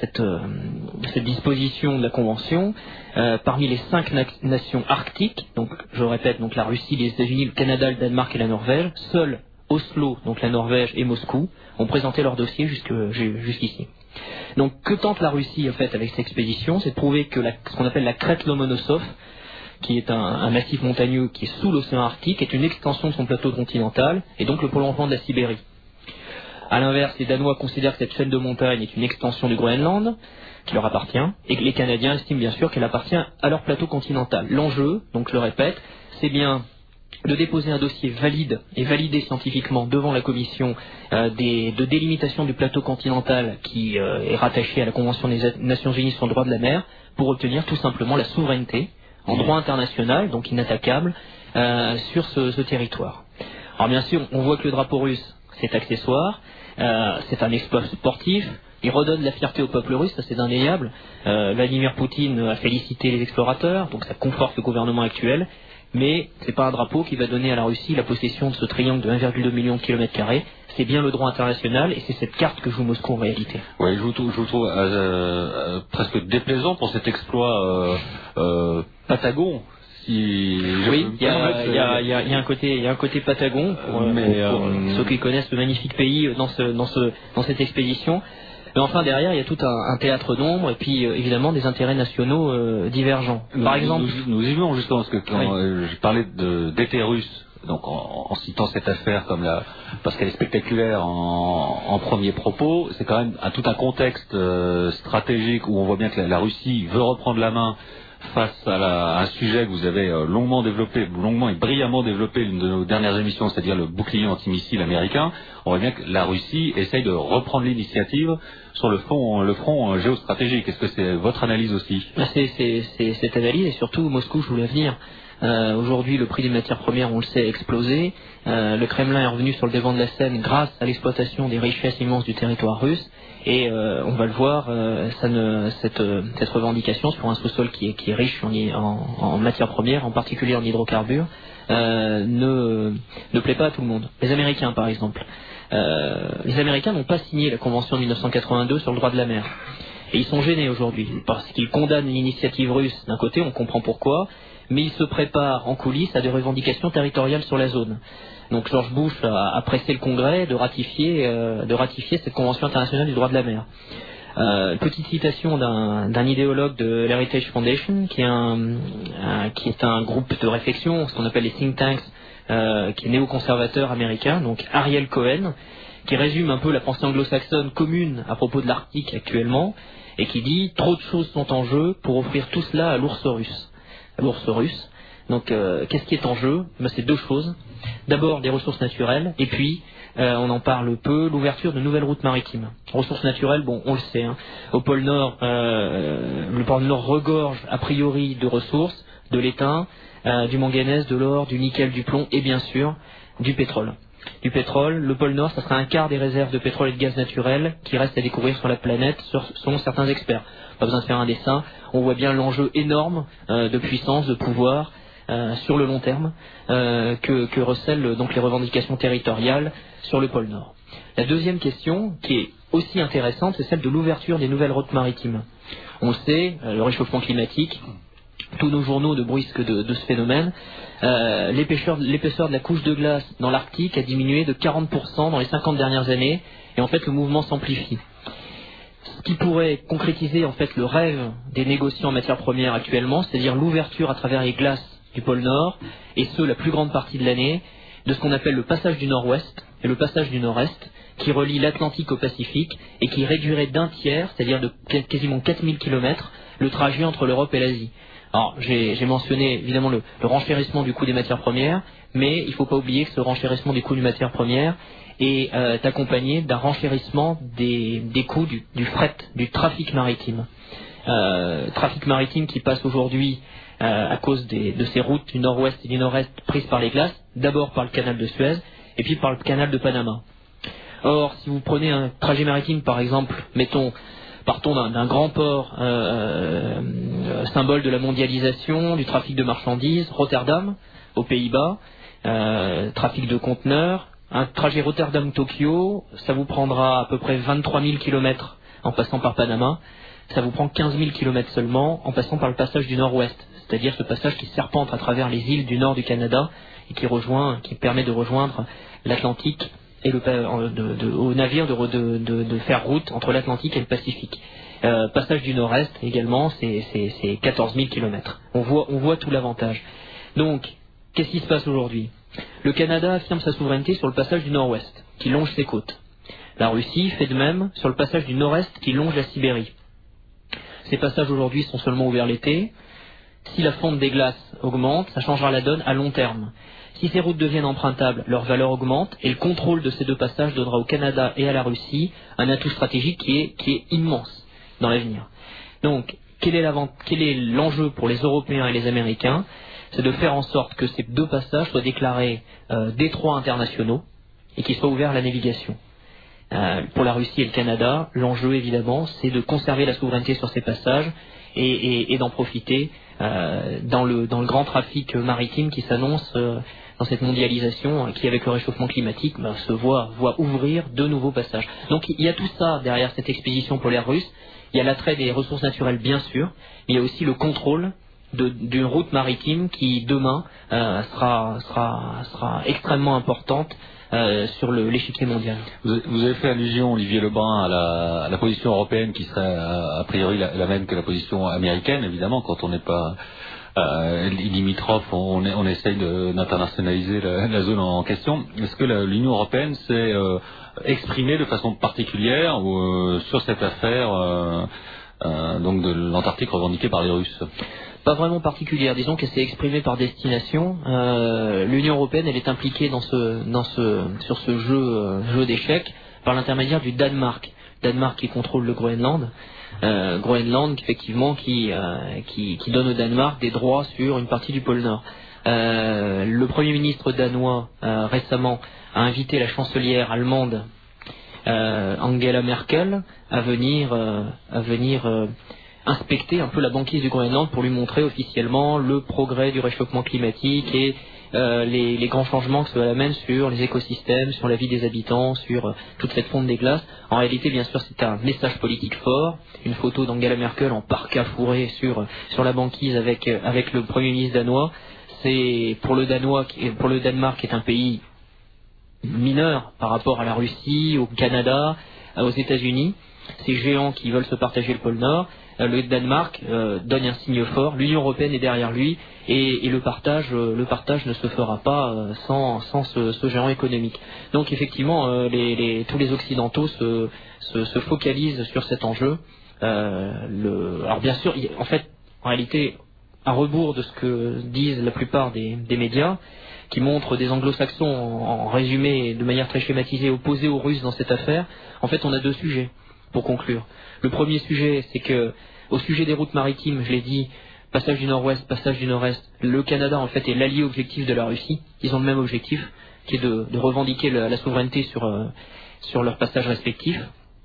disposition de la Convention, parmi les 5 nations arctiques, donc je répète, donc la Russie, les États-Unis, le Canada, le Danemark et la Norvège, seuls Oslo, donc la Norvège, et Moscou ont présenté leur dossier jusqu'ici. Donc que tente la Russie en fait avec cette expédition, c'est de prouver que ce qu'on appelle la crête Lomonosov, qui est un massif montagneux qui est sous l'océan Arctique, est une extension de son plateau continental et donc le prolongement de la Sibérie. A l'inverse, les Danois considèrent que cette chaîne de montagnes est une extension du Groenland, qui leur appartient, et que les Canadiens estiment bien sûr qu'elle appartient à leur plateau continental. L'enjeu, donc je le répète, c'est bien de déposer un dossier valide et validé scientifiquement devant la commission de délimitation du plateau continental qui est rattachée à la Convention des Nations Unies sur le droit de la mer, pour obtenir tout simplement la souveraineté en droit international, donc inattaquable, sur ce territoire. Alors bien sûr, on voit que le drapeau russe, c'est accessoire, c'est un exploit sportif, il redonne la fierté au peuple russe, ça c'est indéniable. Vladimir Poutine a félicité les explorateurs, donc ça conforte le gouvernement actuel. Mais c'est pas un drapeau qui va donner à la Russie la possession de ce triangle de 1,2 million de kilomètres carrés. C'est bien le droit international et c'est cette carte que joue Moscou en réalité. Oui, je vous trouve presque déplaisant pour cet exploit Patagon. Oui, il y a un côté Patagon pour ceux qui connaissent le magnifique pays dans cette expédition. Mais enfin, derrière, il y a tout un théâtre d'ombre et puis évidemment des intérêts nationaux divergents. Par exemple, nous y venons justement parce que quand je parlais d'été russe, donc en citant cette affaire parce qu'elle est spectaculaire en premier propos, c'est quand même tout un contexte stratégique où on voit bien que la Russie veut reprendre la main face à un sujet que vous avez longuement et brillamment développé l'une de nos dernières émissions, c'est-à-dire le bouclier antimissile américain. On voit bien que la Russie essaye de reprendre l'initiative sur le front géostratégique. Est-ce que c'est votre analyse aussi? C'est cette analyse et surtout Moscou joue l'avenir. Aujourd'hui, le prix des matières premières, on le sait, a explosé. Le Kremlin est revenu sur le devant de la scène grâce à l'exploitation des richesses immenses du territoire russe. Et on va le voir, cette revendication sur un sous-sol qui est riche en matières premières, en particulier en hydrocarbures, ne plaît pas à tout le monde. Les Américains, par exemple. Les Américains n'ont pas signé la Convention de 1982 sur le droit de la mer. Et ils sont gênés aujourd'hui, parce qu'ils condamnent l'initiative russe d'un côté, on comprend pourquoi, mais ils se préparent en coulisses à des revendications territoriales sur la zone. Donc George Bush a pressé le Congrès de ratifier cette Convention internationale du droit de la mer. Petite citation d'un idéologue de l'Heritage Foundation, qui est un groupe de réflexion, ce qu'on appelle les think tanks, qui est néoconservateur américain, donc Ariel Cohen, qui résume un peu la pensée anglo-saxonne commune à propos de l'Arctique actuellement, et qui dit « Trop de choses sont en jeu pour offrir tout cela à l'ours russe ». L'ours russe. Donc, qu'est-ce qui est en jeu? C'est deux choses. D'abord, des ressources naturelles, et puis, on en parle peu, l'ouverture de nouvelles routes maritimes. Ressources naturelles, bon, on le sait, au pôle Nord, le pôle Nord regorge a priori de ressources, de l'étain, du manganèse, de l'or, du nickel, du plomb, et bien sûr, du pétrole. Le pôle Nord, ça sera un quart des réserves de pétrole et de gaz naturel qui restent à découvrir sur la planète, selon certains experts. Pas besoin de faire un dessin, on voit bien l'enjeu énorme de puissance, de pouvoir, sur le long terme, que recèlent donc les revendications territoriales sur le pôle Nord. La deuxième question, qui est aussi intéressante, c'est celle de l'ouverture des nouvelles routes maritimes. On le sait, le réchauffement climatique, tous nos journaux ne bruissent que de ce phénomène. L'épaisseur de la couche de glace dans l'Arctique a diminué de 40% dans les 50 dernières années, et en fait le mouvement s'amplifie. Ce qui pourrait concrétiser en fait le rêve des négociants en matières premières actuellement, c'est-à-dire l'ouverture à travers les glaces du pôle Nord, et ce la plus grande partie de l'année, de ce qu'on appelle le passage du Nord-Ouest et le passage du Nord-Est, qui relie l'Atlantique au Pacifique et qui réduirait d'un tiers, c'est-à-dire de quasiment 4000 km, le trajet entre l'Europe et l'Asie. Alors, j'ai mentionné évidemment le renchérissement du coût des matières premières, mais il ne faut pas oublier que ce renchérissement des coûts des matières premières est accompagné d'un renchérissement des coûts du fret, du trafic maritime. Trafic maritime qui passe aujourd'hui à cause de ces routes du nord-ouest et du nord-est prises par les glaces, d'abord par le canal de Suez et puis par le canal de Panama. Or, si vous prenez un trajet maritime, par exemple, partons d'un grand port, symbole de la mondialisation, du trafic de marchandises, Rotterdam, aux Pays-Bas, trafic de conteneurs, un trajet Rotterdam-Tokyo, ça vous prendra à peu près 23 000 km en passant par Panama, ça vous prend 15 000 km seulement en passant par le passage du nord-ouest, c'est-à-dire ce passage qui serpente à travers les îles du nord du Canada et qui permet de rejoindre l'Atlantique et au navire de faire route entre l'Atlantique et le Pacifique. Passage du nord-est également, c'est 14 000 km. On voit tout l'avantage. Donc, qu'est-ce qui se passe aujourd'hui ? Le Canada affirme sa souveraineté sur le passage du nord-ouest, qui longe ses côtes. La Russie fait de même sur le passage du nord-est qui longe la Sibérie. Ces passages aujourd'hui sont seulement ouverts l'été. Si la fonte des glaces augmente, ça changera la donne à long terme. Si ces routes deviennent empruntables, leur valeur augmente et le contrôle de ces deux passages donnera au Canada et à la Russie un atout stratégique qui est immense dans l'avenir. Donc, quel est l'enjeu pour les Européens et les Américains ? C'est de faire en sorte que ces deux passages soient déclarés détroits internationaux et qu'ils soient ouverts à la navigation. Pour la Russie et le Canada, l'enjeu évidemment, c'est de conserver la souveraineté sur ces passages et d'en profiter dans le grand trafic maritime qui s'annonce dans cette mondialisation qui, avec le réchauffement climatique, se voit ouvrir de nouveaux passages. Donc il y a tout ça derrière cette expédition polaire russe. Il y a l'attrait des ressources naturelles, bien sûr, mais il y a aussi le contrôle d'une route maritime qui, demain, sera extrêmement importante sur l'échiquier mondial. Vous avez fait allusion, Olivier Lebrun, à la position européenne qui serait a priori la même que la position américaine. Évidemment, quand on n'est pas limitrophe, on essaye d'internationaliser la zone en question. Est-ce que l'Union européenne s'est exprimée de façon particulière sur cette affaire donc de l'Antarctique revendiquée par les Russes ? Pas vraiment particulière, disons qu'elle s'est exprimée par destination. L'Union européenne, elle est impliquée sur ce jeu d'échecs par l'intermédiaire du Danemark. Danemark qui contrôle le Groenland. Groenland, effectivement, qui donne au Danemark des droits sur une partie du pôle Nord. Le Premier ministre danois, récemment, a invité la chancelière allemande, Angela Merkel, à venir inspecter un peu la banquise du Groenland pour lui montrer officiellement le progrès du réchauffement climatique et les grands changements que cela amène sur les écosystèmes, sur la vie des habitants, sur toute cette fonte des glaces. En réalité, bien sûr, c'est un message politique fort. Une photo d'Angela Merkel en parka fourré sur la banquise avec le Premier ministre danois. C'est pour le Danemark qui est un pays mineur par rapport à la Russie, au Canada, aux États-Unis. Ces géants qui veulent se partager le pôle Nord. Le Danemark donne un signe fort, l'Union européenne est derrière lui et le partage ne se fera pas sans ce géant économique. Donc effectivement, tous les Occidentaux se focalisent sur cet enjeu. Alors bien sûr, en réalité, à rebours de ce que disent la plupart des médias, qui montrent des anglo-saxons en résumé de manière très schématisée opposés aux Russes dans cette affaire, en fait on a deux sujets pour conclure. Le premier sujet, c'est que au sujet des routes maritimes, je l'ai dit, passage du nord-ouest, passage du nord-est, le Canada en fait est l'allié objectif de la Russie. Ils ont le même objectif, qui est de revendiquer la souveraineté sur leurs passages respectifs.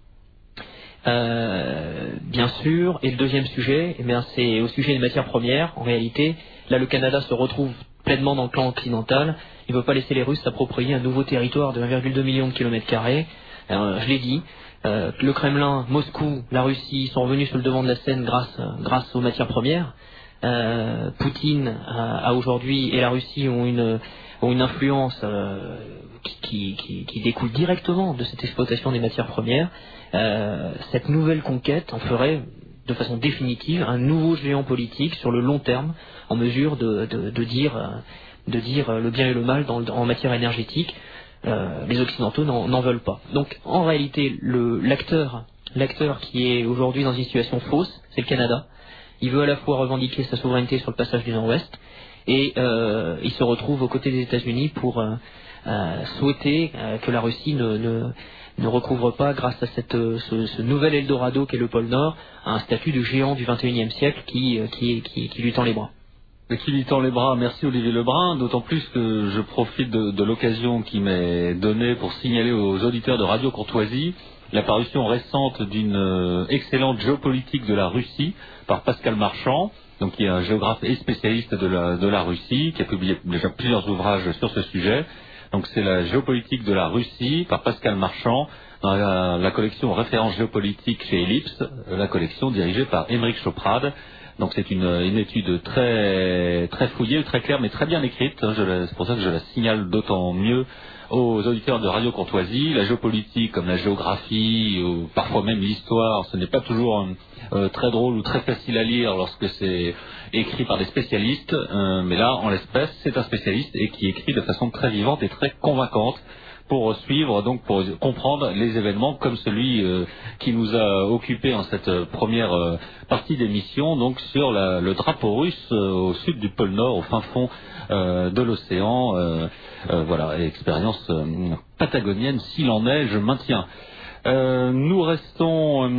Bien sûr. Et le deuxième sujet, c'est au sujet des matières premières. En réalité, là le Canada se retrouve pleinement dans le clan occidental. Il ne veut pas laisser les Russes s'approprier un nouveau territoire de 1,2 million de kilomètres carrés. Je l'ai dit. Le Kremlin, Moscou, la Russie sont revenus sur le devant de la scène grâce aux matières premières. Poutine a aujourd'hui et la Russie ont une influence qui découle directement de cette exploitation des matières premières. Cette nouvelle conquête en ferait de façon définitive un nouveau géant politique sur le long terme, en mesure de dire le bien et le mal en matière énergétique. les Occidentaux n'en veulent pas. Donc en réalité, l'acteur qui est aujourd'hui dans une situation fausse, c'est le Canada. Il veut à la fois revendiquer sa souveraineté sur le passage du Nord-Ouest et il se retrouve aux côtés des États-Unis pour souhaiter que la Russie ne recouvre pas, grâce à ce nouvel Eldorado qu'est le pôle Nord, un statut de géant du XXIe siècle qui lui tend les bras. Et qui lui tend les bras, merci Olivier Lebrun, d'autant plus que je profite de l'occasion qui m'est donnée pour signaler aux auditeurs de Radio Courtoisie la parution récente d'une excellente géopolitique de la Russie par Pascal Marchand, donc qui est un géographe et spécialiste de la Russie, qui a publié déjà plusieurs ouvrages sur ce sujet. Donc c'est la géopolitique de la Russie par Pascal Marchand dans la collection Références géopolitiques chez Ellipse, la collection dirigée par Émeric Choprade. Donc c'est une étude très très fouillée, très claire, mais très bien écrite. C'est pour ça que je la signale d'autant mieux aux auditeurs de Radio Courtoisie. La géopolitique, comme la géographie, ou parfois même l'histoire, ce n'est pas toujours très drôle ou très facile à lire lorsque c'est écrit par des spécialistes. Mais là, en l'espèce, c'est un spécialiste et qui écrit de façon très vivante et très convaincante pour suivre, donc pour comprendre les événements comme celui qui nous a occupé en cette première partie d'émission, donc sur le drapeau russe au sud du pôle Nord, au fin fond de l'océan. Voilà, expérience patagonienne, s'il en est, je maintiens. Nous restons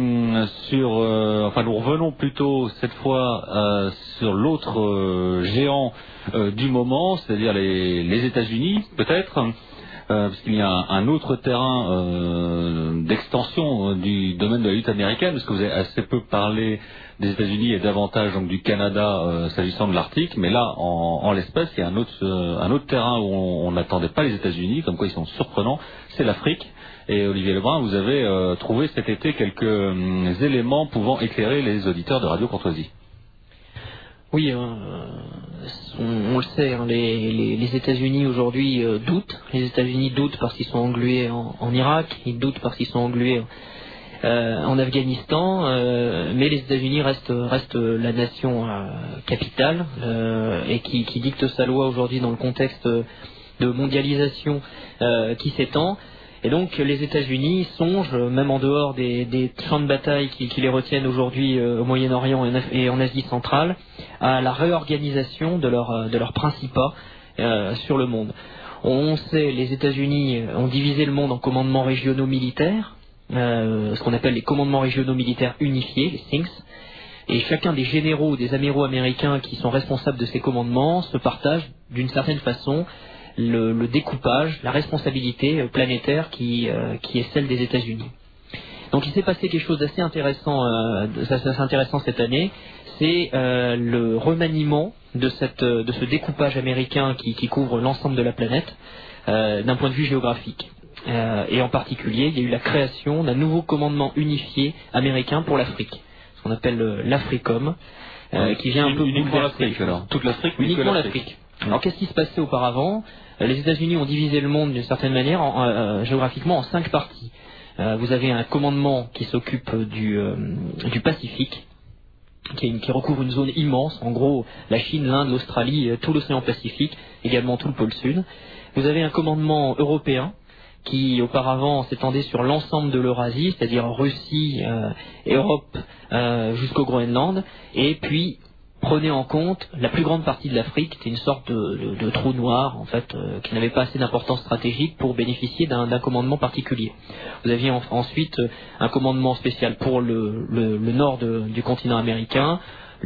nous revenons plutôt cette fois sur l'autre géant du moment, c'est-à-dire les États-Unis, peut-être. Parce qu'il y a un autre terrain d'extension du domaine de la lutte américaine, parce que vous avez assez peu parlé des États-Unis et davantage donc du Canada s'agissant de l'Arctique, mais là, en l'espèce, il y a un autre terrain où on n'attendait pas les États-Unis, comme quoi ils sont surprenants, c'est l'Afrique. Et Olivier Lebrun, vous avez trouvé cet été quelques éléments pouvant éclairer les auditeurs de Radio Courtoisie. Oui, on le sait, les États-Unis aujourd'hui doutent. Les États-Unis doutent parce qu'ils sont englués en Irak, ils doutent parce qu'ils sont englués en Afghanistan, mais les États-Unis restent la nation capitale et qui dicte sa loi aujourd'hui dans le contexte de mondialisation qui s'étend. Et donc les États-Unis songent, même en dehors des champs de bataille qui les retiennent aujourd'hui au Moyen-Orient et en Asie centrale, à la réorganisation de leur principat sur le monde. On sait, les États-Unis ont divisé le monde en commandements régionaux militaires, ce qu'on appelle les commandements régionaux militaires unifiés, les SINCS, et chacun des généraux ou des amiraux américains qui sont responsables de ces commandements se partagent d'une certaine façon le découpage, la responsabilité planétaire qui est celle des États-Unis. Donc il s'est passé quelque chose d'assez intéressant cette année, c'est le remaniement de ce découpage américain qui couvre l'ensemble de la planète d'un point de vue géographique. Et en particulier, il y a eu la création d'un nouveau commandement unifié américain pour l'Afrique, ce qu'on appelle l'Africom, qui vient un peu uniquement l'Afrique alors. Toute l'Afrique, uniquement l'Afrique. Alors qu'est-ce qui se passait auparavant ? Les États-Unis ont divisé le monde d'une certaine manière géographiquement en 5 parties. Vous avez un commandement qui s'occupe du Pacifique, qui recouvre une zone immense, en gros la Chine, l'Inde, l'Australie, tout l'océan Pacifique, également tout le pôle Sud. Vous avez un commandement européen qui auparavant s'étendait sur l'ensemble de l'Eurasie, c'est-à-dire Russie et Europe jusqu'au Groenland, et puis prenait en compte la plus grande partie de l'Afrique, c'était une sorte de trou noir en fait, qui n'avait pas assez d'importance stratégique pour bénéficier d'un commandement particulier. Vous aviez ensuite un commandement spécial pour le nord du continent américain,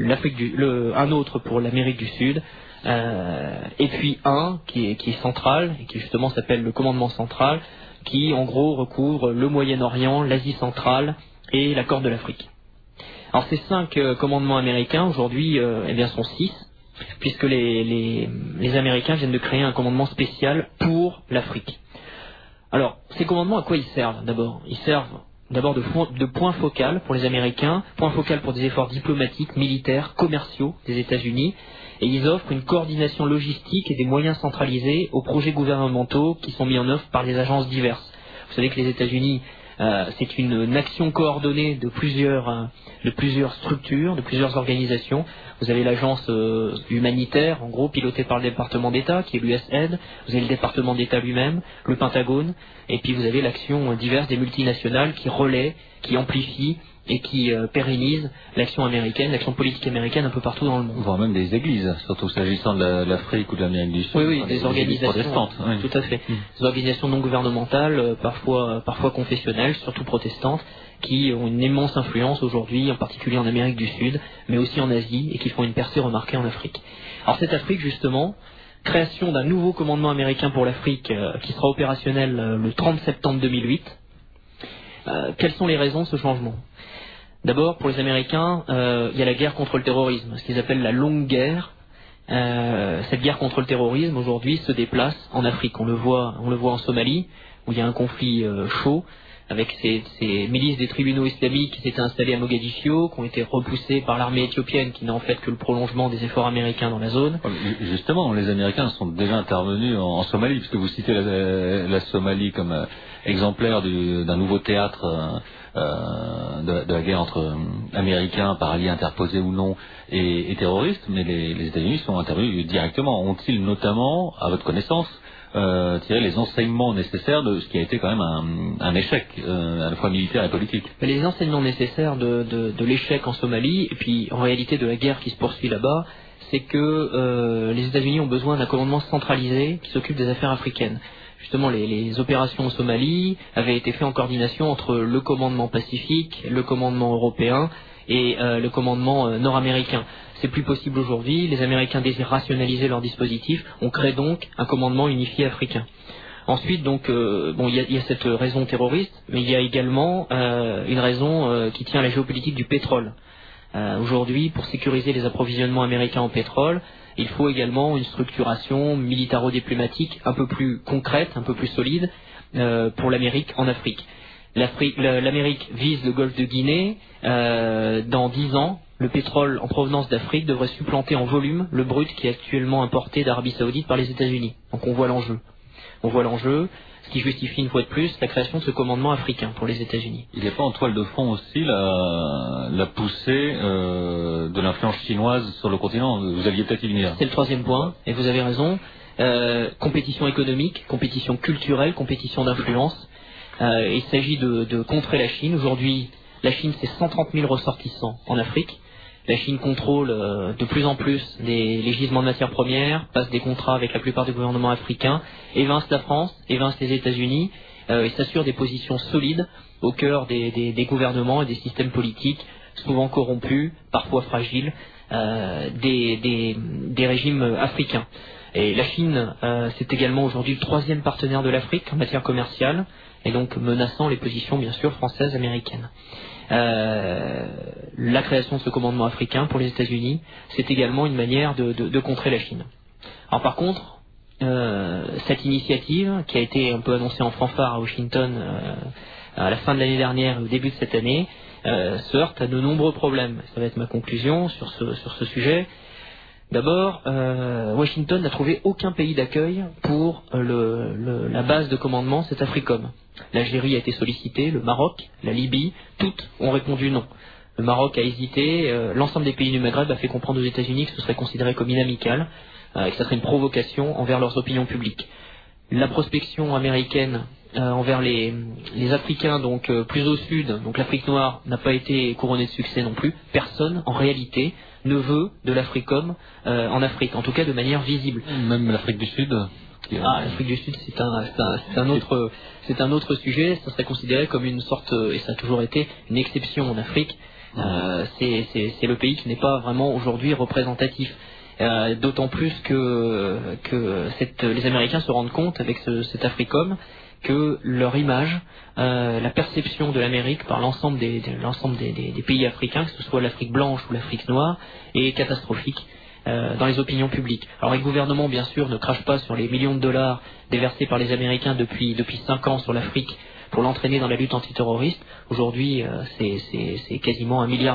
un autre pour l'Amérique du Sud, et puis un qui est central et qui justement s'appelle le commandement central, qui en gros recouvre le Moyen-Orient, l'Asie centrale et la Corne de l'Afrique. Alors ces 5 commandements américains aujourd'hui sont 6, puisque les Américains viennent de créer un commandement spécial pour l'Afrique. Alors ces commandements, à quoi ils servent d'abord ? Ils servent d'abord de point focal pour les Américains, point focal pour des efforts diplomatiques, militaires, commerciaux des États-Unis, et ils offrent une coordination logistique et des moyens centralisés aux projets gouvernementaux qui sont mis en œuvre par des agences diverses. Vous savez que les États-Unis C'est une action coordonnée de plusieurs structures, de plusieurs organisations. Vous avez l'agence humanitaire, en gros, pilotée par le département d'État, qui est l'USAID. Vous avez le département d'État lui-même, le Pentagone. Et puis vous avez l'action diverse des multinationales qui relaient, qui amplifient et qui pérennise l'action américaine, l'action politique américaine un peu partout dans le monde. Voire même des églises, surtout s'agissant de l'Afrique ou de l'Amérique du Sud. Oui, des organisations protestantes. Oui. Tout à fait. Des organisations non gouvernementales, parfois confessionnelles, surtout protestantes, qui ont une immense influence aujourd'hui, en particulier en Amérique du Sud, mais aussi en Asie, et qui font une percée remarquée en Afrique. Alors cette Afrique, justement, création d'un nouveau commandement américain pour l'Afrique qui sera opérationnel le 30 septembre 2008. Quelles sont les raisons de ce changement ? D'abord, pour les Américains, il y a la guerre contre le terrorisme, ce qu'ils appellent la longue guerre. Cette guerre contre le terrorisme, aujourd'hui, se déplace en Afrique. On le voit en Somalie, où il y a un conflit chaud, avec ces milices des tribunaux islamiques qui s'étaient installées à Mogadiscio, qui ont été repoussées par l'armée éthiopienne, qui n'a en fait que le prolongement des efforts américains dans la zone. Justement, les Américains sont déjà intervenus en Somalie, puisque vous citez la Somalie comme exemplaire d'un nouveau théâtre de la guerre entre Américains par alliés interposés ou non et terroristes, mais les États-Unis sont intervenus directement. Ont-ils notamment, à votre connaissance, tiré les enseignements nécessaires de ce qui a été quand même un échec à la fois militaire et politique? Les enseignements nécessaires de l'échec en Somalie, et puis en réalité de la guerre qui se poursuit là-bas, c'est que les États-Unis ont besoin d'un commandement centralisé qui s'occupe des affaires africaines. Justement, les opérations en Somalie avaient été faites en coordination entre le commandement pacifique, le commandement européen et le commandement nord-américain. C'est plus possible aujourd'hui. Les Américains désirent rationaliser leur dispositif. On crée donc un commandement unifié africain. Ensuite, donc, il y a cette raison terroriste, mais il y a également une raison qui tient à la géopolitique du pétrole. Aujourd'hui, pour sécuriser les approvisionnements américains en pétrole, il faut également une structuration militaro-diplomatique un peu plus concrète, un peu plus solide pour l'Amérique en Afrique. L'Amérique vise le golfe de Guinée. Dans 10 ans, le pétrole en provenance d'Afrique devrait supplanter en volume le brut qui est actuellement importé d'Arabie Saoudite par les États-Unis. Donc on voit l'enjeu. Ce qui justifie une fois de plus la création de ce commandement africain pour les États-Unis. Il n'y a pas en toile de fond aussi la poussée de l'influence chinoise sur le continent? Vous aviez peut-être y venir. C'est le troisième point, et vous avez raison. Compétition économique, compétition culturelle, compétition d'influence. Il s'agit de contrer la Chine. Aujourd'hui, la Chine, c'est 130 000 ressortissants en Afrique. La Chine contrôle de plus en plus les gisements de matières premières, passe des contrats avec la plupart des gouvernements africains, évince la France, évince les États-Unis, et s'assure des positions solides au cœur des gouvernements et des systèmes politiques, souvent corrompus, parfois fragiles, des régimes africains. Et la Chine, c'est également aujourd'hui le troisième partenaire de l'Afrique en matière commerciale, et donc menaçant les positions, bien sûr, françaises, américaines. La création de ce commandement africain pour les États-Unis, c'est également une manière de contrer la Chine. Alors par contre, cette initiative, qui a été un peu annoncée en fanfare à Washington à la fin de l'année dernière et au début de cette année, se heurte à de nombreux problèmes. Ça va être ma conclusion sur ce sujet. D'abord, Washington n'a trouvé aucun pays d'accueil pour la base de commandement, c'est AFRICOM. L'Algérie a été sollicitée, le Maroc, la Libye, toutes ont répondu non. Le Maroc a hésité, l'ensemble des pays du Maghreb a fait comprendre aux États-Unis que ce serait considéré comme inamical, et que ce serait une provocation envers leurs opinions publiques. La prospection américaine envers les Africains, donc plus au sud, donc l'Afrique noire, n'a pas été couronnée de succès non plus. Personne, en réalité, ne veut de l'AFRICOM en Afrique, en tout cas de manière visible. Même l'Afrique du Sud. L'Afrique du Sud, c'est un autre sujet. Ça serait considéré comme une sorte, et ça a toujours été, une exception en Afrique. C'est le pays qui n'est pas vraiment aujourd'hui représentatif. D'autant plus que les Américains se rendent compte avec cet AFRICOM que leur image, la perception de l'Amérique par l'ensemble des pays africains, que ce soit l'Afrique blanche ou l'Afrique noire, est catastrophique dans les opinions publiques. Alors les gouvernements, bien sûr, ne crachent pas sur les millions de dollars déversés par les Américains depuis 5 ans sur l'Afrique pour l'entraîner dans la lutte antiterroriste. Aujourd'hui, c'est quasiment $1 milliard.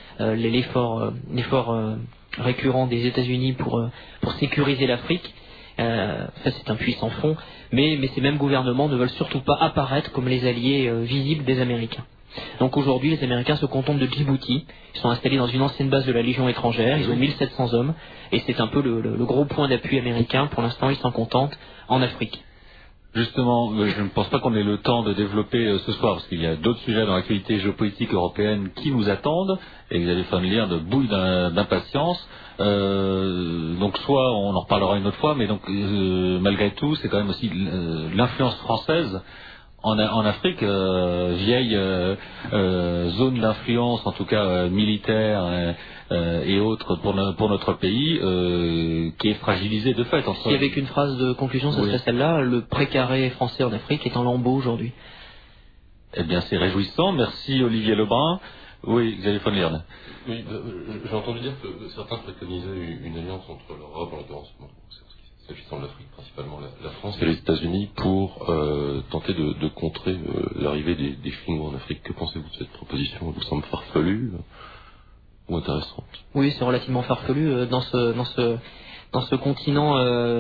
L'effort récurrent des États-Unis pour sécuriser l'Afrique. Ça, c'est un puissant fond. Mais ces mêmes gouvernements ne veulent surtout pas apparaître comme les alliés visibles des Américains. Donc aujourd'hui, les Américains se contentent de Djibouti. Ils sont installés dans une ancienne base de la Légion étrangère. Ils ont 1700 hommes. Et c'est un peu le gros point d'appui américain. Pour l'instant, ils s'en contentent en Afrique. Justement, je ne pense pas qu'on ait le temps de développer ce soir, parce qu'il y a d'autres sujets dans l'actualité géopolitique européenne qui nous attendent, et vous allez familière de bouille d'impatience. Donc soit on en reparlera une autre fois, mais donc malgré tout, c'est quand même aussi l'influence française en Afrique, vieille zone d'influence, en tout cas militaire et autres pour notre pays, qui est fragilisée de fait. Si avec une phrase de conclusion, ce serait celle-là: le précaré français en Afrique est en lambeaux aujourd'hui. Eh bien, c'est réjouissant. Merci Olivier Lebrun. Oui, Xavier von Leerde. Oui, j'ai entendu dire que certains préconisaient une alliance entre l'Europe, en l'occurrence, s'agissant de l'Afrique, principalement la France et les États-Unis, pour tenter de contrer l'arrivée des Chinois en Afrique. Que pensez-vous de cette proposition? Elle vous semble farfelue ou intéressante? Oui, c'est relativement farfelu dans ce continent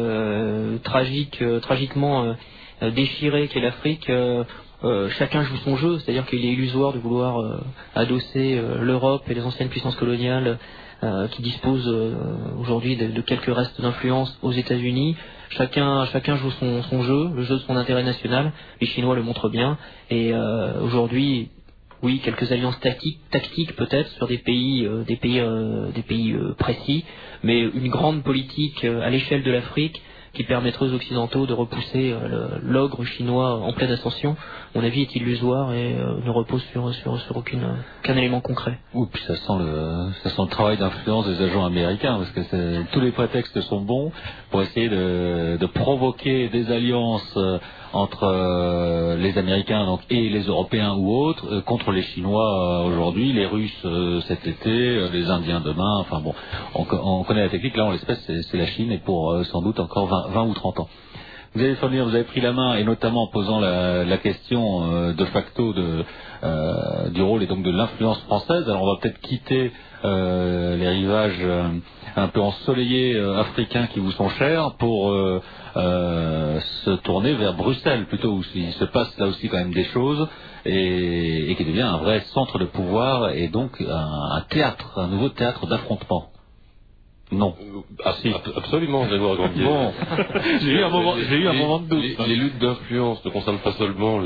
tragiquement déchiré qu'est l'Afrique. Chacun joue son jeu, c'est-à-dire qu'il est illusoire de vouloir adosser l'Europe et les anciennes puissances coloniales qui disposent aujourd'hui de quelques restes d'influence aux États-Unis. Chacun joue son jeu, le jeu de son intérêt national. Les Chinois le montrent bien. Et aujourd'hui, oui, quelques alliances tactiques peut-être sur des pays précis, mais une grande politique à l'échelle de l'Afrique qui permettrait aux Occidentaux de repousser l'ogre chinois en pleine ascension, à mon avis, est illusoire et ne repose sur aucun élément concret. Oui, puis ça sent le travail d'influence des agents américains, parce que tous les prétextes sont bons pour essayer de provoquer des alliances entre les Américains donc, et les Européens ou autres contre les Chinois aujourd'hui, les Russes cet été, les Indiens demain. Enfin bon, on connaît la technique. Là, en l'espèce, c'est la Chine, et pour sans doute encore 20 ou 30 ans. Vous avez pris la main, et notamment en posant la question de facto du rôle et donc de l'influence française. Alors on va peut-être quitter les rivages un peu ensoleillés africains qui vous sont chers pour se tourner vers Bruxelles plutôt, où il se passe là aussi quand même des choses, et qui devient un vrai centre de pouvoir et donc un nouveau théâtre d'affrontement. Non. Absolument, Grégoire Gambier. Bon. J'ai eu un moment de doute. Les luttes d'influence ne concernent pas seulement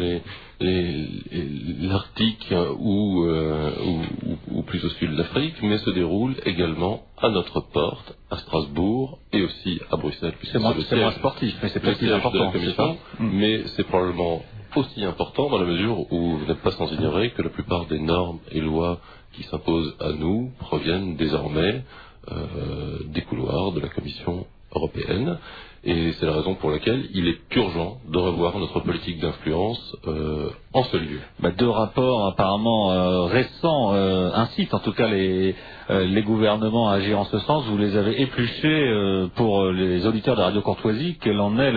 l'Arctique ou plus au sud de l'Afrique, mais se déroulent également à notre porte, à Strasbourg et aussi à Bruxelles. C'est moins sportif, mais c'est peut-être plus important. Mais c'est probablement aussi important dans la mesure où vous n'êtes pas sans ignorer que la plupart des normes et lois qui s'imposent à nous proviennent désormais des couloirs de la Commission européenne, et c'est la raison pour laquelle il est urgent de revoir notre politique d'influence en ce lieu. Deux rapports apparemment récents incitent en tout cas les gouvernements à agir en ce sens. Vous les avez épluchés pour les auditeurs de Radio Courtoisie. Quelle en est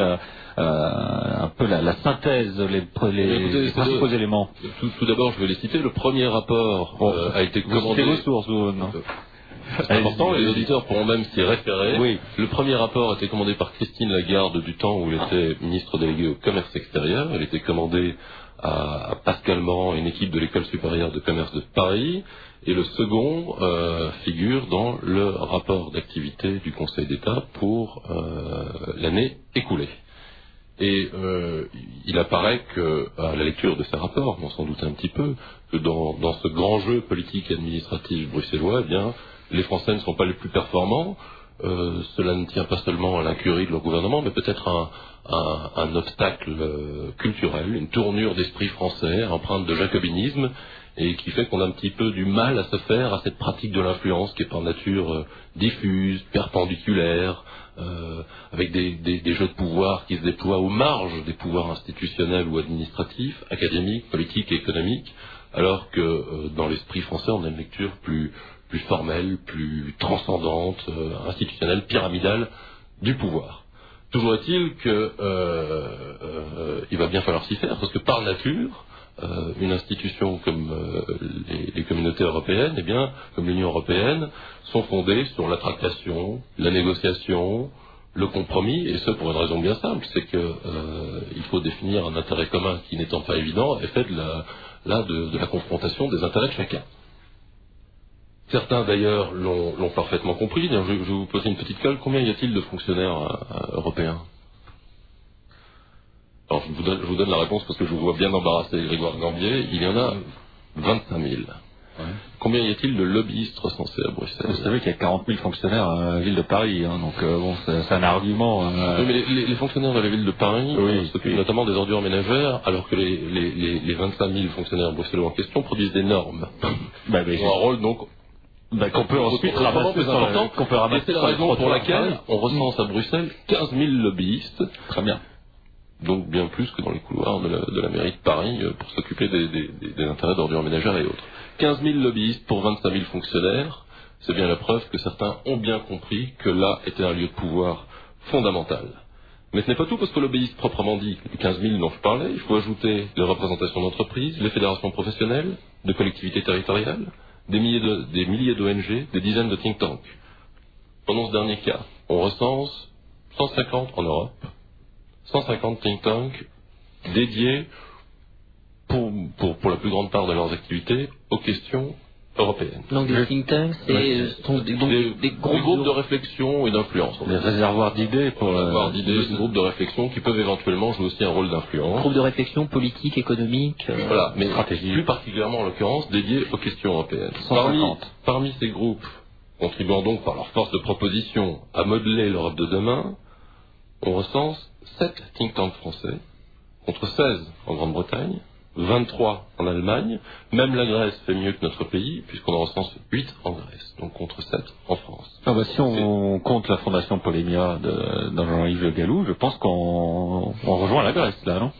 un peu la synthèse, les principaux éléments? Tout d'abord, je vais les citer. Le premier rapport a été commandé... Vos sources, non? C'est important, les auditeurs pourront même s'y référer. Oui. Le premier rapport a été commandé par Christine Lagarde du temps où elle était ministre déléguée au commerce extérieur. Elle était commandée à Pascal Morand et une équipe de l'École supérieure de commerce de Paris. Et le second figure dans le rapport d'activité du Conseil d'État pour l'année écoulée. Et il apparaît que, à la lecture de ces rapports, on s'en doute un petit peu, que dans ce grand jeu politique et administratif bruxellois, eh bien, les Français ne sont pas les plus performants. Cela ne tient pas seulement à l'incurie de leur gouvernement, mais peut-être un obstacle culturel, une tournure d'esprit français, empreinte de jacobinisme, et qui fait qu'on a un petit peu du mal à se faire à cette pratique de l'influence qui est par nature diffuse, perpendiculaire, avec des jeux de pouvoir qui se déploient aux marges des pouvoirs institutionnels ou administratifs, académiques, politiques et économiques, alors que dans l'esprit français, on a une lecture plus formelle, plus transcendante, institutionnelle, pyramidale du pouvoir. Toujours est-il que il va bien falloir s'y faire, parce que par nature, une institution comme les communautés européennes, eh bien, comme l'Union européenne, sont fondées sur la tractation, la négociation, le compromis, et ce pour une raison bien simple, c'est que il faut définir un intérêt commun qui n'étant pas évident, est fait de la confrontation des intérêts de chacun. Certains d'ailleurs l'ont parfaitement compris. Je vais vous poser une petite colle. Combien y a-t-il de fonctionnaires européens? Alors je vous donne la réponse parce que je vous vois bien embarrassé, Grégoire Gambier. Il y en a 25 000. Ouais. Combien y a-t-il de lobbyistes recensés à Bruxelles? Vous savez qu'il y a 40 000 fonctionnaires à la ville de Paris, hein, donc bon, c'est un argument. Oui, mais les fonctionnaires de la ville de Paris s'occupent notamment des ordures ménagères, alors que les 25 000 fonctionnaires bruxellois en question produisent des normes. Ils ont un rôle donc qu'on peut ensuite ramasser et c'est la raison pour laquelle on recense à Bruxelles 15 000 lobbyistes. Très bien. Donc bien plus que dans les couloirs de la mairie de Paris pour s'occuper des intérêts d'ordures ménagères et autres. 15 000 lobbyistes pour 25 000 fonctionnaires, c'est bien la preuve que certains ont bien compris que là était un lieu de pouvoir fondamental. Mais ce n'est pas tout, parce que lobbyistes proprement dit, les 15 000 dont je parlais, il faut ajouter les représentations d'entreprises, les fédérations professionnelles, de collectivités territoriales, des milliers d'ONG, des dizaines de think tanks. Pendant ce dernier cas, on recense 150 en Europe, 150 think tanks dédiés pour la plus grande part de leurs activités aux questions européennes. Donc des think tanks, c'est des groupes de réflexion et d'influence. Des réservoirs d'idées des groupes de réflexion qui peuvent éventuellement jouer aussi un rôle d'influence. Groupes de réflexion politique, économique. Voilà, mais plus particulièrement en l'occurrence dédiés aux questions européennes. Parmi ces groupes, contribuant donc par leur force de proposition à modeler l'Europe de demain, on recense 7 think tanks français, contre 16 en Grande-Bretagne, 23 en Allemagne. Même la Grèce fait mieux que notre pays, puisqu'on en recense 8 en Grèce, donc contre 7 en France. Si on compte la fondation Polémia de Jean-Yves Le Gallou, je pense qu'on rejoint la Grèce, là, non?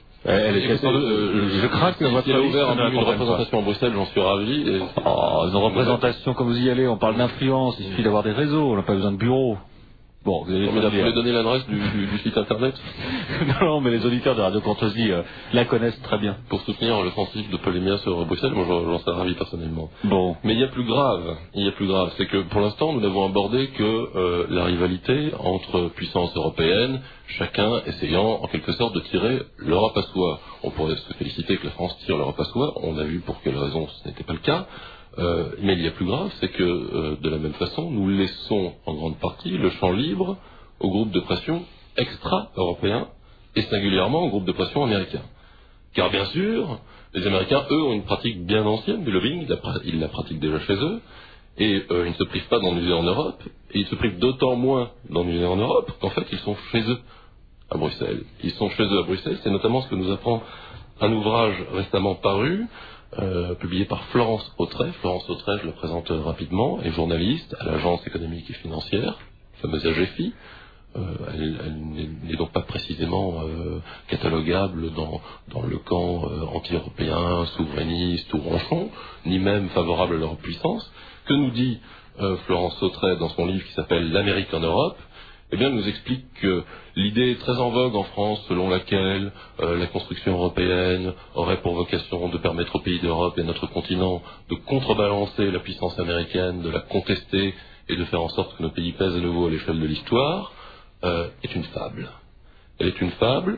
Je crains que votre a ouvert une représentation à Bruxelles, j'en suis ravi. Une représentation, comme vous y allez, on parle d'influence, il suffit d'avoir des réseaux, on n'a pas besoin de bureaux. Bon, vous avez donné l'adresse du site internet? Non, mais les auditeurs de Radio Courtoisie la connaissent très bien. Pour soutenir l'offensive de Polémia sur Bruxelles, moi j'en serais ravi personnellement. Bon. Mais il y a plus grave, c'est que pour l'instant nous n'avons abordé que la rivalité entre puissances européennes, chacun essayant en quelque sorte de tirer l'Europe à soi. On pourrait se féliciter que la France tire l'Europe à soi, on a vu pour quelle raison ce n'était pas le cas. Mais il y a plus grave, c'est que de la même façon, nous laissons en grande partie le champ libre aux groupes de pression extra-européens et singulièrement aux groupes de pression américains. Car bien sûr, les Américains, eux, ont une pratique bien ancienne du lobbying, ils la pratiquent déjà chez eux, et ils ne se privent pas d'en user en Europe, et ils se privent d'autant moins d'en user en Europe qu'en fait ils sont chez eux à Bruxelles. Ils sont chez eux à Bruxelles, c'est notamment ce que nous apprend un ouvrage récemment paru, publié par Florence Autrey. Florence Autrey, je la présente rapidement, est journaliste à l'Agence économique et financière, la fameuse AGFI. Elle n'est donc pas précisément catalogable dans le camp anti-européen, souverainiste ou ronchon, ni même favorable à leur puissance. Que nous dit Florence Autrey dans son livre qui s'appelle L'Amérique en Europe? Eh bien, elle nous explique que l'idée très en vogue en France, selon laquelle la construction européenne aurait pour vocation de permettre aux pays d'Europe et à notre continent de contrebalancer la puissance américaine, de la contester et de faire en sorte que nos pays pèsent à nouveau à l'échelle de l'histoire, est une fable. Elle est une fable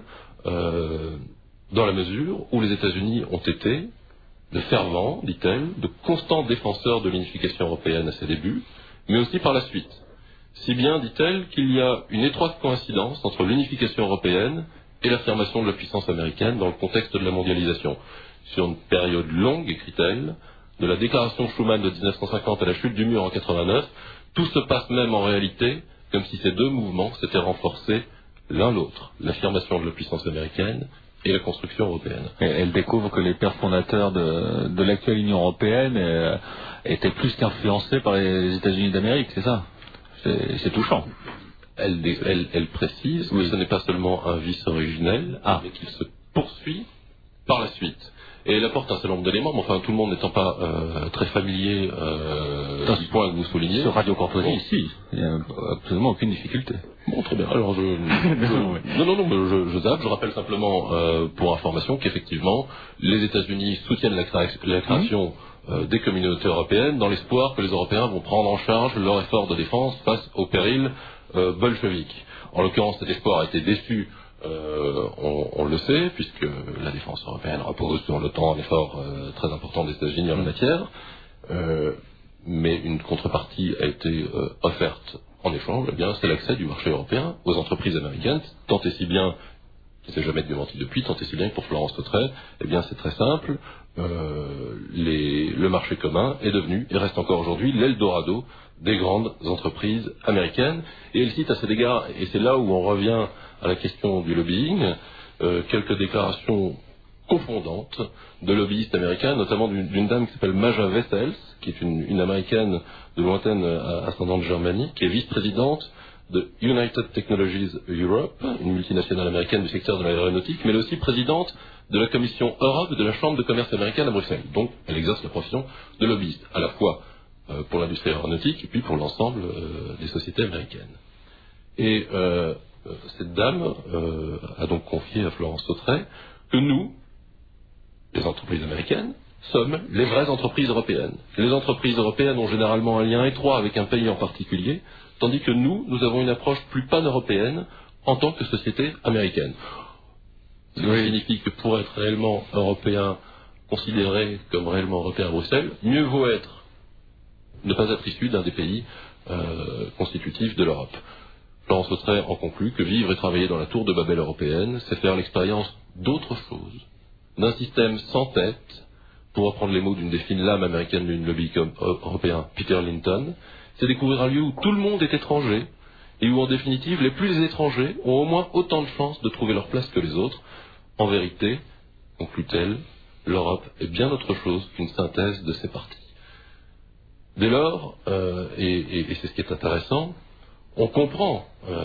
dans la mesure où les États-Unis ont été de fervents, dit-elle, de constants défenseurs de l'unification européenne à ses débuts, mais aussi par la suite. Si bien, dit-elle, qu'il y a une étroite coïncidence entre l'unification européenne et l'affirmation de la puissance américaine dans le contexte de la mondialisation. Sur une période longue, écrit-elle, de la déclaration Schuman de 1950 à la chute du mur en 89, tout se passe même en réalité comme si ces deux mouvements s'étaient renforcés l'un l'autre, l'affirmation de la puissance américaine et la construction européenne. Et elle découvre que les pères fondateurs de l'actuelle Union européenne étaient plus qu'influencés par les États-Unis d'Amérique, c'est ça? C'est touchant. Elle précise que ce n'est pas seulement un vice originel, mais qu'il se poursuit par la suite. Et elle apporte un certain nombre d'éléments, mais enfin tout le monde n'étant pas très familier du point que vous soulignez. Sur Radio Courtoisie, ici, il n'y a absolument aucune difficulté. Bon, très bien. Alors je zappe. Je rappelle simplement pour information qu'effectivement les États-Unis soutiennent la création des communautés européennes dans l'espoir que les Européens vont prendre en charge leur effort de défense face aux périls bolchevique. En l'occurrence, cet espoir a été déçu, on le sait, puisque la défense européenne repose sur l'OTAN, un effort très important des États-Unis en la matière, mais une contrepartie a été offerte en échange, c'est l'accès du marché européen aux entreprises américaines, tant et si bien, qui ne s'est jamais démenti depuis, tant et si bien que pour Florence Cotterêts, c'est très simple, le marché commun est devenu, et reste encore aujourd'hui, l'Eldorado des grandes entreprises américaines. Et elle cite à cet égard, et c'est là où on revient à la question du lobbying, quelques déclarations confondantes de lobbyistes américains, notamment d'une dame qui s'appelle Maja Wessels, qui est une américaine de lointaine ascendante germanique, qui est vice-présidente de United Technologies Europe, une multinationale américaine du secteur de l'aéronautique, mais elle est aussi présidente de la Commission Europe de la Chambre de commerce américaine à Bruxelles. Donc, elle exerce la profession de lobbyiste, à la fois pour l'industrie aéronautique et puis pour l'ensemble des sociétés américaines. Et cette dame a donc confié à Florence Cotterêts que nous, les entreprises américaines, sommes les vraies entreprises européennes. Les entreprises européennes ont généralement un lien étroit avec un pays en particulier, tandis que nous avons une approche plus pan-européenne en tant que société américaine. Ce qui signifie que pour être réellement européen, considéré comme réellement européen à Bruxelles, mieux vaut ne pas être issu d'un des pays constitutifs de l'Europe. Florence Cotterêts en conclut que vivre et travailler dans la tour de Babel européenne, c'est faire l'expérience d'autre chose, d'un système sans tête, pour reprendre les mots d'une des fines lames américaines d'une lobby européen, Peter Linton, c'est découvrir un lieu où tout le monde est étranger, et où en définitive les plus étrangers ont au moins autant de chances de trouver leur place que les autres. En vérité, conclut-elle, l'Europe est bien autre chose qu'une synthèse de ses parties. Dès lors, et c'est ce qui est intéressant, on comprend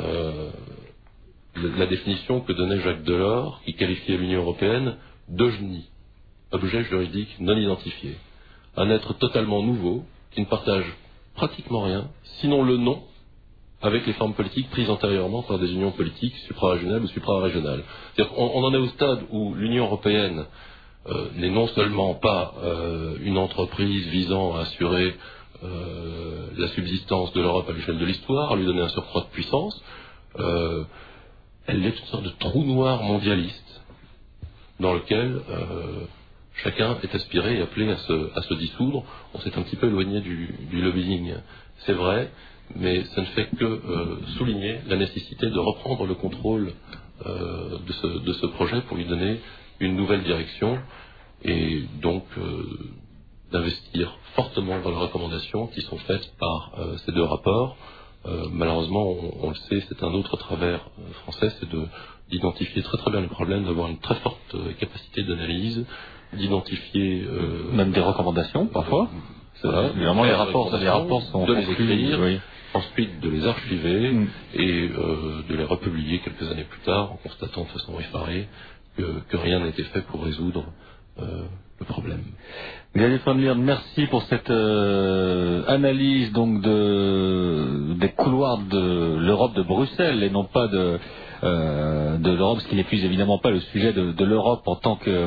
la définition que donnait Jacques Delors, qui qualifiait l'Union européenne d'OJNI, objet juridique non identifié, un être totalement nouveau qui ne partage pratiquement rien, sinon le nom, avec les formes politiques prises antérieurement par des unions politiques suprarégionales ou suprarégionales. C'est-à-dire qu'on en est au stade où l'Union européenne n'est non seulement pas une entreprise visant à assurer la subsistance de l'Europe à l'échelle de l'histoire, à lui donner un surcroît de puissance, elle est une sorte de trou noir mondialiste dans lequel chacun est aspiré et appelé à se dissoudre. On s'est un petit peu éloigné du lobbying, c'est vrai, mais ça ne fait que souligner la nécessité de reprendre le contrôle de ce projet pour lui donner une nouvelle direction et donc d'investir fortement dans les recommandations qui sont faites par ces deux rapports. Malheureusement, on le sait, c'est un autre travers français, c'est d'identifier très très bien les problèmes, d'avoir une très forte capacité d'analyse, d'identifier même des recommandations parfois. C'est vrai. Évidemment, les rapports sont de les écrire, oui. Ensuite de les archiver et de les republier quelques années plus tard en constatant de façon effarée que rien n'a été fait pour résoudre le problème. Xavier van Lierde, merci pour cette analyse donc des couloirs de l'Europe de Bruxelles et non pas de l'Europe, ce qui n'épuise évidemment pas le sujet de l'Europe en tant que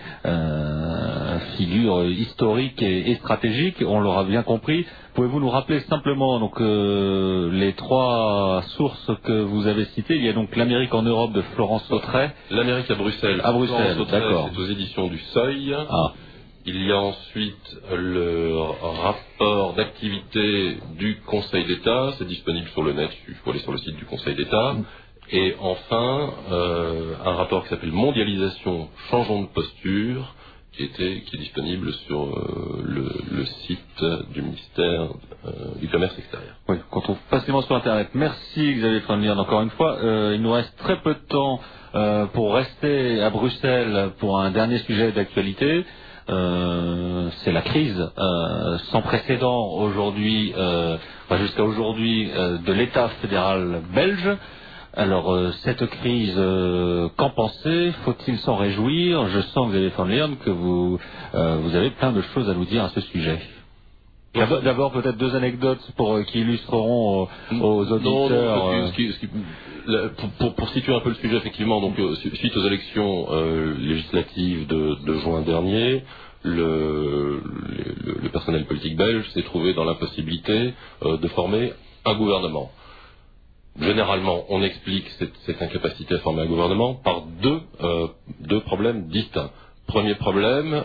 figure historique et stratégique, on l'aura bien compris. Pouvez-vous nous rappeler simplement donc les trois sources que vous avez citées? Il y a donc l'Amérique en Europe de Florence Cotterêts. L'Amérique à Bruxelles. À Bruxelles, d'accord. C'est aux éditions du Seuil. Ah. Il y a ensuite le rapport d'activité du Conseil d'État, c'est disponible sur le net, il faut aller sur le site du Conseil d'État. Et enfin, un rapport qui s'appelle Mondialisation, changeons de posture, qui est disponible sur le site du ministère du Commerce extérieur. Oui, qu'on trouve facilement sur Internet. Merci Xavier van Lierde encore une fois. Il nous reste très peu de temps pour rester à Bruxelles pour un dernier sujet d'actualité. C'est la crise sans précédent aujourd'hui, jusqu'à aujourd'hui, de l'État fédéral belge. Alors, cette crise, qu'en pensez? Faut-il s'en réjouir? Je sens, Xavier van Lierde, que vous avez plein de choses à nous dire à ce sujet. D'abord, peut-être deux anecdotes qui illustreront aux auditeurs. Pour situer un peu le sujet, effectivement, donc suite aux élections législatives de juin dernier, le personnel politique belge s'est trouvé dans l'impossibilité de former un gouvernement. généralement, on explique cette incapacité à former un gouvernement par deux problèmes distincts. Premier problème,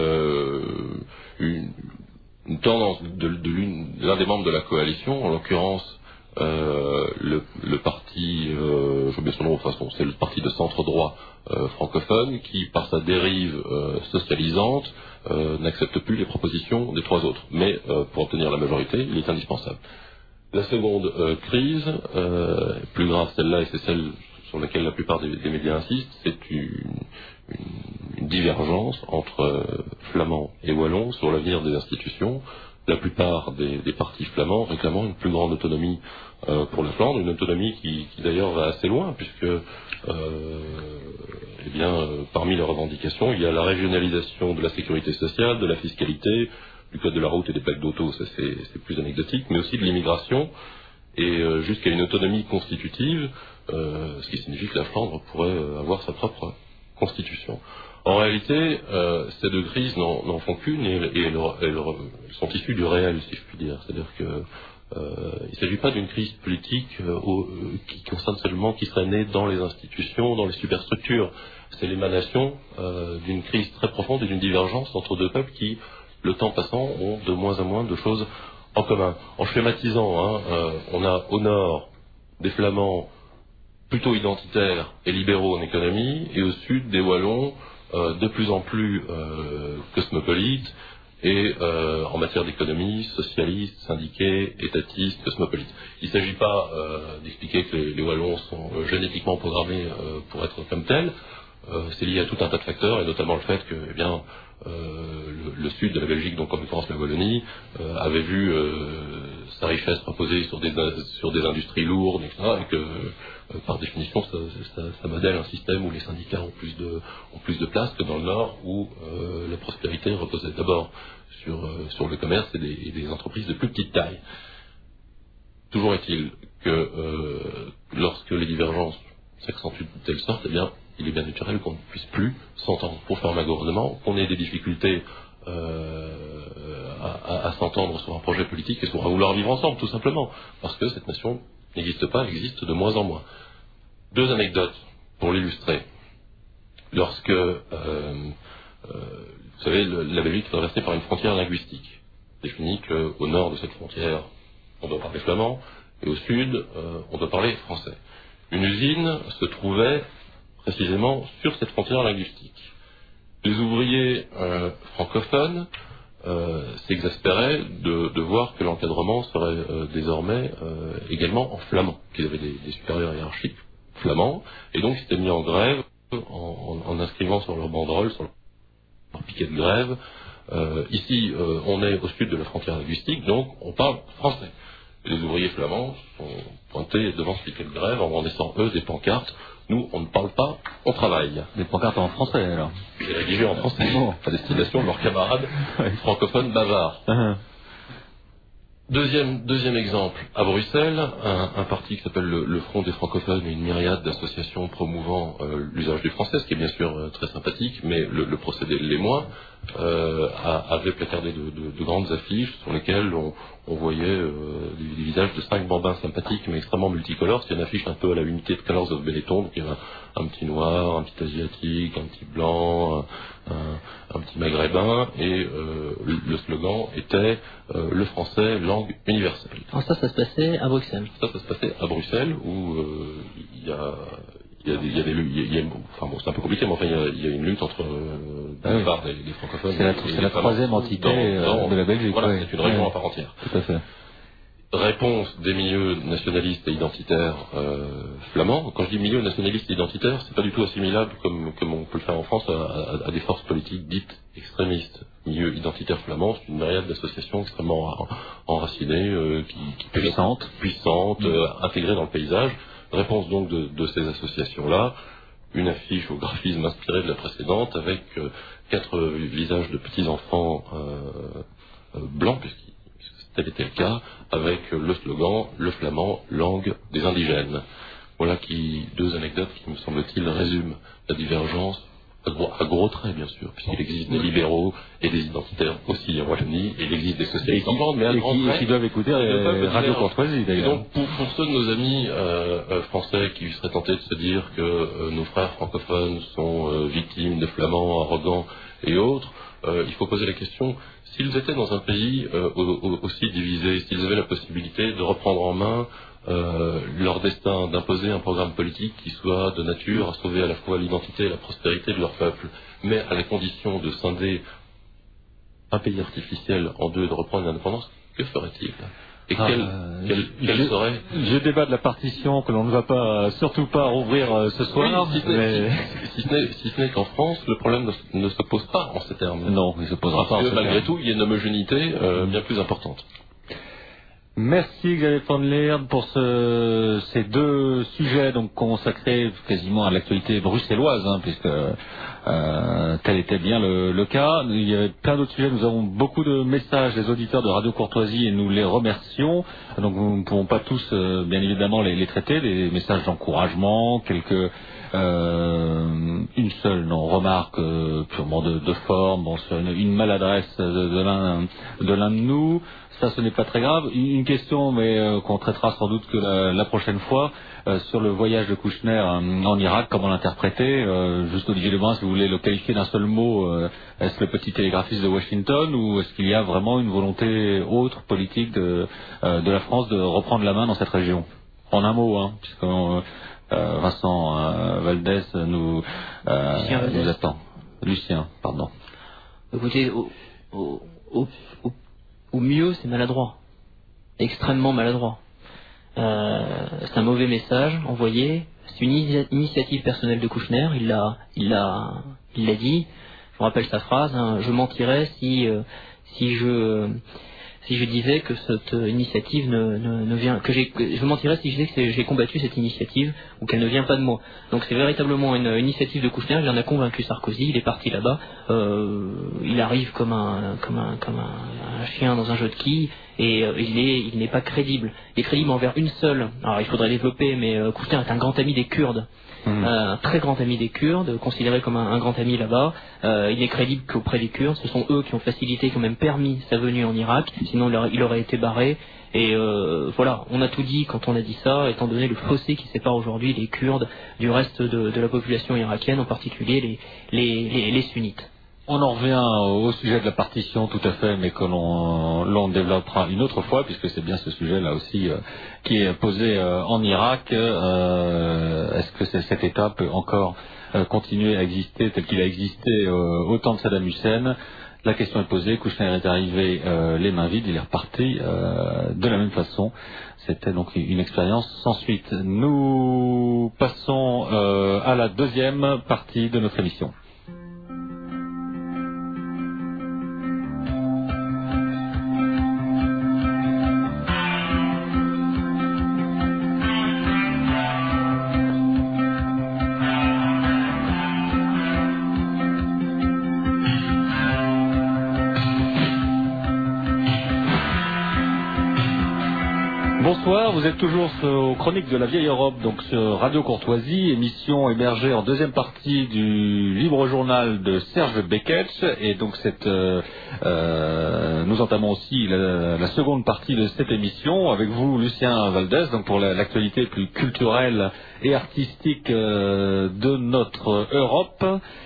une tendance de l'un des membres de la coalition, en l'occurrence le parti, je mets son nom, de toute façon, c'est le parti de centre-droit francophone, qui, par sa dérive socialisante, n'accepte plus les propositions des trois autres. Mais pour obtenir la majorité, il est indispensable. La seconde crise, plus grave celle-là, et c'est celle sur laquelle la plupart des médias insistent, c'est une divergence entre flamands et wallons sur l'avenir des institutions. La plupart des partis flamands réclamant une plus grande autonomie pour la Flandre, une autonomie qui d'ailleurs va assez loin, puisque parmi les revendications, il y a la régionalisation de la sécurité sociale, de la fiscalité, du code de la route et des plaques d'auto, ça c'est plus anecdotique, mais aussi de l'immigration, et jusqu'à une autonomie constitutive, ce qui signifie que la Flandre pourrait avoir sa propre constitution. En réalité, ces deux crises n'en font qu'une, et elles sont issues du réel, si je puis dire. C'est-à-dire que il ne s'agit pas d'une crise politique qui concerne seulement qui serait née dans les institutions, dans les superstructures. C'est l'émanation d'une crise très profonde et d'une divergence entre deux peuples qui, le temps passant, ont de moins en moins de choses en commun. En schématisant, on a au nord des Flamands plutôt identitaires et libéraux en économie, et au sud des Wallons de plus en plus cosmopolites, et en matière d'économie, socialistes, syndiqués, étatistes, cosmopolites. Il ne s'agit pas d'expliquer que les Wallons sont génétiquement programmés pour être comme tels. C'est lié à tout un tas de facteurs, et notamment le fait que le sud de la Belgique, donc en l'occurrence la Wallonie, avait vu sa richesse reposer sur des industries lourdes, etc., et que par définition ça modèle un système où les syndicats ont plus de place que dans le nord, où la prospérité reposait d'abord sur le commerce et des entreprises de plus petite taille. Toujours est-il que lorsque les divergences s'accentuent de telle sorte, il est bien naturel qu'on ne puisse plus s'entendre pour faire un gouvernement, qu'on ait des difficultés à s'entendre sur un projet politique et sur à vouloir vivre ensemble, tout simplement, parce que cette nation n'existe pas, elle existe de moins en moins. Deux anecdotes pour l'illustrer. Lorsque, vous savez, la Belgique est traversée par une frontière linguistique. Définit qu'au nord de cette frontière, on doit parler flamand, et au sud, on doit parler français. Une usine se trouvait précisément sur cette frontière linguistique. Les ouvriers francophones s'exaspéraient de voir que l'encadrement serait désormais également en flamand, qu'ils avaient des supérieurs hiérarchiques flamands, et donc ils s'étaient mis en grève en inscrivant sur leur banderole, sur leur piquet de grève, ici on est au sud de la frontière linguistique, donc on parle français. Et les ouvriers flamands sont pointés devant ce piquet de grève en brandissant eux des pancartes. Nous, on ne parle pas, on travaille. Des pancartes en français, alors. C'est rédigé en français, à destination de leurs camarades francophones bavards. Deuxième exemple, à Bruxelles, un parti qui s'appelle le Front des francophones et une myriade d'associations promouvant l'usage du français, ce qui est bien sûr très sympathique, mais le procédé l'est moins, avait placardé de grandes affiches sur lesquelles on voyait des visages de 5 bambins sympathiques mais extrêmement multicolores. C'est une affiche un peu à la unité de Colors of Benetton, donc il y avait un petit noir, un petit asiatique, un petit blanc, un petit maghrébin, et le slogan était le français, langue universelle. Alors ça se passait à Bruxelles. Ça se passait à Bruxelles, où il y a c'est un peu compliqué, mais enfin il y a une lutte entre les francophones. C'est la troisième entité de la Belgique. Voilà, c'est une région à part entière. Tout à fait. Réponse des milieux nationalistes et identitaires flamands. Quand je dis milieux nationalistes et identitaires, c'est pas du tout assimilable comme on peut le faire en France à des forces politiques dites extrémistes. Milieu identitaire flamand, c'est une myriade d'associations extrêmement enracinées, puissantes, intégrées dans le paysage. Réponse donc de ces associations-là, une affiche au graphisme inspiré de la précédente avec 4 visages de petits-enfants blancs, puisque tel était le cas, avec le slogan « Le flamand, langue des indigènes ». Voilà deux anecdotes qui, me semble-t-il, résument la divergence à gros traits, bien sûr, puisqu'il existe des libéraux et des identitaires aussi en Wallonie, et il existe des socialistes en Flandre, mais à grands traits. Qui doivent écouter Radio Courtoisie, d'ailleurs. Donc, pour ceux de nos amis français qui seraient tentés de se dire que nos frères francophones sont victimes de flamands arrogants et autres, il faut poser la question, s'ils étaient dans un pays aussi divisé, s'ils avaient la possibilité de reprendre en main leur destin, d'imposer un programme politique qui soit de nature à sauver à la fois l'identité et la prospérité de leur peuple, mais à la condition de scinder un pays artificiel en deux et de reprendre l'indépendance, que ferait-il ? Et quel serait... Je débat de la partition que l'on ne va surtout pas rouvrir ce soir. Oui, si ce n'est qu'en France, le problème ne se pose pas en ces termes. Non, il ne se posera pas en ces termes. Malgré tout, il y a une homogénéité bien plus importante. Merci Xavier van Leerde pour ces deux sujets donc consacrés quasiment à l'actualité bruxelloise, puisque tel était bien le cas. Il y avait plein d'autres sujets. Nous avons beaucoup de messages des auditeurs de Radio Courtoisie et nous les remercions. Donc nous ne pouvons pas tous bien évidemment les traiter. Des messages d'encouragement, quelques une seule remarque purement de forme, sur une maladresse de l'un de nous. Ça, ce n'est pas très grave. Une question, mais qu'on traitera sans doute que la prochaine fois, sur le voyage de Kouchner en Irak, comment l'interpréter. Juste Olivier Lebrun, si vous voulez le qualifier d'un seul mot, est-ce le petit télégraphiste de Washington ou est-ce qu'il y a vraiment une volonté autre, politique de la France de reprendre la main dans cette région ? En un mot, puisque Vincent Valdès nous attend. Lucien, pardon. Écoutez, au mieux, c'est maladroit. Extrêmement maladroit. C'est un mauvais message envoyé. C'est une initiative personnelle de Kouchner. Il l'a dit. Je vous rappelle sa phrase. Je mentirais si je disais que cette initiative ne vient, je mentirais si je disais que j'ai combattu cette initiative ou qu'elle ne vient pas de moi. Donc c'est véritablement une initiative de Kouchner. Il en a convaincu Sarkozy. Il est parti là-bas. Il arrive comme un chien dans un jeu de quilles et il n'est pas crédible. Il est crédible envers une seule. Alors il faudrait développer, mais Kouchner est un grand ami des Kurdes. Un très grand ami des Kurdes, considéré comme un grand ami là-bas. Il n'est crédible qu'auprès des Kurdes. Ce sont eux qui ont facilité, qui ont même permis sa venue en Irak. Sinon, il aurait été barré. Et voilà, on a tout dit quand on a dit ça, étant donné le fossé qui sépare aujourd'hui les Kurdes du reste de la population irakienne, en particulier les sunnites. On en revient au sujet de la partition, tout à fait, mais que l'on développera une autre fois, puisque c'est bien ce sujet-là aussi qui est posé en Irak. Est-ce que cette État peut encore continuer à exister tel qu'il a existé au temps de Saddam Hussein ? La question est posée. Kouchner est arrivé les mains vides, il est reparti de la même façon. C'était donc une expérience sans suite. Nous passons à la deuxième partie de notre émission. Bonsoir, vous êtes toujours aux Chroniques de la Vieille Europe, donc sur Radio Courtoisie, émission hébergée en deuxième partie du Libre Journal de Serge Beketch, et donc nous entamons aussi la seconde partie de cette émission avec vous, Lucien Valdès, donc pour l'actualité plus culturelle et artistique de notre Europe.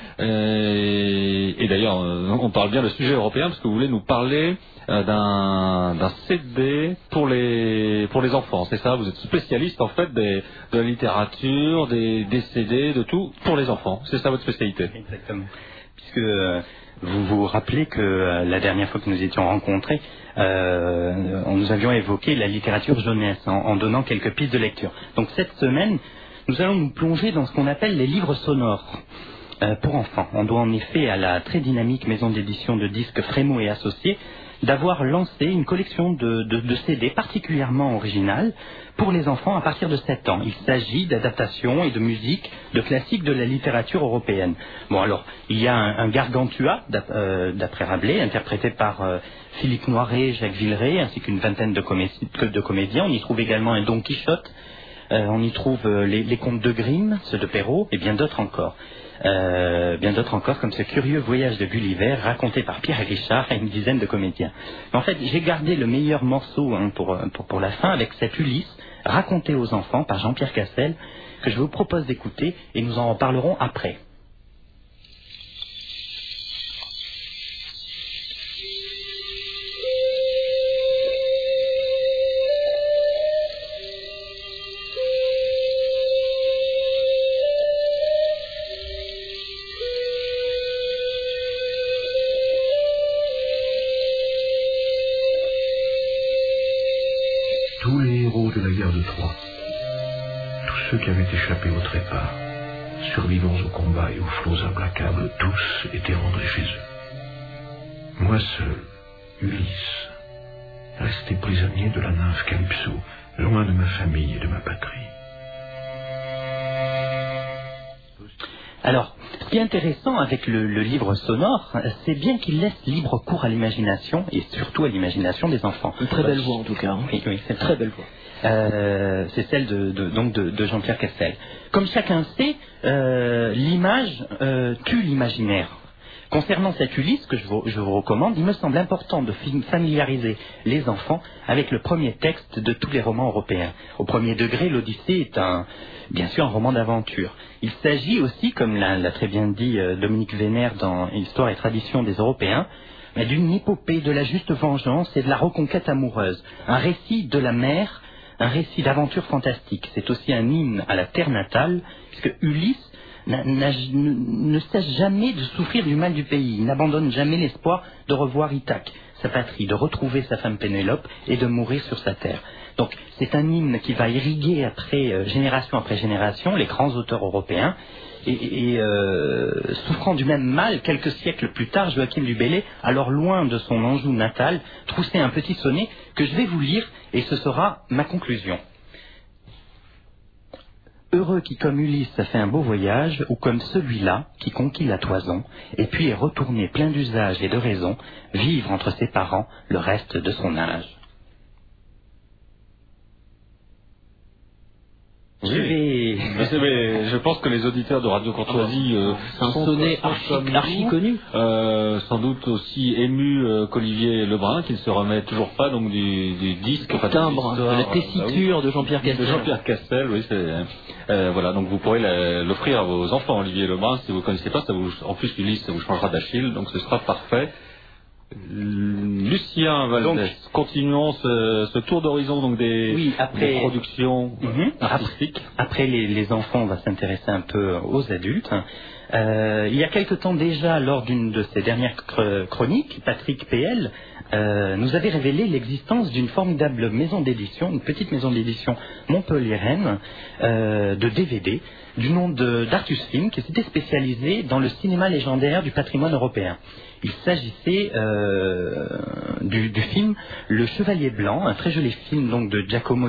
Et d'ailleurs, on parle bien de sujet européen parce que vous voulez nous parler d'un CD pour les enfants, c'est ça? Vous êtes spécialiste en fait de la littérature, des CD, de tout pour les enfants. C'est ça votre spécialité? Exactement. Puisque vous vous rappelez que la dernière fois que nous étions rencontrés, nous avions évoqué la littérature jeunesse en donnant quelques pistes de lecture. Donc cette semaine, nous allons nous plonger dans ce qu'on appelle les livres sonores. Pour enfants. On doit en effet à la très dynamique maison d'édition de disques Frémaux et Associés d'avoir lancé une collection de CD particulièrement originale pour les enfants à partir de 7 ans. Il s'agit d'adaptations et de musique de classiques de la littérature européenne. Bon alors, il y a un Gargantua d'après Rabelais, interprété par Philippe Noiret, Jacques Villeray, ainsi qu'une vingtaine de comédiens. On y trouve également un Don Quichotte, on y trouve les contes de Grimm, ceux de Perrault, et bien d'autres encore. bien d'autres encore, comme ce curieux voyage de Gulliver, raconté par Pierre Richard à une dizaine de comédiens. Mais en fait, j'ai gardé le meilleur morceau pour la fin, avec cette Ulysse, raconté aux enfants par Jean-Pierre Cassel, que je vous propose d'écouter, et nous en reparlerons après. Tous les héros de la guerre de Troie, tous ceux qui avaient échappé au trépas, survivants au combat et aux flots implacables, tous étaient rentrés chez eux. Moi seul, Ulysse, resté prisonnier de la nymphe Calypso, loin de ma famille et de ma patrie. Alors, ce qui est intéressant avec le livre sonore, c'est bien qu'il laisse libre cours à l'imagination, et surtout à l'imagination des enfants. Une très belle voix en tout cas. Hein. Oui, c'est une très belle voix. C'est celle de Jean-Pierre Cassel. Comme chacun sait, l'image tue l'imaginaire. Concernant cet Ulysse que je vous recommande, il me semble important de familiariser les enfants avec le premier texte de tous les romans européens. Au premier degré, l'Odyssée est bien sûr un roman d'aventure. Il s'agit aussi, comme l'a très bien dit Dominique Vénère dans Histoire et tradition des Européens, d'une épopée de la juste vengeance et de la reconquête amoureuse. Un récit de la mer, un récit d'aventure fantastique. C'est aussi un hymne à la terre natale, puisque Ulysse ne cesse jamais de souffrir du mal du pays. Il n'abandonne jamais l'espoir de revoir Ithaque, sa patrie, de retrouver sa femme Pénélope et de mourir sur sa terre. Donc c'est un hymne qui va irriguer génération après génération les grands auteurs européens. Et souffrant du même mal, quelques siècles plus tard, Joachim du Bellay, alors loin de son Anjou natal, troussait un petit sonnet que je vais vous lire et ce sera ma conclusion. Heureux qui comme Ulysse a fait un beau voyage, ou comme celui-là qui conquit la toison, et puis est retourné plein d'usage et de raison, vivre entre ses parents le reste de son âge. Je pense que les auditeurs de Radio Courtoisie c'est un sonnet archi connu. Sans doute aussi ému qu'Olivier Lebrun, qui ne se remet toujours pas donc du disque, timbre, de la tessiture de Jean-Pierre Cassel. De Jean-Pierre Cassel, oui, c'est voilà, donc vous pourrez l'offrir à vos enfants, Olivier Lebrun, si vous ne connaissez pas, en plus Ulysse, ça vous changera d'Achille, donc ce sera parfait. Lucien Valdès, continuons ce tour d'horizon donc des productions artistiques. Après les enfants, on va s'intéresser un peu aux adultes. Il y a quelque temps déjà, lors d'une de ses dernières chroniques, Patrick PL nous avait révélé l'existence d'une formidable maison d'édition, une petite maison d'édition montpelliéraine de DVD, du nom d'Artus Film, qui s'était spécialisée dans le cinéma légendaire du patrimoine européen. Il s'agissait du film Le Chevalier Blanc, un très joli film donc de Giacomo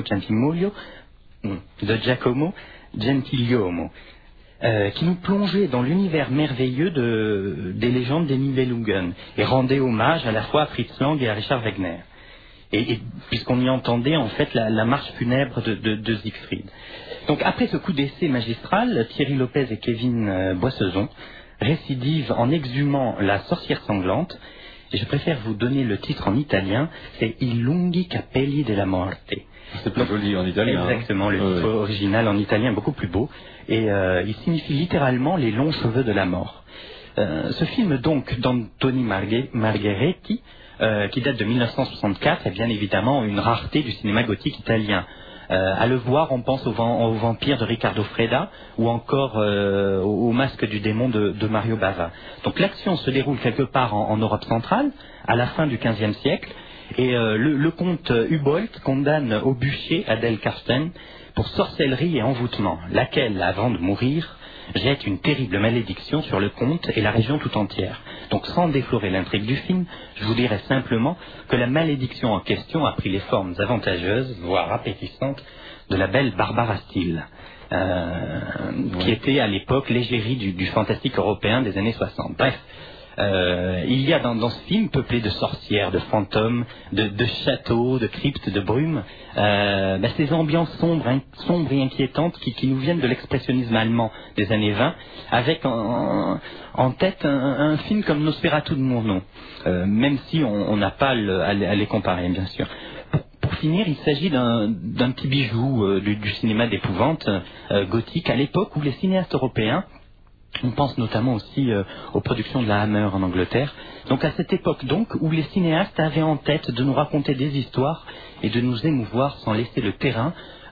Gentigliomo, qui nous plongeait dans l'univers merveilleux des légendes des Nibelungen et rendait hommage à la fois à Fritz Lang et à Richard Wagner. Et puisqu'on y entendait en fait la marche funèbre de Siegfried. Donc après ce coup d'essai magistral, Thierry Lopez et Kevin Boissezon récidivent en exhumant La sorcière sanglante, et je préfère vous donner le titre en italien, c'est I lunghi capelli della morte. C'est plus joli en italien. Exactement, le titre original en italien beaucoup plus beau, et il signifie littéralement les longs cheveux de la mort. Ce film donc d'Antoni Margheretti, qui date de 1964, est bien évidemment une rareté du cinéma gothique italien. À le voir, on pense au vampire de Riccardo Freda ou encore au masque du démon de Mario Bava. Donc l'action se déroule quelque part en Europe centrale, à la fin du XVe siècle, et le comte Hubolt condamne au bûcher Adèle Carsten pour sorcellerie et envoûtement, laquelle, avant de mourir, jette une terrible malédiction sur le comte et la région tout entière. Donc sans déflorer l'intrigue du film, je vous dirais simplement que la malédiction en question a pris les formes avantageuses, voire appétissantes, de la belle Barbara Steele, qui était à l'époque l'égérie du fantastique européen des années 60. Bref, Il y a dans ce film, peuplé de sorcières, de fantômes, de châteaux, de cryptes, de brumes, ces ambiances sombres et inquiétantes qui nous viennent de l'expressionnisme allemand des années 20, avec en tête un film comme Nosferatu de Murnau, même si on n'a pas à les comparer, bien sûr. Pour finir, il s'agit d'un petit bijou du cinéma d'épouvante gothique, à l'époque où les cinéastes européens, on pense notamment aussi aux productions de la Hammer en Angleterre. Donc à cette époque donc où les cinéastes avaient en tête de nous raconter des histoires et de nous émouvoir sans laisser le terrain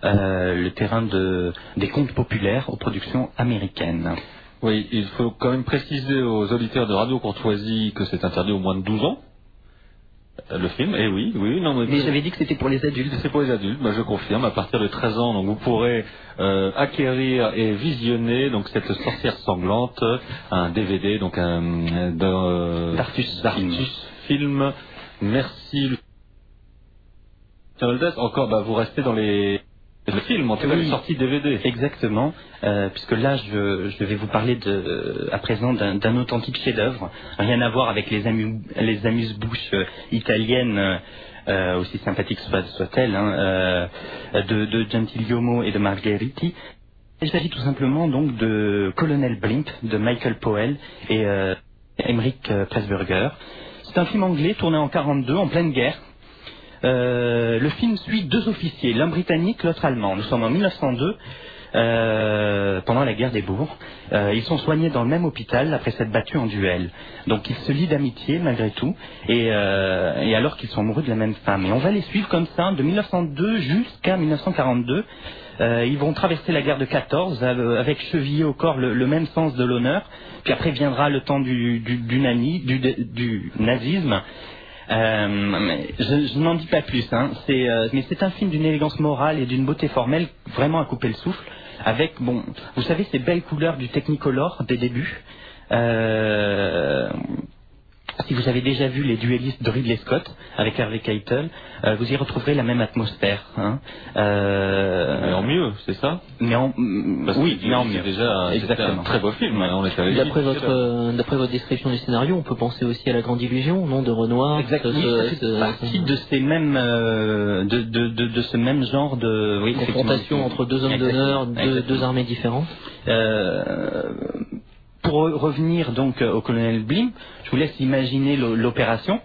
des contes populaires aux productions américaines. Oui, il faut quand même préciser aux auditeurs de Radio Courtoisie que c'est interdit aux moins de 12 ans. Le film, oui, non, mais j'avais dit que c'était pour les adultes. C'est pour les adultes, je confirme, à partir de 13 ans, donc vous pourrez acquérir et visionner donc cette sorcière sanglante, un DVD, donc d'Artus Film. Merci. Encore, vous restez dans le film, en tout cas, les sorties DVD. Exactement, puisque là, je vais vous parler à présent d'un authentique chef-d'œuvre, rien à voir avec les amuse-bouches italiennes, aussi sympathiques soit-elles, de Gentilomo et de Margheriti. Il s'agit tout simplement donc de Colonel Blimp, de Michael Powell et Emmerich Pressburger. C'est un film anglais tourné en 1942, en pleine guerre. Le film suit deux officiers, l'un britannique, l'autre allemand. Nous sommes en 1902, pendant la guerre des Boers. Ils sont soignés dans le même hôpital après s'être battus en duel. Donc ils se lient d'amitié malgré tout, et alors qu'ils sont amoureux de la même femme. Et on va les suivre comme ça, de 1902 jusqu'à 1942. Ils vont traverser la guerre de 14 avec chevillé au corps le même sens de l'honneur. Puis après viendra le temps du nazisme. Je n'en dis pas plus, mais c'est un film d'une élégance morale et d'une beauté formelle vraiment à couper le souffle, avec, vous savez, ces belles couleurs du Technicolor des débuts. Si vous avez déjà vu les duellistes de Ridley Scott avec Harvey Keitel, vous y retrouverez la même atmosphère. Mais en mieux, c'est ça? Mais en mieux. C'est déjà un très beau film. D'après votre description du scénario, on peut penser aussi à La Grande Illusion, non, de Renoir. Exactement. C'est partie de ces mêmes, de ce même genre de confrontation entre deux hommes d'honneur, deux armées différentes. Pour revenir donc au colonel Blimp, je vous laisse imaginer l'opération,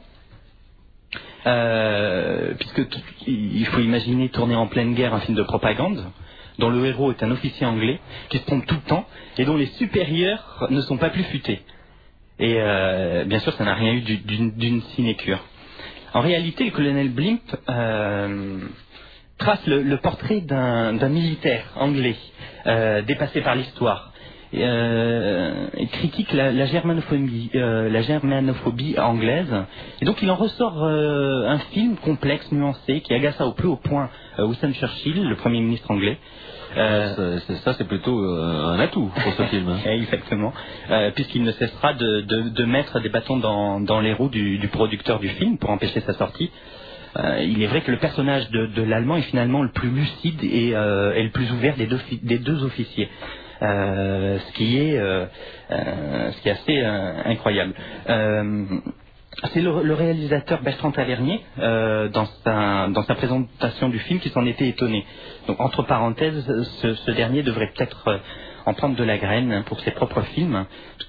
puisque il faut imaginer tourner en pleine guerre un film de propagande, dont le héros est un officier anglais qui se trompe tout le temps et dont les supérieurs ne sont pas plus futés. Et bien sûr, ça n'a rien eu d'une sinécure. En réalité, le colonel Blimp trace le portrait d'un militaire anglais dépassé par l'histoire. Critique la germanophobie anglaise, et donc il en ressort un film complexe, nuancé, qui agaça au plus haut point Winston Churchill, le Premier ministre anglais. C'est plutôt un atout pour ce film. Exactement, puisqu'il ne cessera de mettre des bâtons dans les roues du producteur du film pour empêcher sa sortie. Il est vrai que le personnage de l'Allemand est finalement le plus lucide et le plus ouvert des deux officiers. Ce qui est assez incroyable. C'est le réalisateur Bertrand Tavernier, dans sa présentation du film, qui s'en était étonné. Donc, entre parenthèses, ce dernier devrait peut-être en prendre de la graine pour ses propres films.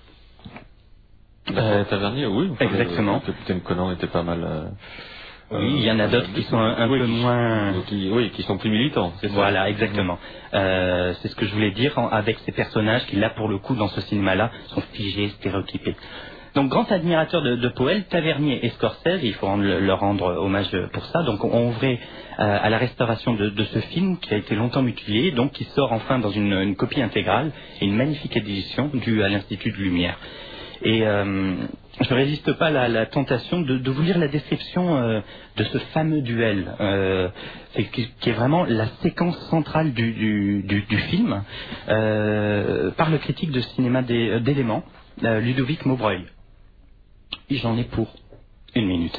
Tavernier, oui. Exactement. Le Capitaine Conan était pas mal. Oui, il y en a d'autres qui sont un peu moins... qui sont plus militants. Voilà, exactement. C'est ce que je voulais dire avec ces personnages qui, là, pour le coup, dans ce cinéma-là, sont figés, stéréotypés. Donc, grand admirateur de Powell, Tavernier et Scorsese, il faut leur rendre hommage pour ça. Donc, on ouvrait à la restauration de ce film qui a été longtemps mutilé, donc qui sort enfin dans une copie intégrale et une magnifique édition due à l'Institut de Lumière. Et je ne résiste pas à la tentation de vous lire la description de ce fameux duel, qui est vraiment la séquence centrale du film, par le critique de cinéma d'Éléments, Ludovic Maubreuil. Et j'en ai pour 1 minute.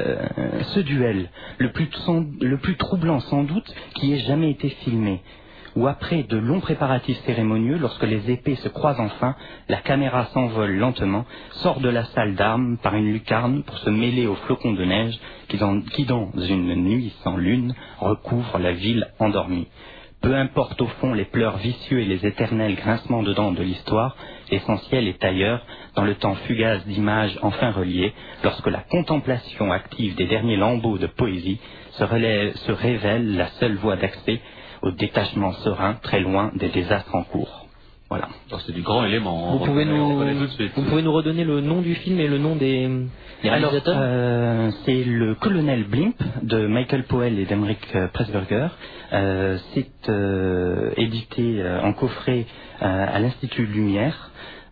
Ce duel, le plus troublant sans doute, qui ait jamais été filmé, où après de longs préparatifs cérémonieux, lorsque les épées se croisent enfin, la caméra s'envole lentement, sort de la salle d'armes par une lucarne pour se mêler aux flocons de neige qui dans une nuit sans lune, recouvre la ville endormie. Peu importe au fond les pleurs vicieux et les éternels grincements de dents de l'histoire, l'essentiel est ailleurs, dans le temps fugace d'images enfin reliées, lorsque la contemplation active des derniers lambeaux de poésie se révèle la seule voie d'accès au détachement serein, très loin des désastres en cours. Voilà. C'est du grand élément. Vous pouvez nous redonner le nom du film et le nom des réalisateurs? C'est le Colonel Blimp de Michael Powell et d'Emeric Pressburger. C'est édité en coffret à l'Institut Lumière.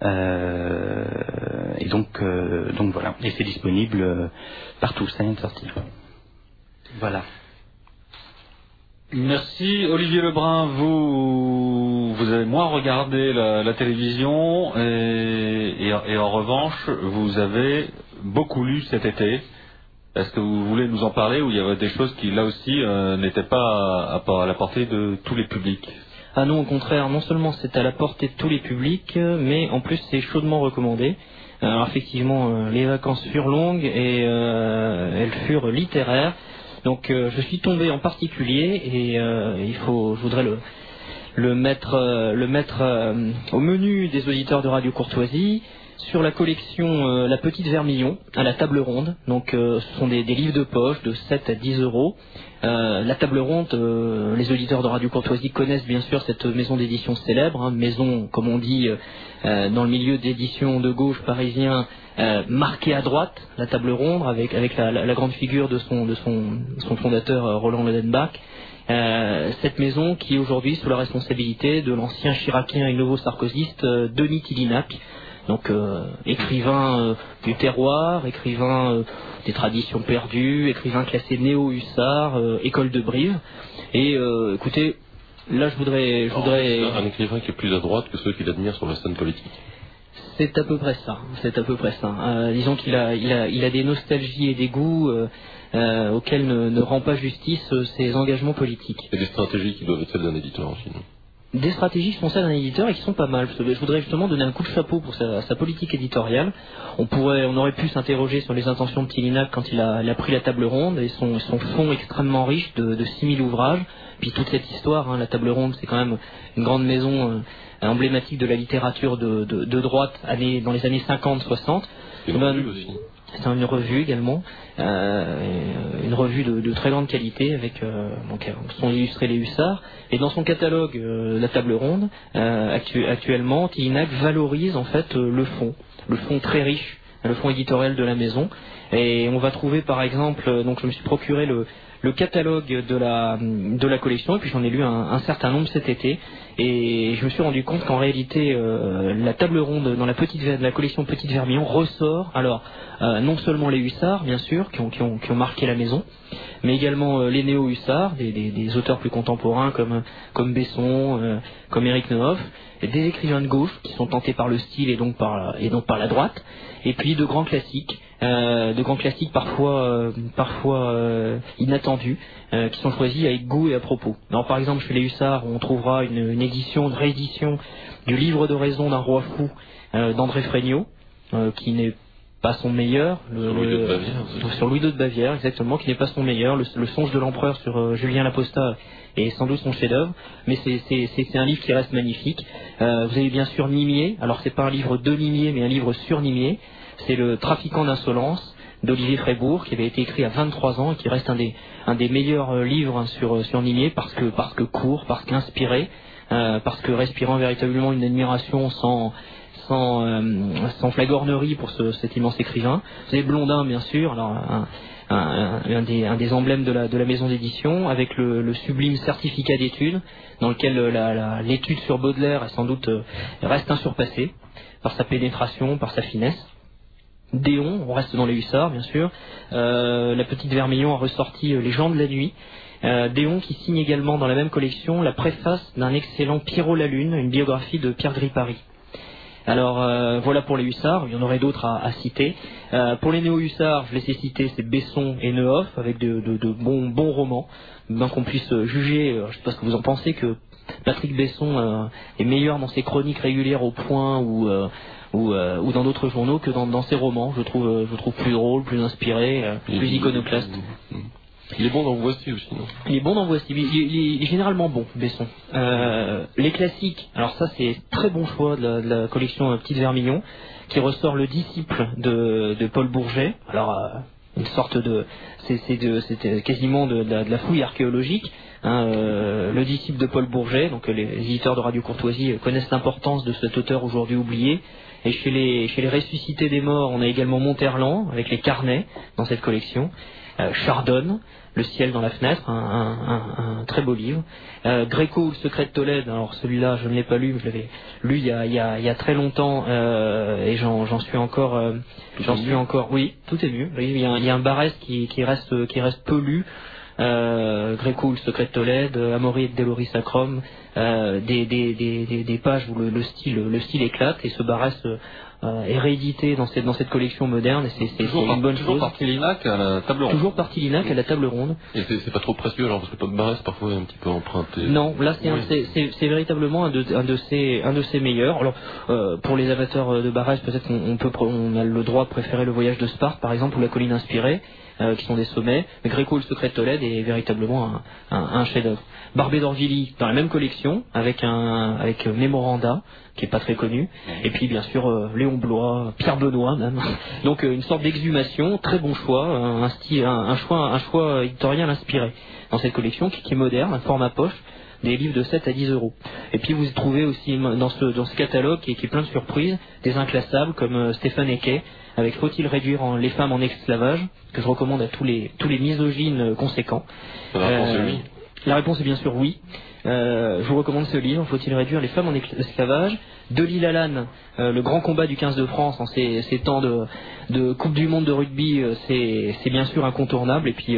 Et donc voilà. Et c'est disponible partout, ça vient de sortir. Voilà. Merci Olivier Lebrun, vous avez moins regardé la télévision et en revanche vous avez beaucoup lu cet été. Est-ce que vous voulez nous en parler, ou il y avait des choses qui là aussi n'étaient pas à la portée de tous les publics? Ah non, au contraire, non seulement c'est à la portée de tous les publics, mais en plus c'est chaudement recommandé. Alors effectivement, les vacances furent longues et elles furent littéraires. Donc je suis tombé en particulier et je voudrais le mettre au menu des auditeurs de Radio Courtoisie sur la collection La Petite Vermillon à la Table Ronde. Donc ce sont des livres de poche de 7 à 10 euros. La Table Ronde, les auditeurs de Radio Courtoisie connaissent bien sûr cette maison d'édition célèbre, maison comme on dit dans le milieu d'édition de gauche parisien, marquée à droite, la Table Ronde, avec la grande figure de son fondateur Roland Lodenbach. Cette maison qui est aujourd'hui sous la responsabilité de l'ancien chiracien et nouveau sarkozyste Denis Tillinac. Donc écrivain du terroir, écrivain des traditions perdues, écrivain classé néo-hussard, école de Brive. Et écoutez, là je voudrais... C'est un écrivain qui est plus à droite que ceux qu'il admire sur la scène politique. C'est à peu près ça. Disons qu'il a des nostalgies et des goûts auxquels ne rend pas justice ses engagements politiques. Et des stratégies qui doivent être celles d'un éditeur aussi, non? Des stratégies qui sont celles d'un éditeur et qui sont pas mal. Je voudrais justement donner un coup de chapeau pour sa politique éditoriale. On aurait pu s'interroger sur les intentions de Tillinac quand il a pris la Table Ronde et son fonds extrêmement riche de 6000 ouvrages. Puis toute cette histoire, la Table Ronde, c'est quand même une grande maison emblématique de la littérature de droite dans les années 50-60. C'est une revue également, une revue de très grande qualité avec sont illustrés les hussards. Et dans son catalogue, la Table Ronde, actuellement, Tillinac valorise en fait le fond très riche, le fond éditorial de la maison. Et on va trouver par exemple, donc je me suis procuré le catalogue de la collection, et puis j'en ai lu un certain nombre cet été, et je me suis rendu compte qu'en réalité la Table Ronde dans la collection Petite Vermillon ressort non seulement les hussards bien sûr qui ont marqué la maison, mais également les néo-hussards, des auteurs plus contemporains comme Besson, comme Éric Nehoff, et des écrivains de gauche qui sont tentés par le style et donc par la droite, et puis de grands classiques parfois inattendus, qui sont choisis avec goût et à propos. Alors par exemple chez les hussards on trouvera une réédition du livre de raison d'un roi fou d'André Fregnault, qui n'est pas son meilleur, sur Louis II de Bavière, exactement, qui n'est pas son meilleur. Le songe de l'empereur sur Julien Laposta est sans doute son chef-d'œuvre, mais c'est un livre qui reste magnifique. Vous avez bien sûr Nimier. Alors c'est pas un livre de Nimier, mais un livre sur Nimier. C'est Le Trafiquant d'insolence d'Olivier Frébourg, qui avait été écrit à 23 ans et qui reste un des meilleurs livres sur Nimier parce que court, parce qu'inspiré, parce que respirant véritablement une admiration sans flagornerie pour cet immense écrivain. Vous avez Blondin, bien sûr, alors un des emblèmes de la maison d'édition, avec le sublime certificat d'études, dans lequel l'étude sur Baudelaire est sans doute reste insurpassée par sa pénétration, par sa finesse. Déon, on reste dans les hussards, bien sûr. La Petite Vermillon a ressorti Les gens de la nuit. Déon qui signe également dans la même collection la préface d'un excellent Pierrot la Lune, une biographie de Pierre Gripari. Alors voilà pour les hussards, il y en aurait d'autres à citer. Pour les néo-hussards, je les ai cités, c'est Besson et Nehoff, avec de bons romans, bien qu'on puisse juger, je ne sais pas ce que vous en pensez, que Patrick Besson est meilleur dans ses chroniques régulières au Point ou dans d'autres journaux que dans ses romans. Je trouve plus drôle, plus inspiré, plus iconoclaste. Il est bon dans Voici aussi, non? Il est bon dans Voici. Il est généralement bon, Besson. Les classiques, alors ça c'est très bon choix de la collection Petite Vermillon, qui ressort Le Disciple de Paul Bourget. Alors une sorte c'était quasiment de la fouille archéologique. Le Disciple de Paul Bourget, donc les éditeurs de Radio Courtoisie connaissent l'importance de cet auteur aujourd'hui oublié. Et chez les ressuscités des morts, on a également Monterland avec les carnets dans cette collection. Chardonne, Le ciel dans la fenêtre, un très beau livre. Gréco ou Le secret de Tolède, alors celui-là je ne l'ai pas lu, mais je l'avais lu il y a très longtemps et j'en suis encore. Oui, tout est lu. Il y a un Barès qui reste peu lu. Gréco ou Le secret de Tolède, Amaury et Deloris Sacrum, des pages où le style éclate, et ce Barès est réédité dans cette collection moderne, et c'est une bonne chose. Toujours par Tilinac à la table ronde. Toujours par Tilinac à la table ronde. Et c'est pas trop précieux alors, parce que Barès parfois est un petit peu emprunté. Non, là c'est véritablement un de ses meilleurs. Alors pour les amateurs de Barès, peut-être on a le droit de préférer Le voyage de Sparte par exemple, ou La colline inspirée, qui sont des sommets. Mais Gréco, Le secret de Tolède est véritablement un chef-d'œuvre. Barbé d'Orvilly dans la même collection avec Mémoranda, qui est pas très connu, et puis bien sûr Léon Blois, Pierre Benoît même. Donc une sorte d'exhumation, très bon choix, un choix éditorial inspiré dans cette collection qui est moderne, un format poche, des livres de 7 à 10 euros. Et puis vous trouvez aussi dans ce catalogue qui est plein de surprises, des inclassables comme Stéphane Ecquet avec Faut-il réduire les femmes en esclavage, que je recommande à tous les misogynes conséquents. La réponse est oui. La réponse est bien sûr oui. Je vous recommande ce livre, Faut-il réduire les femmes en esclavage, de Lille-Alanne, le grand combat du 15 de France en ces temps de Coupe du Monde de rugby, c'est bien sûr incontournable. Et puis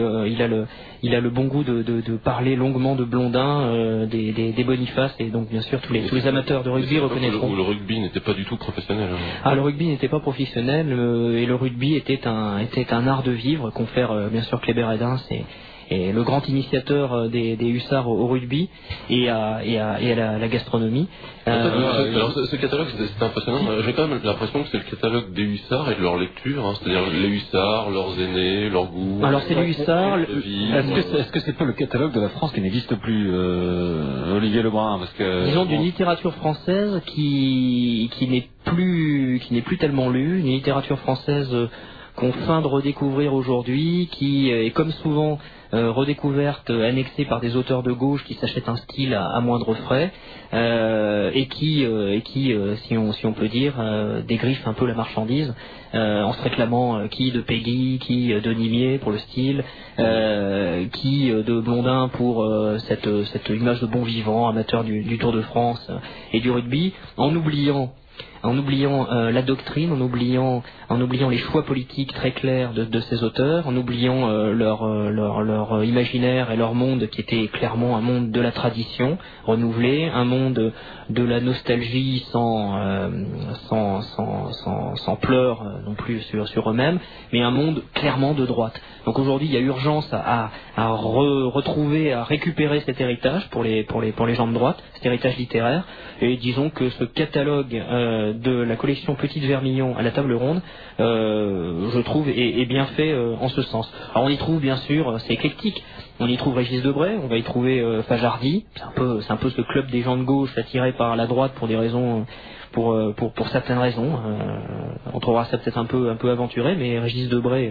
il a le bon goût de parler longuement de Blondin, des Boniface, et donc bien sûr tous les amateurs de rugby reconnaîtront. Le rugby n'était pas du tout professionnel. Le rugby n'était pas professionnel, et le rugby était un art de vivre, confère bien sûr Kléber Edins et le grand initiateur des hussards au rugby et à la gastronomie. Alors ce catalogue c'est impressionnant. J'ai quand même l'impression que c'est le catalogue des hussards et de leur lecture, c'est-à-dire les hussards, leurs aînés, leurs goûts. Alors c'est les hussards. Est-ce que c'est pas le catalogue de la France qui n'existe plus, Olivier Lebrun, parce que disons d'une littérature française qui n'est plus tellement lue, une littérature française qu'on feint de redécouvrir aujourd'hui, qui est comme souvent redécouverte, annexée par des auteurs de gauche qui s'achètent un style à moindre frais, et qui si on peut dire, dégriffe un peu la marchandise, en se réclamant qui de Peggy, qui de Nimier pour le style, qui de Blondin pour cette image de bon vivant, amateur du Tour de France et du rugby, en oubliant la doctrine, en oubliant les choix politiques très clairs de ces auteurs, en oubliant leur imaginaire et leur monde qui était clairement un monde de la tradition renouvelée, un monde de la nostalgie sans pleurs non plus sur eux-mêmes, mais un monde clairement de droite. Donc aujourd'hui il y a urgence à retrouver, à récupérer cet héritage pour les gens de droite, cet héritage littéraire, et disons que ce catalogue de la collection Petite Vermillon à la table ronde, je trouve est bien fait en ce sens. Alors on y trouve bien sûr, c'est éclectique, on y trouve Régis Debray, on va y trouver Fajardi, c'est un peu ce club des gens de gauche attirés par la droite pour des raisons, pour certaines raisons, on trouvera ça peut-être un peu aventuré, mais Régis Debray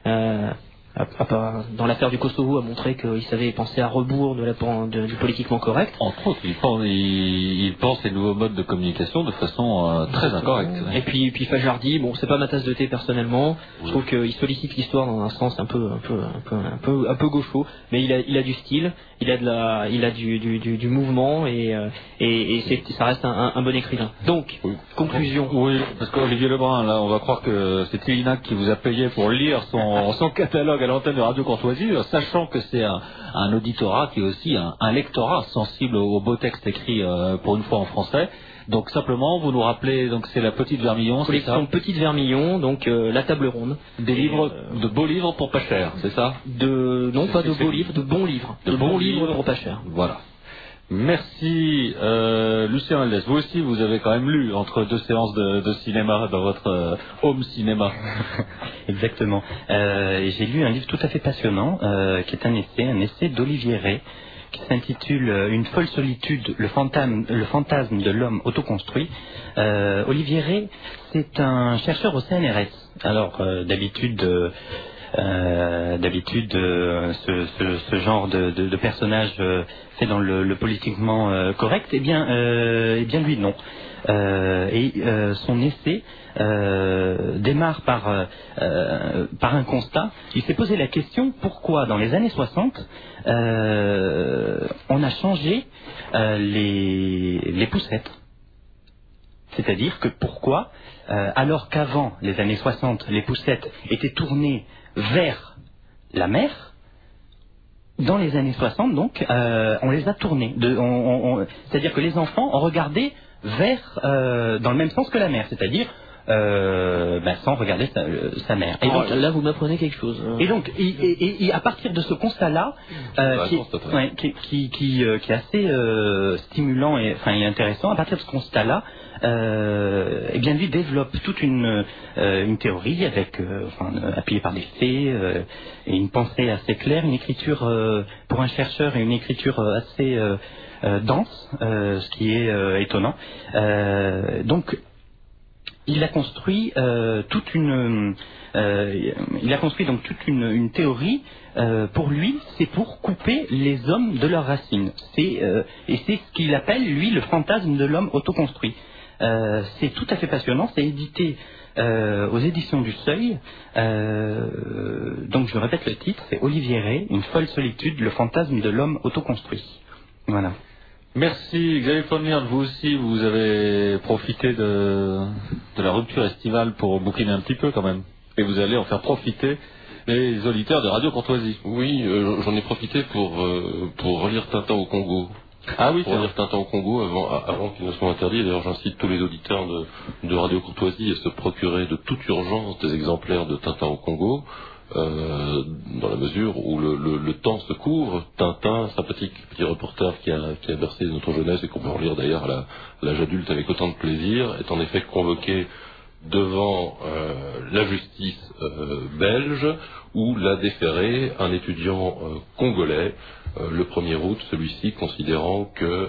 dans l'affaire du Kosovo a montré qu'il savait penser à rebours du politiquement correct. Entre autres, il pense les nouveaux modes de communication de façon très incorrecte. Et puis Fajardi, bon, c'est pas ma tasse de thé personnellement. Je trouve qu'il sollicite l'histoire dans un sens un peu gaucho, mais il a du style, il a du mouvement, et ça reste un bon écrivain. Donc, conclusion. Oui, parce qu'Olivier Lebrun, là, on va croire que c'est Tilinac qui vous a payé pour lire son catalogue à l'antenne de Radio Courtoisie, sachant que c'est un auditorat qui est aussi un lectorat sensible aux beaux textes écrits pour une fois en français. Donc simplement, vous nous rappelez, donc c'est la Petite Vermillon, c'est ça ? Petite Vermillon, donc la table ronde. Des livres, de beaux livres pour pas cher, c'est ça ? Non, pas de beaux livres, de bons livres. De bons livres pour pas cher. Voilà. Merci Lucien Valdès. Vous aussi, vous avez quand même lu entre deux séances de cinéma dans votre home cinéma. Exactement. J'ai lu un livre tout à fait passionnant, qui est un essai d'Olivier Rey, qui s'intitule Une folle solitude, le fantasme de l'homme autoconstruit. Olivier Rey, c'est un chercheur au CNRS. Alors, d'habitude, ce genre de personnage fait dans le politiquement correct, eh bien lui non. Son essai démarre par un constat. Il s'est posé la question pourquoi dans les années 60 on a changé les poussettes. C'est-à-dire que pourquoi, alors qu'avant les années 60, les poussettes étaient tournées vers la mer, dans les années 60, donc, on les a tournées. C'est-à-dire que les enfants ont regardé vers, dans le même sens que la mer, c'est-à-dire sans regarder sa mère. Et donc là, vous m'apprenez quelque chose. Et donc, à partir de ce constat-là, qui est assez stimulant et intéressant, à partir de ce constat-là, lui développe toute une théorie avec, appuyée par des faits et une pensée assez claire, une écriture pour un chercheur et une écriture assez dense, ce qui est étonnant. Donc il a construit toute une théorie. Pour lui, c'est pour couper les hommes de leurs racines. Et c'est ce qu'il appelle lui le fantasme de l'homme autoconstruit. C'est tout à fait passionnant. C'est édité aux éditions du Seuil. Donc je répète le titre, c'est Olivier Rey, Une folle solitude, le fantasme de l'homme autoconstruit. Voilà. Merci Xavier Fournier, vous aussi vous avez profité de la rupture estivale pour bouquiner un petit peu quand même, et vous allez en faire profiter les auditeurs de Radio Courtoisie. Oui, j'en ai profité pour relire Tintin au Congo. Ah oui, pour relire Tintin au Congo avant qu'il ne soit interdit. D'ailleurs, j'incite tous les auditeurs de Radio Courtoisie à se procurer de toute urgence des exemplaires de Tintin au Congo. Dans la mesure où le temps se couvre, Tintin, sympathique petit reporter qui a bercé notre jeunesse et qu'on peut relire d'ailleurs à l'âge adulte avec autant de plaisir, est en effet convoqué devant la justice belge où l'a déféré un étudiant congolais le 1er août, celui-ci considérant que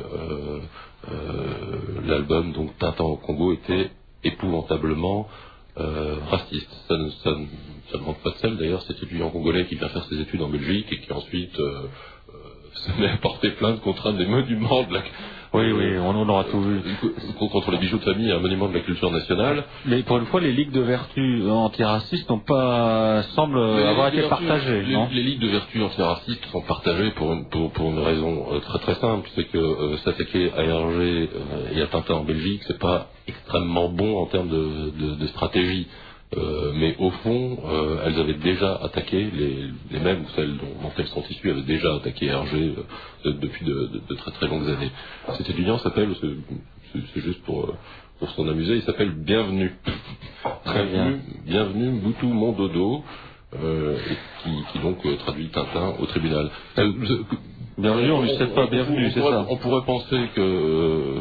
l'album donc Tintin au Congo était épouvantablement raciste. Ça ne manque pas de sel d'ailleurs, cet étudiant congolais qui vient faire ses études en Belgique et qui ensuite se met à porter plainte contre un des monuments de la... Oui, on aura tout vu. Contre les bijoux de famille, un monument de la culture nationale. Mais pour une fois, les ligues de vertu antiracistes semblent avoir été partagées. Les ligues de vertu antiracistes sont partagées pour une raison très très simple, c'est que s'attaquer à Hergé et à Tintin en Belgique, c'est pas extrêmement bon en termes de stratégie. Mais au fond, elles avaient déjà attaqué, les mêmes ou celles dont elles sont issues avaient déjà attaqué Hergé depuis de très très longues années. Cet étudiant s'appelle, c'est juste pour s'en amuser, il s'appelle Bienvenue. Très bien. Bienvenue, Boutou mon dodo, qui donc traduit Tintin au tribunal. Bienvenue, on lui souhaite pas bienvenue, c'est ça. On pourrait penser que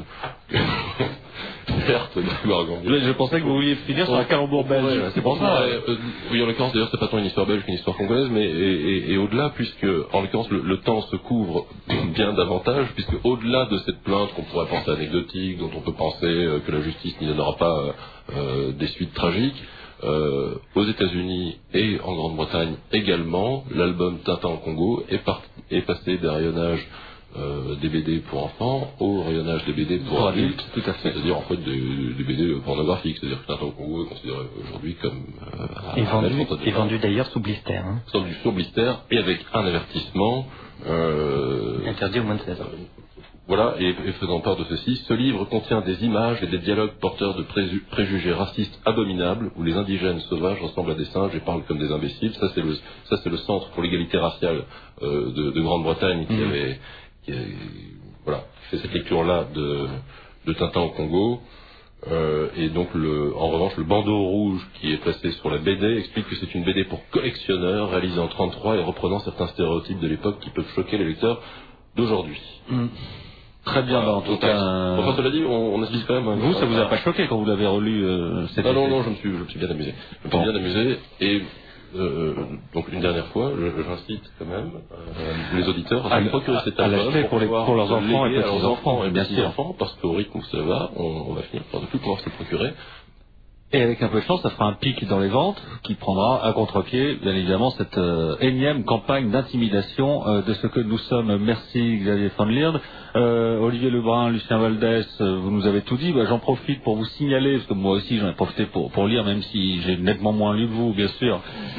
certes, je pensais que vous vouliez finir sur un calembour belge. C'est pour ça. Oui, en l'occurrence, d'ailleurs, c'est pas tant une histoire belge qu'une histoire congolaise, mais et au-delà, puisque en l'occurrence le temps se couvre bien davantage, puisque au-delà de cette plainte qu'on pourrait penser anecdotique, dont on peut penser que la justice n'y donnera pas des suites tragiques, aux États-Unis et en Grande-Bretagne également, l'album Tintin au Congo est passé des rayonnages des BD pour enfants au rayonnage des BD pour adultes, tout à fait. C'est-à-dire en fait des BD pornographiques, c'est-à-dire que Tintin au Congo est considéré aujourd'hui comme vendu d'ailleurs sous blister. Sous blister et avec un avertissement interdit au moins de 16 ans. Voilà, et faisant part de ceci, ce livre contient des images et des dialogues porteurs de préjugés racistes abominables, où les indigènes sauvages ressemblent à des singes et parlent comme des imbéciles. Ça c'est le Centre pour l'égalité raciale de Grande-Bretagne qui fait cette lecture-là de Tintin au Congo. Et donc en revanche le bandeau rouge qui est placé sur la BD explique que c'est une BD pour collectionneurs réalisée en 1933 et reprenant certains stéréotypes de l'époque qui peuvent choquer les lecteurs d'aujourd'hui. Très bien, en tout cas. Enfin, cela dit, on assiste quand même. Vous, ça vous a pas choqué quand vous l'avez relu cet été? Non, je me suis bien amusé. Et donc une dernière fois, j'incite quand même les auditeurs à se procurer cet album pour leurs enfants et petits-enfants, bien sûr, parce qu'au rythme où ça va, on va finir par ne plus pouvoir se procurer. Et avec un peu de chance, ça fera un pic dans les ventes qui prendra à contre-pied, bien évidemment, cette énième campagne d'intimidation de ce que nous sommes. Merci Xavier Van Lierde. Olivier Lebrun, Lucien Valdès, vous nous avez tout dit. J'en profite pour vous signaler, parce que moi aussi j'en ai profité pour lire, même si j'ai nettement moins lu que vous, bien sûr.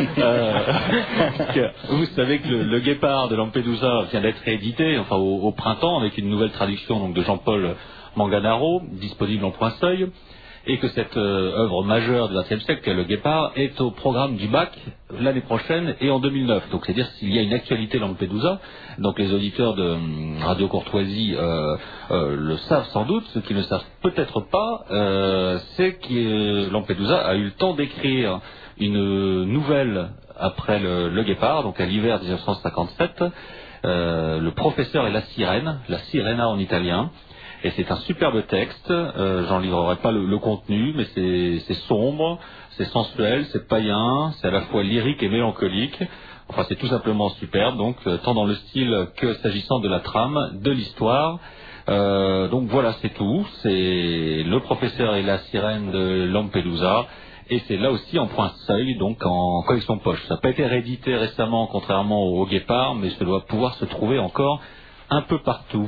Vous savez que le Guépard de Lampedusa vient d'être réédité, enfin au printemps, avec une nouvelle traduction donc de Jean-Paul Manganaro, disponible en point seuil. Et que cette œuvre majeure du XXe siècle, le Guépard, est au programme du bac l'année prochaine et en 2009. Donc c'est-à-dire s'il y a une actualité Lampedusa, donc les auditeurs de Radio Courtoisie le savent sans doute, ce qu'ils ne savent peut-être pas, c'est que Lampedusa a eu le temps d'écrire une nouvelle après le Guépard, donc à l'hiver 1957, Le professeur et la sirène, la Sirena en italien. Et c'est un superbe texte, j'en livrerai pas le contenu, mais c'est sombre, c'est sensuel, c'est païen, c'est à la fois lyrique et mélancolique. Enfin, c'est tout simplement superbe, donc tant dans le style que s'agissant de la trame, de l'histoire. Donc voilà, c'est tout. C'est Le professeur et la sirène de Lampedusa. Et c'est là aussi en point seuil, donc en collection poche. Ça n'a pas été réédité récemment, contrairement au Guépard, mais ça doit pouvoir se trouver encore un peu partout.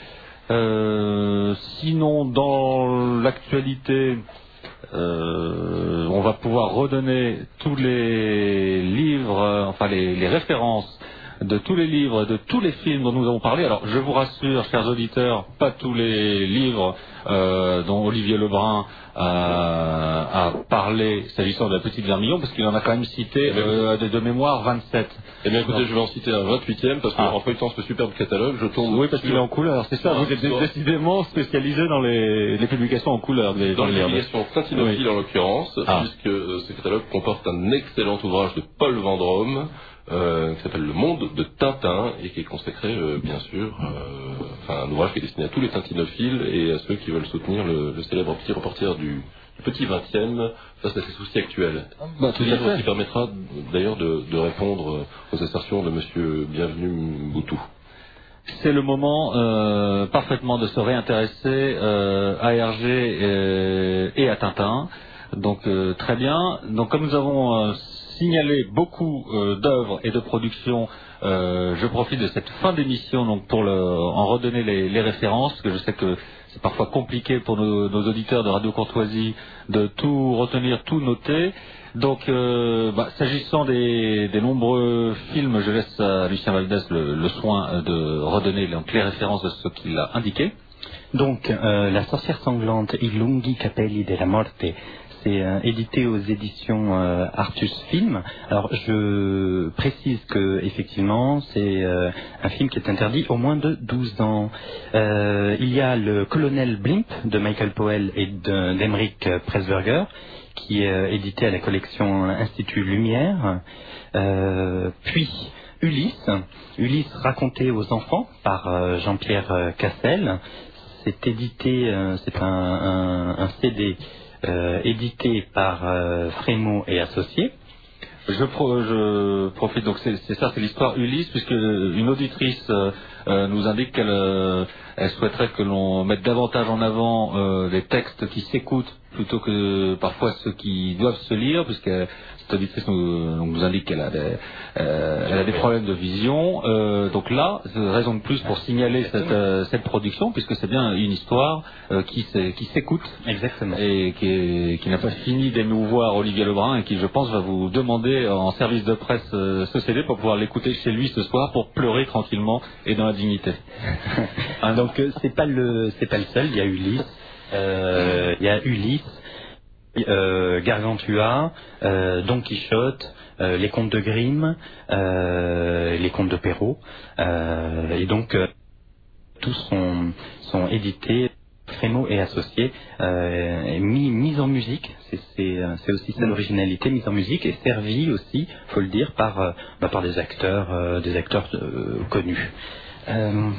Sinon, dans l'actualité, on va pouvoir redonner tous les livres, enfin les références de tous les livres, de tous les films dont nous avons parlé. Alors, je vous rassure, chers auditeurs, pas tous les livres dont Olivier Lebrun a parlé s'agissant de La Petite Vermillon, parce qu'il en a quand même cité de mémoire 27. Eh bien écoutez, je vais en citer un 28e, parce qu'en feuilletant ce superbe catalogue, je tombe... Oui, parce qu'il est en couleur, c'est ça, vous êtes décidément spécialisé dans les publications en couleur. Dans les publications tintinophiles en l'occurrence, puisque ce catalogue comporte un excellent ouvrage de Paul Vendrome, qui s'appelle Le Monde de Tintin, et qui est consacré, bien sûr, un ouvrage qui est destiné à tous les tintinophiles et à ceux qui veulent soutenir le célèbre petit reporter du petit 20e face à ses soucis actuels. Ce livre qui permettra d'ailleurs de répondre aux assertions de Monsieur Bienvenu Boutou. C'est le moment parfaitement de se réintéresser à Hergé et à Tintin. Donc très bien. Donc comme nous avons signalé beaucoup d'œuvres et de productions, je profite de cette fin d'émission donc pour en redonner les références, parce que je sais que c'est parfois compliqué pour nos auditeurs de Radio Courtoisie de tout retenir, tout noter. Donc, s'agissant des nombreux films, je laisse à Lucien Valdès le soin de redonner les références de ce qu'il a indiqué. Donc, La sorcière sanglante, I lunghi capelli della morte, c'est édité aux éditions Artus Film. Alors, je précise que effectivement, c'est un film qui est interdit au moins de 12 ans. Il y a Le Colonel Blimp de Michael Powell et d'Emeric Pressburger, qui est édité à la collection Institut Lumière. Puis Ulysse raconté aux enfants par Jean-Pierre Cassel. C'est édité, c'est un CD édité par Frémaux et Associés. Je profite, donc c'est ça, c'est l'histoire Ulysse, puisque une auditrice nous indique qu'elle souhaiterait que l'on mette davantage en avant les textes qui s'écoutent plutôt que parfois ceux qui doivent se lire, puisque cette auditrice nous indique qu'elle a des problèmes de vision. Donc là, c'est raison de plus pour signaler cette production, puisque c'est bien une histoire qui s'écoute. Exactement. Et qui n'a pas fini d'émouvoir Olivier Lebrun, et qui, je pense, va vous demander en service de presse ce CD pour pouvoir l'écouter chez lui ce soir pour pleurer tranquillement et dans la dignité. Donc c'est pas le seul, il y a Ulysse. Il y a Ulysse, Gargantua, Don Quichotte, les contes de Grimm, les contes de Perrault, et donc tous sont édités, Frémaux et Associés, mis en musique. C'est aussi ça l'originalité, mise en musique, et servi aussi, faut le dire, par des acteurs connus.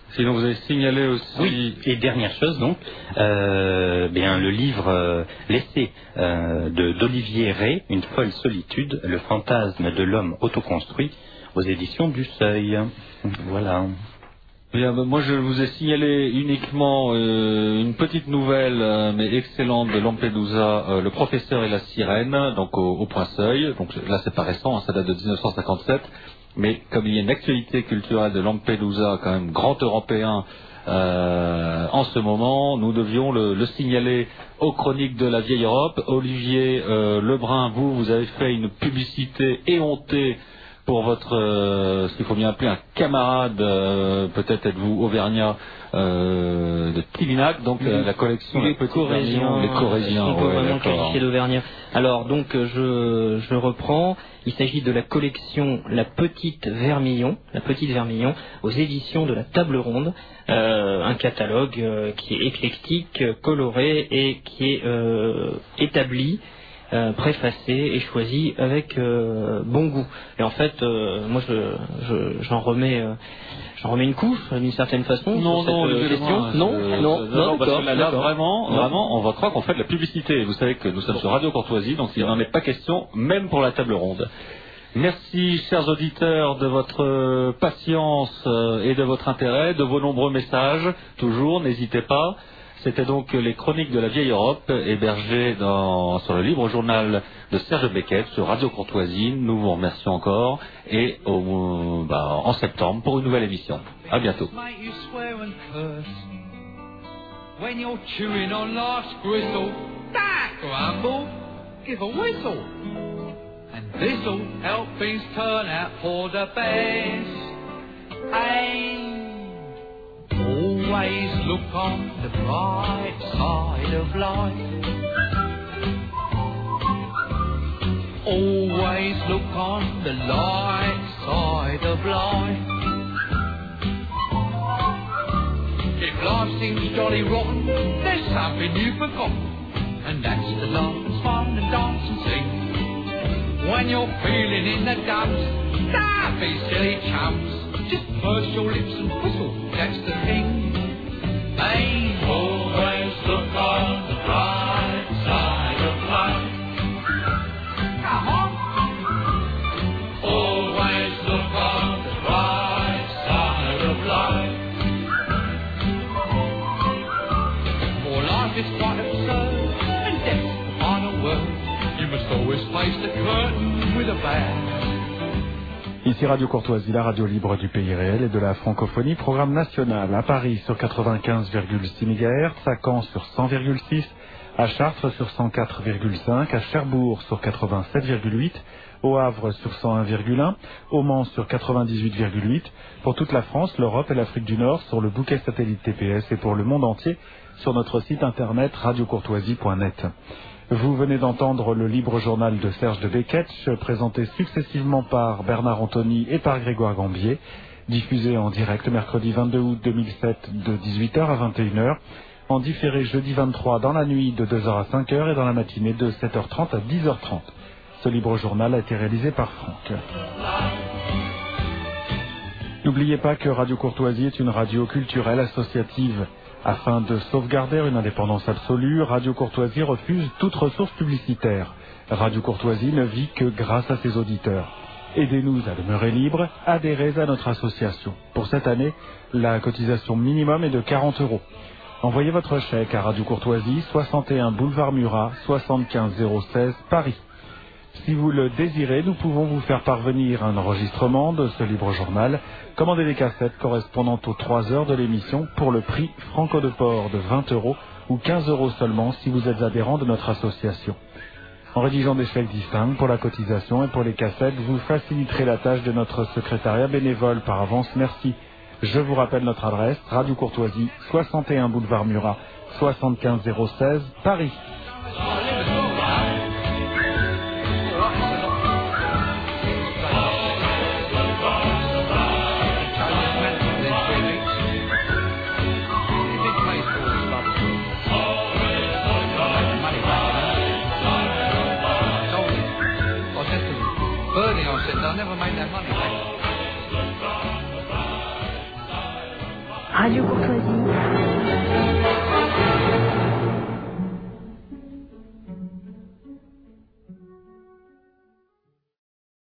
Sinon, vous avez signalé aussi... Oui, et dernière chose donc, le livre l'essai d'Olivier Rey, Une folle solitude, le fantasme de l'homme autoconstruit, aux éditions du Seuil. Voilà. Bien, moi je vous ai signalé uniquement une petite nouvelle, mais excellente, de Lampedusa, Le professeur et la sirène, donc au Point Seuil. Donc là c'est pas récent, ça date de 1957. Mais comme il y a une actualité culturelle de Lampedusa, quand même grand européen en ce moment, nous devions le signaler aux chroniques de la vieille Europe. Olivier Lebrun, vous avez fait une publicité éhontée pour votre, ce qu'il faut bien appeler un camarade, peut-être êtes-vous auvergnat, de Tivinac, donc la collection les Corésiens. Les Corésiens, on peut vraiment qualifier d'auvergnat. Alors donc je reprends. Il s'agit de la collection La Petite Vermillon, aux éditions de la Table Ronde, un catalogue qui est éclectique, coloré et qui est établi, préfacé et choisi avec bon goût. Et en fait, moi j'en remets une couche d'une certaine façon. Non, d'accord. Là, vraiment, on va croire qu'on fait de la publicité. Vous savez que nous sommes sur Radio Courtoisie, donc il n'en est pas question, même pour la table ronde. Merci, chers auditeurs, de votre patience et de votre intérêt, de vos nombreux messages. Toujours, n'hésitez pas. C'était donc les chroniques de la vieille Europe, hébergées sur le libre journal de Serge Beckett sur Radio Courtoisie. Nous vous remercions encore et en septembre pour une nouvelle émission. À bientôt. This'll help things turn out for the best. Always look on the bright side of life. Always look on the light side of life. If life seems jolly rotten, there's something you've forgotten, and that's to laugh and fun and dance and sing. When you're feeling in the dumps, don't be silly chumps. Just purse your lips and whistle, that's the thing. Hey, always look on the bright side of life. Come on. Always look on the bright side of life. For life is quite absurd, and death's the final word. You must always face the curtain with a bang. Ici Radio Courtoisie, la radio libre du pays réel et de la francophonie, programme national à Paris sur 95,6 MHz, à Caen sur 100,6, à Chartres sur 104,5, à Cherbourg sur 87,8, au Havre sur 101,1, au Mans sur 98,8, pour toute la France, l'Europe et l'Afrique du Nord sur le bouquet satellite TPS et pour le monde entier sur notre site internet radiocourtoisie.net. Vous venez d'entendre le libre journal de Serge de Beckett, présenté successivement par Bernard Anthony et par Grégoire Gambier, diffusé en direct mercredi 22 août 2007 de 18h à 21h, en différé jeudi 23 dans la nuit de 2h à 5h et dans la matinée de 7h30 à 10h30. Ce libre journal a été réalisé par Franck. N'oubliez pas que Radio Courtoisie est une radio culturelle associative. Afin de sauvegarder une indépendance absolue, Radio Courtoisie refuse toute ressource publicitaire. Radio Courtoisie ne vit que grâce à ses auditeurs. Aidez-nous à demeurer libres, adhérez à notre association. Pour cette année, la cotisation minimum est de 40 €. Envoyez votre chèque à Radio Courtoisie, 61 boulevard Murat, 75 016 Paris. Si vous le désirez, nous pouvons vous faire parvenir un enregistrement de ce libre journal. Commandez des cassettes correspondant aux 3 heures de l'émission pour le prix Franco de Port de 20 € ou 15 € seulement si vous êtes adhérent de notre association. En rédigeant des chèques distincts pour la cotisation et pour les cassettes, vous faciliterez la tâche de notre secrétariat bénévole. Par avance, merci. Je vous rappelle notre adresse, Radio Courtoisie, 61 boulevard Murat, 75 016 Paris. Radio Courtoisie.